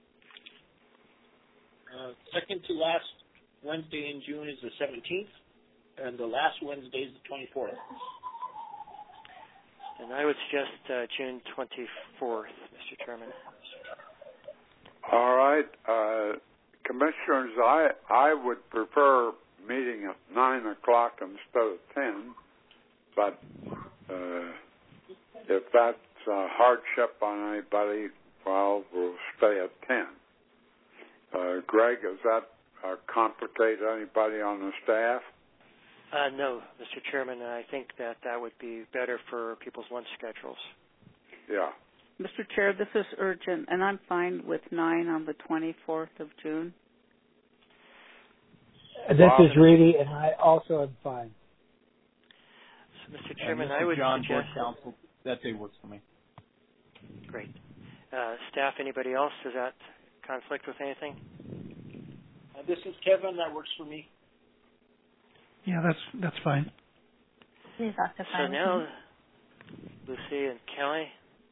Uh, second to last Wednesday in June is the seventeenth, and the last Wednesday is the twenty-fourth. And I would suggest uh, June twenty-fourth, Mister Chairman. All right. Uh, Commissioners, I, I would prefer meeting at nine o'clock instead of ten, but uh, if that's a hardship on anybody, well, we'll stay at ten. Uh, Greg, does that uh, complicate anybody on the staff? Uh, no, Mister Chairman. I think that that would be better for people's lunch schedules. Yeah. Mister Chair, this is urgent, and I'm fine with nine on the twenty-fourth of June. This Bob, is Reedy, and I also am fine. So, Mister Chairman, uh, I would John, suggest Board Council, that day works for me. Great. Uh, staff, anybody else? Does that conflict with anything? Uh, this is Kevin. That works for me. Yeah, that's that's fine. He's also fine. So now, Lucy and Kelly.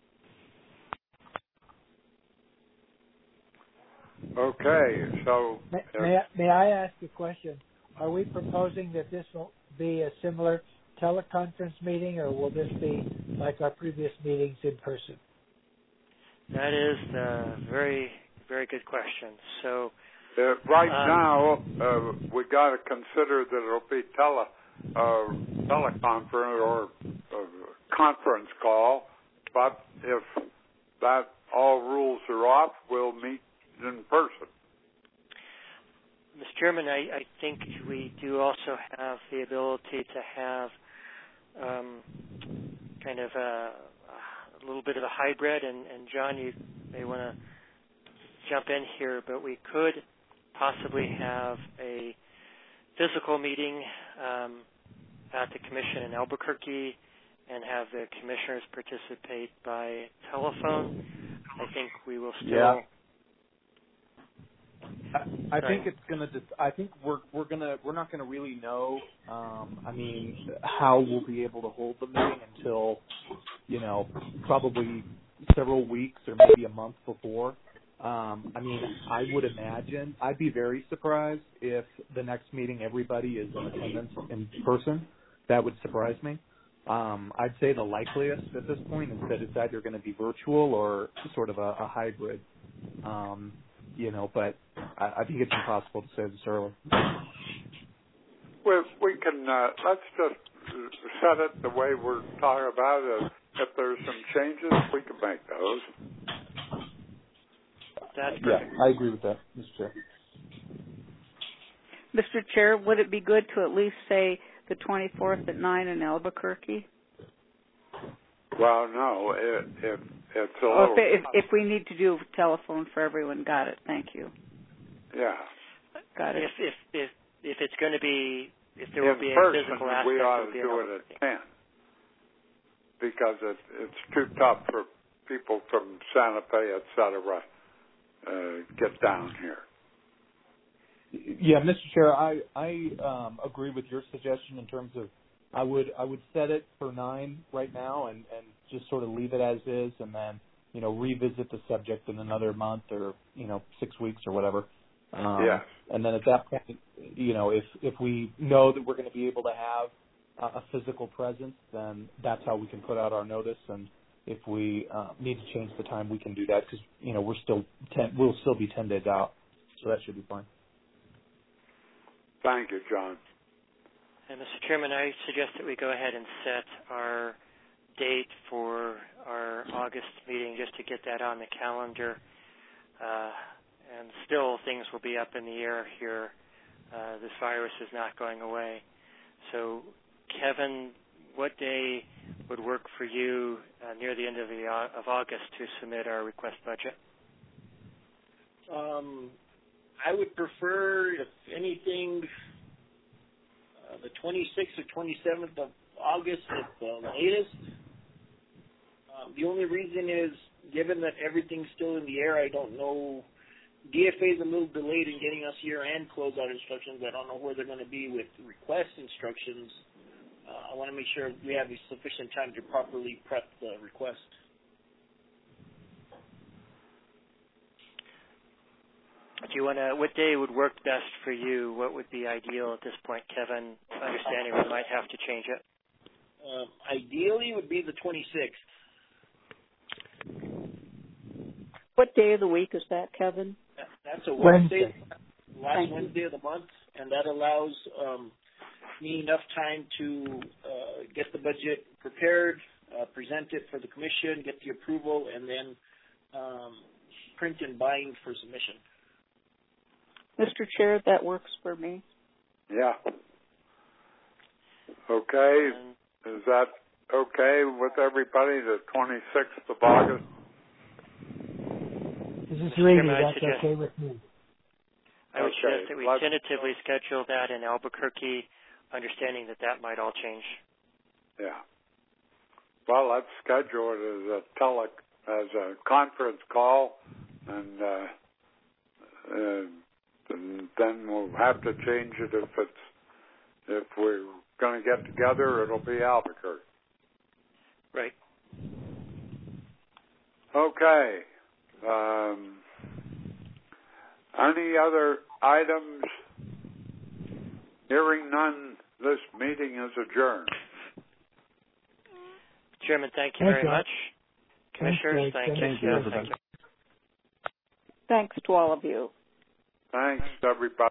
Okay, so... May, may, I, may I ask a question? Are we proposing that this will be a similar teleconference meeting, or will this be like our previous meetings in person? That is a very, very good question. So, uh, right um, now, uh, we got to consider that it'll be tele, uh, teleconference or uh, conference call, but if that all rules are off, we'll meet in person. Mister Chairman, I, I think we do also have the ability to have um, kind of a, a little bit of a hybrid, and, and John, you may want to jump in here, but we could possibly have a physical meeting um, at the Commission in Albuquerque and have the commissioners participate by telephone. I think we will still... Yeah. I, I think it's gonna. I think we're we're gonna we're not gonna really know. Um, I mean, how we'll be able to hold the meeting until, you know, probably several weeks or maybe a month before. Um, I mean, I would imagine I'd be very surprised if the next meeting everybody is in attendance in person. That would surprise me. Um, I'd say the likeliest at this point is that it's either going to be virtual or sort of a, a hybrid. Um, you know, but I, I think it's impossible to say this early. Well, we can, uh, let's just set it the way we're talking about it. If there's some changes, we can make those. That's yeah, perfect. I agree with that, Mister Chair. Mister Chair, would it be good to at least say the twenty-fourth at nine in Albuquerque? Well, no, it, it, it's a Oh, little... if, if, if we need to do telephone for everyone, got it. Thank you. Yeah. Got it. If if if, if it's going to be, if there In will be person, a physical aspect, we ought it'll to be do it at ten because it, it's too tough for people from Santa Fe, et cetera, uh, get down here. Yeah, Mister Chair, I I um, agree with your suggestion in terms of I would I would set it for nine right now and, and just sort of leave it as is, and then you know revisit the subject in another month or you know six weeks or whatever. Um, yeah. And then at that point, you know, if if we know that we're going to be able to have a, a physical presence, then that's how we can put out our notice. And if we uh, need to change the time, we can do that because you know we're still ten, we'll still be ten days out, so that should be fine. Thank you, John. And Mister Chairman, I suggest that we go ahead and set our date for our August meeting just to get that on the calendar. Uh, and still things will be up in the air here. Uh, this virus is not going away. So, Kevin, what day would work for you uh, near the end of, the, uh, of August to submit our request budget? Um, I would prefer, if anything, uh, the twenty-sixth or twenty-seventh of August at the latest. Um, the only reason is, given that everything's still in the air, I don't know. D F A is a little delayed in getting us year-end closeout instructions. I don't know where they're going to be with request instructions. Uh, I want to make sure we have sufficient time to properly prep the request. Do you want to? What day would work best for you? What would be ideal at this point, Kevin? Understanding we might have to change it. Um, ideally, would be the twenty-sixth. What day of the week is that, Kevin? That, that's a Wednesday, Wednesday. last Thank Wednesday you. of the month, and that allows um, me enough time to uh, get the budget prepared, uh, present it for the commission, get the approval, and then um, print and bind for submission. Mister Chair, that works for me. Yeah. Okay. And Is that okay with everybody, the twenty-sixth of August? This is Mister Reedy. Chairman, I That's suggest- okay with me. I would Okay, suggest that we let's- tentatively schedule that in Albuquerque, understanding that that might all change. Yeah. Well, let's schedule it as a tele, as a conference call, and, uh, uh, and then we'll have to change it if it's if we're going to get together. It'll be Albuquerque. Right. Okay. Um, any other items? Hearing none, this meeting is adjourned. Chairman, thank you Thank very you. much. Commissioners, Thank thank you. you. Thank you, Yes, everybody. thank you. Thanks to all of you. Thanks, everybody.